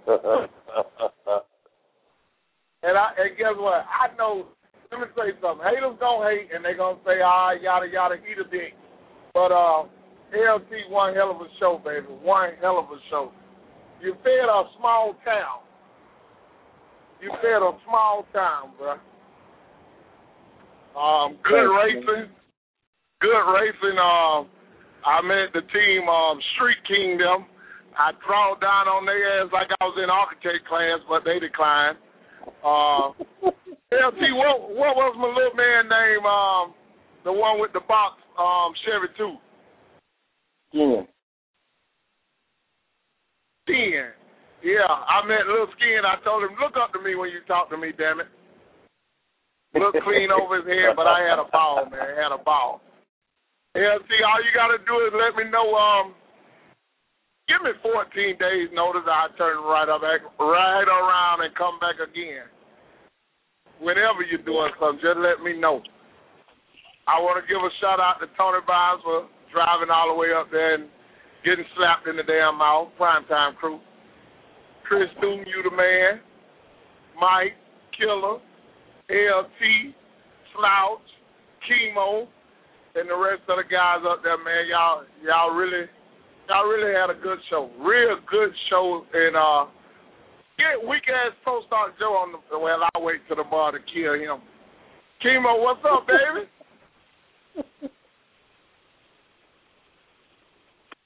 and guess what? I know, let me say something. Haters gonna hate and they gonna say, yada, yada, eat a dick. But LT, one hell of a show, baby. One hell of a show. You fed a small town. Bro. Good racing. I met the team, Street Kingdom. I drawed down on their ass like I was in architect class, but they declined. LT, what was my little man name? The one with the box, Chevy 2. Skin. Yeah, I met Little Skin. I told him, look up to me when you talk to me, damn it. Look clean over his head, but I had a ball, man. LT, all you got to do is let me know, give me 14 days notice. I'll turn right around and come back again. Whenever you're doing something, just let me know. I want to give a shout out to Tony Bynes for driving all the way up there and getting slapped in the damn mouth. Primetime crew. Chris Doom, you the man. Mike, Killer, LT, Slouch, Chemo, and the rest of the guys up there, man. Y'all really had a good show. Real good show. And get weak-ass Pro-Stock Joe on the... Well, I'll wait till the bar to kill him. Chemo, what's up, baby?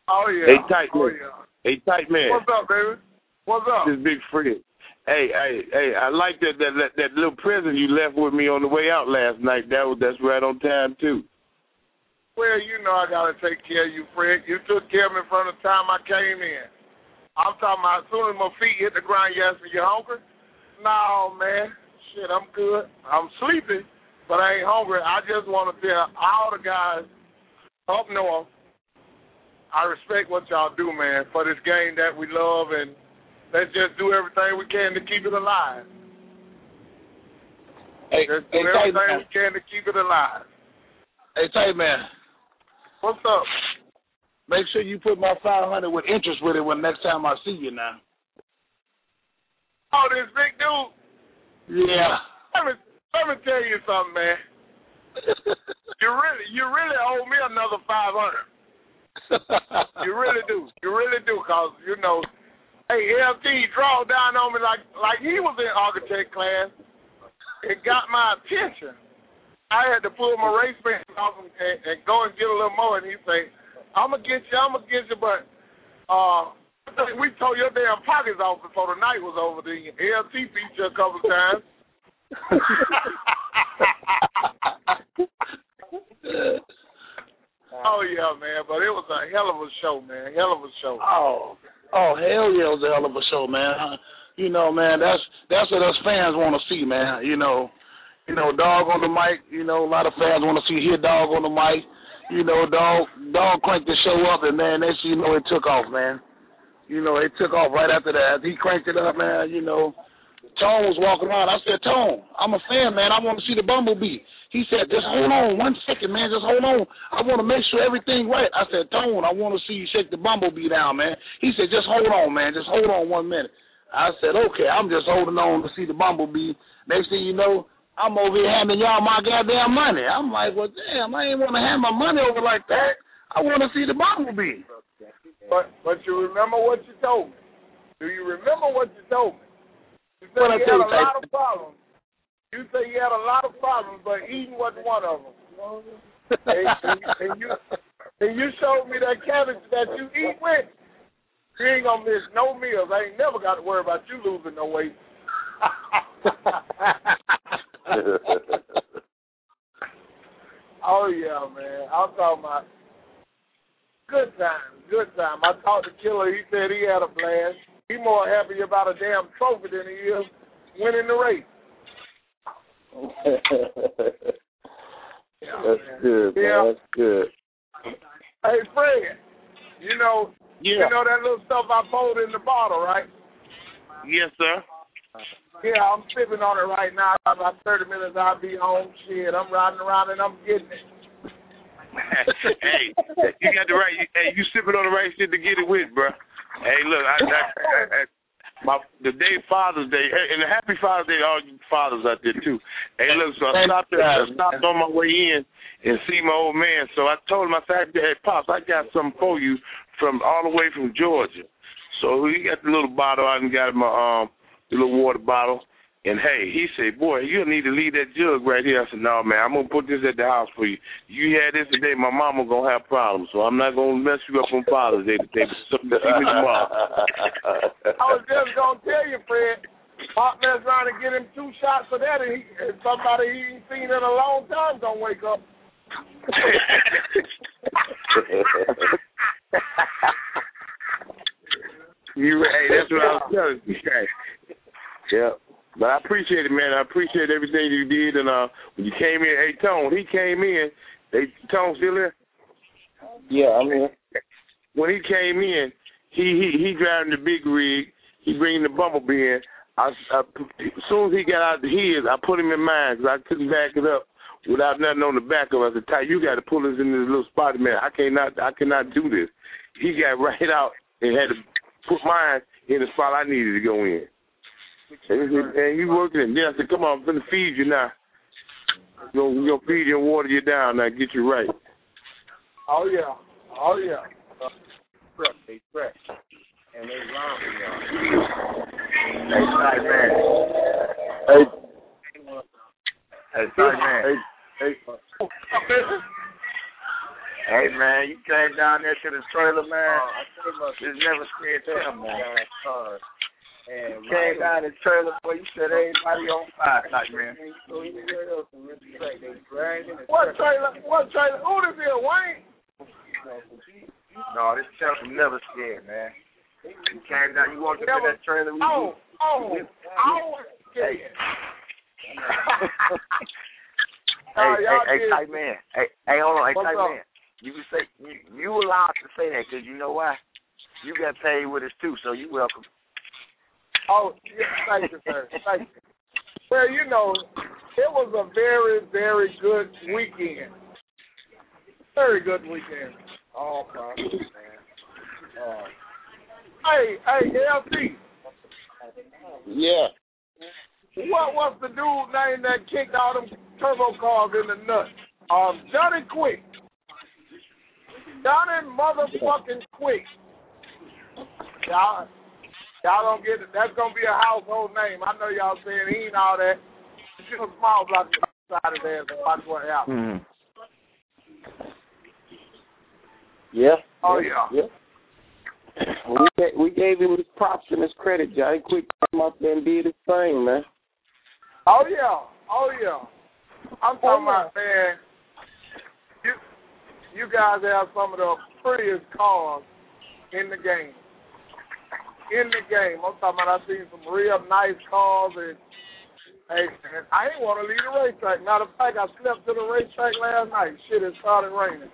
Oh, yeah. Hey, tight man. Oh, yeah. Hey, tight man. What's up, baby? What's up? This big friend. Hey, I like that little present you left with me on the way out last night. That's right on time, too. Well, you know I got to take care of you, Fred. You took care of me from the time I came in. I'm talking about as soon as my feet hit the ground, you ask me, you hungry? No, man. Shit, I'm good. I'm sleepy, but I ain't hungry. I just want to tell all the guys up north, I respect what y'all do, man, for this game that we love, and let's just do everything we can to keep it alive. Let's do everything we can to keep it alive. Hey, Tay, man. What's up? Make sure you put my 500 with interest with it when next time I see you now. Oh, this big dude? Yeah. Let me tell you something, man. You really owe me another 500. You really do. You really do, because, you know, hey, LT draw down on me like he was in architect class. It got my attention. I had to pull my race band off and go and get a little more, and he say, I'm going to get you, but we tore your damn pockets off before the night was over. The LT beat you a couple of times. Oh, yeah, man, but it was a hell of a show, man, hell of a show. Oh, hell yeah, it was a hell of a show, man. You know, man, that's what us fans want to see, man, you know, Dog on the mic, you know, a lot of fans want to hear Dog on the mic. You know, Dog cranked the show up, and, man, next thing you know, it took off, man. You know, it took off right after that. He cranked it up, man, you know. Tone was walking around. I said, Tone, I'm a fan, man. I want to see the Bumblebee. He said, just hold on 1 second, man. Just hold on. I want to make sure everything right. I said, Tone, I want to see you shake the Bumblebee down, man. He said, just hold on, man. Just hold on 1 minute. I said, okay, I'm just holding on to see the Bumblebee. Next thing you know, I'm over here handing y'all my goddamn money. I'm like, well, damn, I ain't want to hand my money over like that. I want to see the Bumblebee. But you remember what you told me? Do you remember what you told me? You said you had a lot of problems. You said you had a lot of problems, but eating wasn't one of them. and you showed me that cabbage that you eat with. You ain't going to miss no meals. I ain't never got to worry about you losing no weight. Oh, yeah, man. I'm talking about good time. I talked to Killer. He said he had a blast. He more happy about a damn trophy than he is winning the race. That's good, man. Yeah. That's good. Hey, Fred, you know that little stuff I poured in the bottle, right? Yes, sir. Yeah, I'm sipping on it right now. About 30 minutes, I'll be home. Shit, I'm riding around and I'm getting it. Hey, you got the right. Hey, you sipping on the right shit to get it with, bro. Hey, look, the day Father's Day, and a happy Father's Day to all you fathers out there too. Hey, look, so I stopped on my way in and see my old man. So I told him, I said, hey, Pops, I got something for you from all the way from Georgia. So he got the little bottle. I got my the little water bottle. And, hey, he said, boy, you need to leave that jug right here. I said, no, man, I'm going to put this at the house for you. You had this today, my mama going to have problems, so I'm not going to mess you up on Father's Day today. Something to see me tomorrow. I was just going to tell you, Fred, Pop mess around and get him 2 shots of that, and somebody he ain't seen in a long time going to wake up. Hey, that's what I was telling you. Yeah. But I appreciate it, man. I appreciate everything you did. And when you came in, hey, Tone, he came in. Hey, Tone, still there? Yeah, I'm here. When he came in, he driving the big rig. He bringing the Bumblebee in. As soon as he got out of his, I put him in mine because I couldn't back it up without nothing on the back of it. I said, Ty, you got to pull us in this little spot, man. I cannot do this. He got right out and had to put mine in the spot I needed to go in. And you worked it. Then I said, come on, I'm going to feed you now. We're going to feed you and water you down now, get you right. Oh, yeah. Oh, yeah. They fresh. And they rhyme with y'all. Hey, sorry, man. Hey, sorry, man. Hey, man. man. You came down there to the trailer, man. It's never scared to him, man. You came down the trailer, boy. You set everybody on fire, like, man. What trailer? What trailer? Who this is, Wayne? No, this trailer never scared, man. You came down. You walked up in that trailer. Hey. Hey, tight man. Hey, hold on. Hey, tight man. You can say you allowed to say that because you know why? You got paid with us too, so you welcome. Oh, yeah, thank you, sir. Thank you. Well, you know, it was a very, very good weekend. Very good weekend. Oh, man. Hey, LT. Yeah. What was the dude name that kicked all them turbo cars in the nuts? Johnny Quick. Johnny motherfucking Quick. Y'all don't get it. That's going to be a household name. I know y'all saying he ain't all that. Just a small block outside of there and watch what happens. Yeah. Oh, yeah. We gave him his props and his credit. Johnny Quick came up there and did his thing, man. Oh, yeah. I'm talking about, man, you guys have some of the prettiest cars in the game. I'm talking about I seen some real nice cars, and hey, man, I ain't want to leave the racetrack. Matter of fact, I slept to the racetrack last night. Shit, it started raining.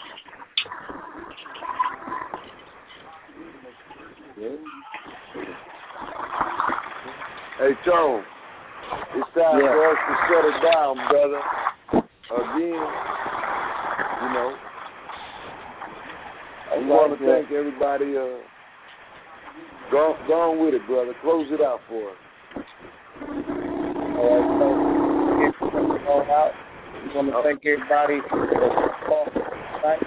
Hey, Tone, it's time for us to shut it down, brother. Again, you know, I want to thank everybody. Go on with it, brother. Close it out for us. All right, so we want to thank everybody for the call tonight.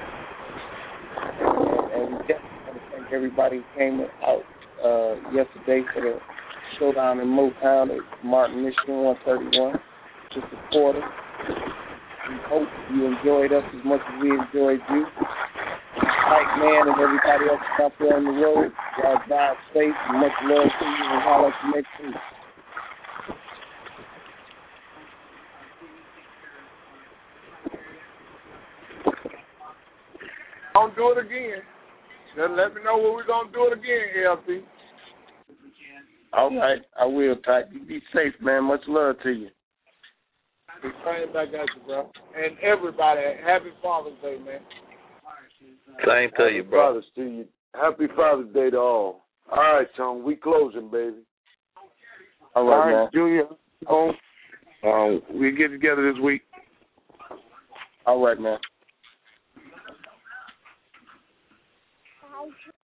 And we definitely want to thank everybody who came out yesterday for the showdown in Motown at Martin, Michigan 131 to support us. We hope you enjoyed us as much as we enjoyed you. Mike, man, and everybody else out there on the road, y'all drive safe and much love to you and holler at you next week. Don't do it again. Just let me know when we're going to do it again, LC. All right, I will, Ty. You be safe, man. Much love to you. Be praying back at you, bro. And everybody, happy Father's Day, man. Same to you, bro. Father's to you. Happy Father's Day to all. All right, Tom, we closing, baby. All right, man. Junior. We get together this week. All right, man.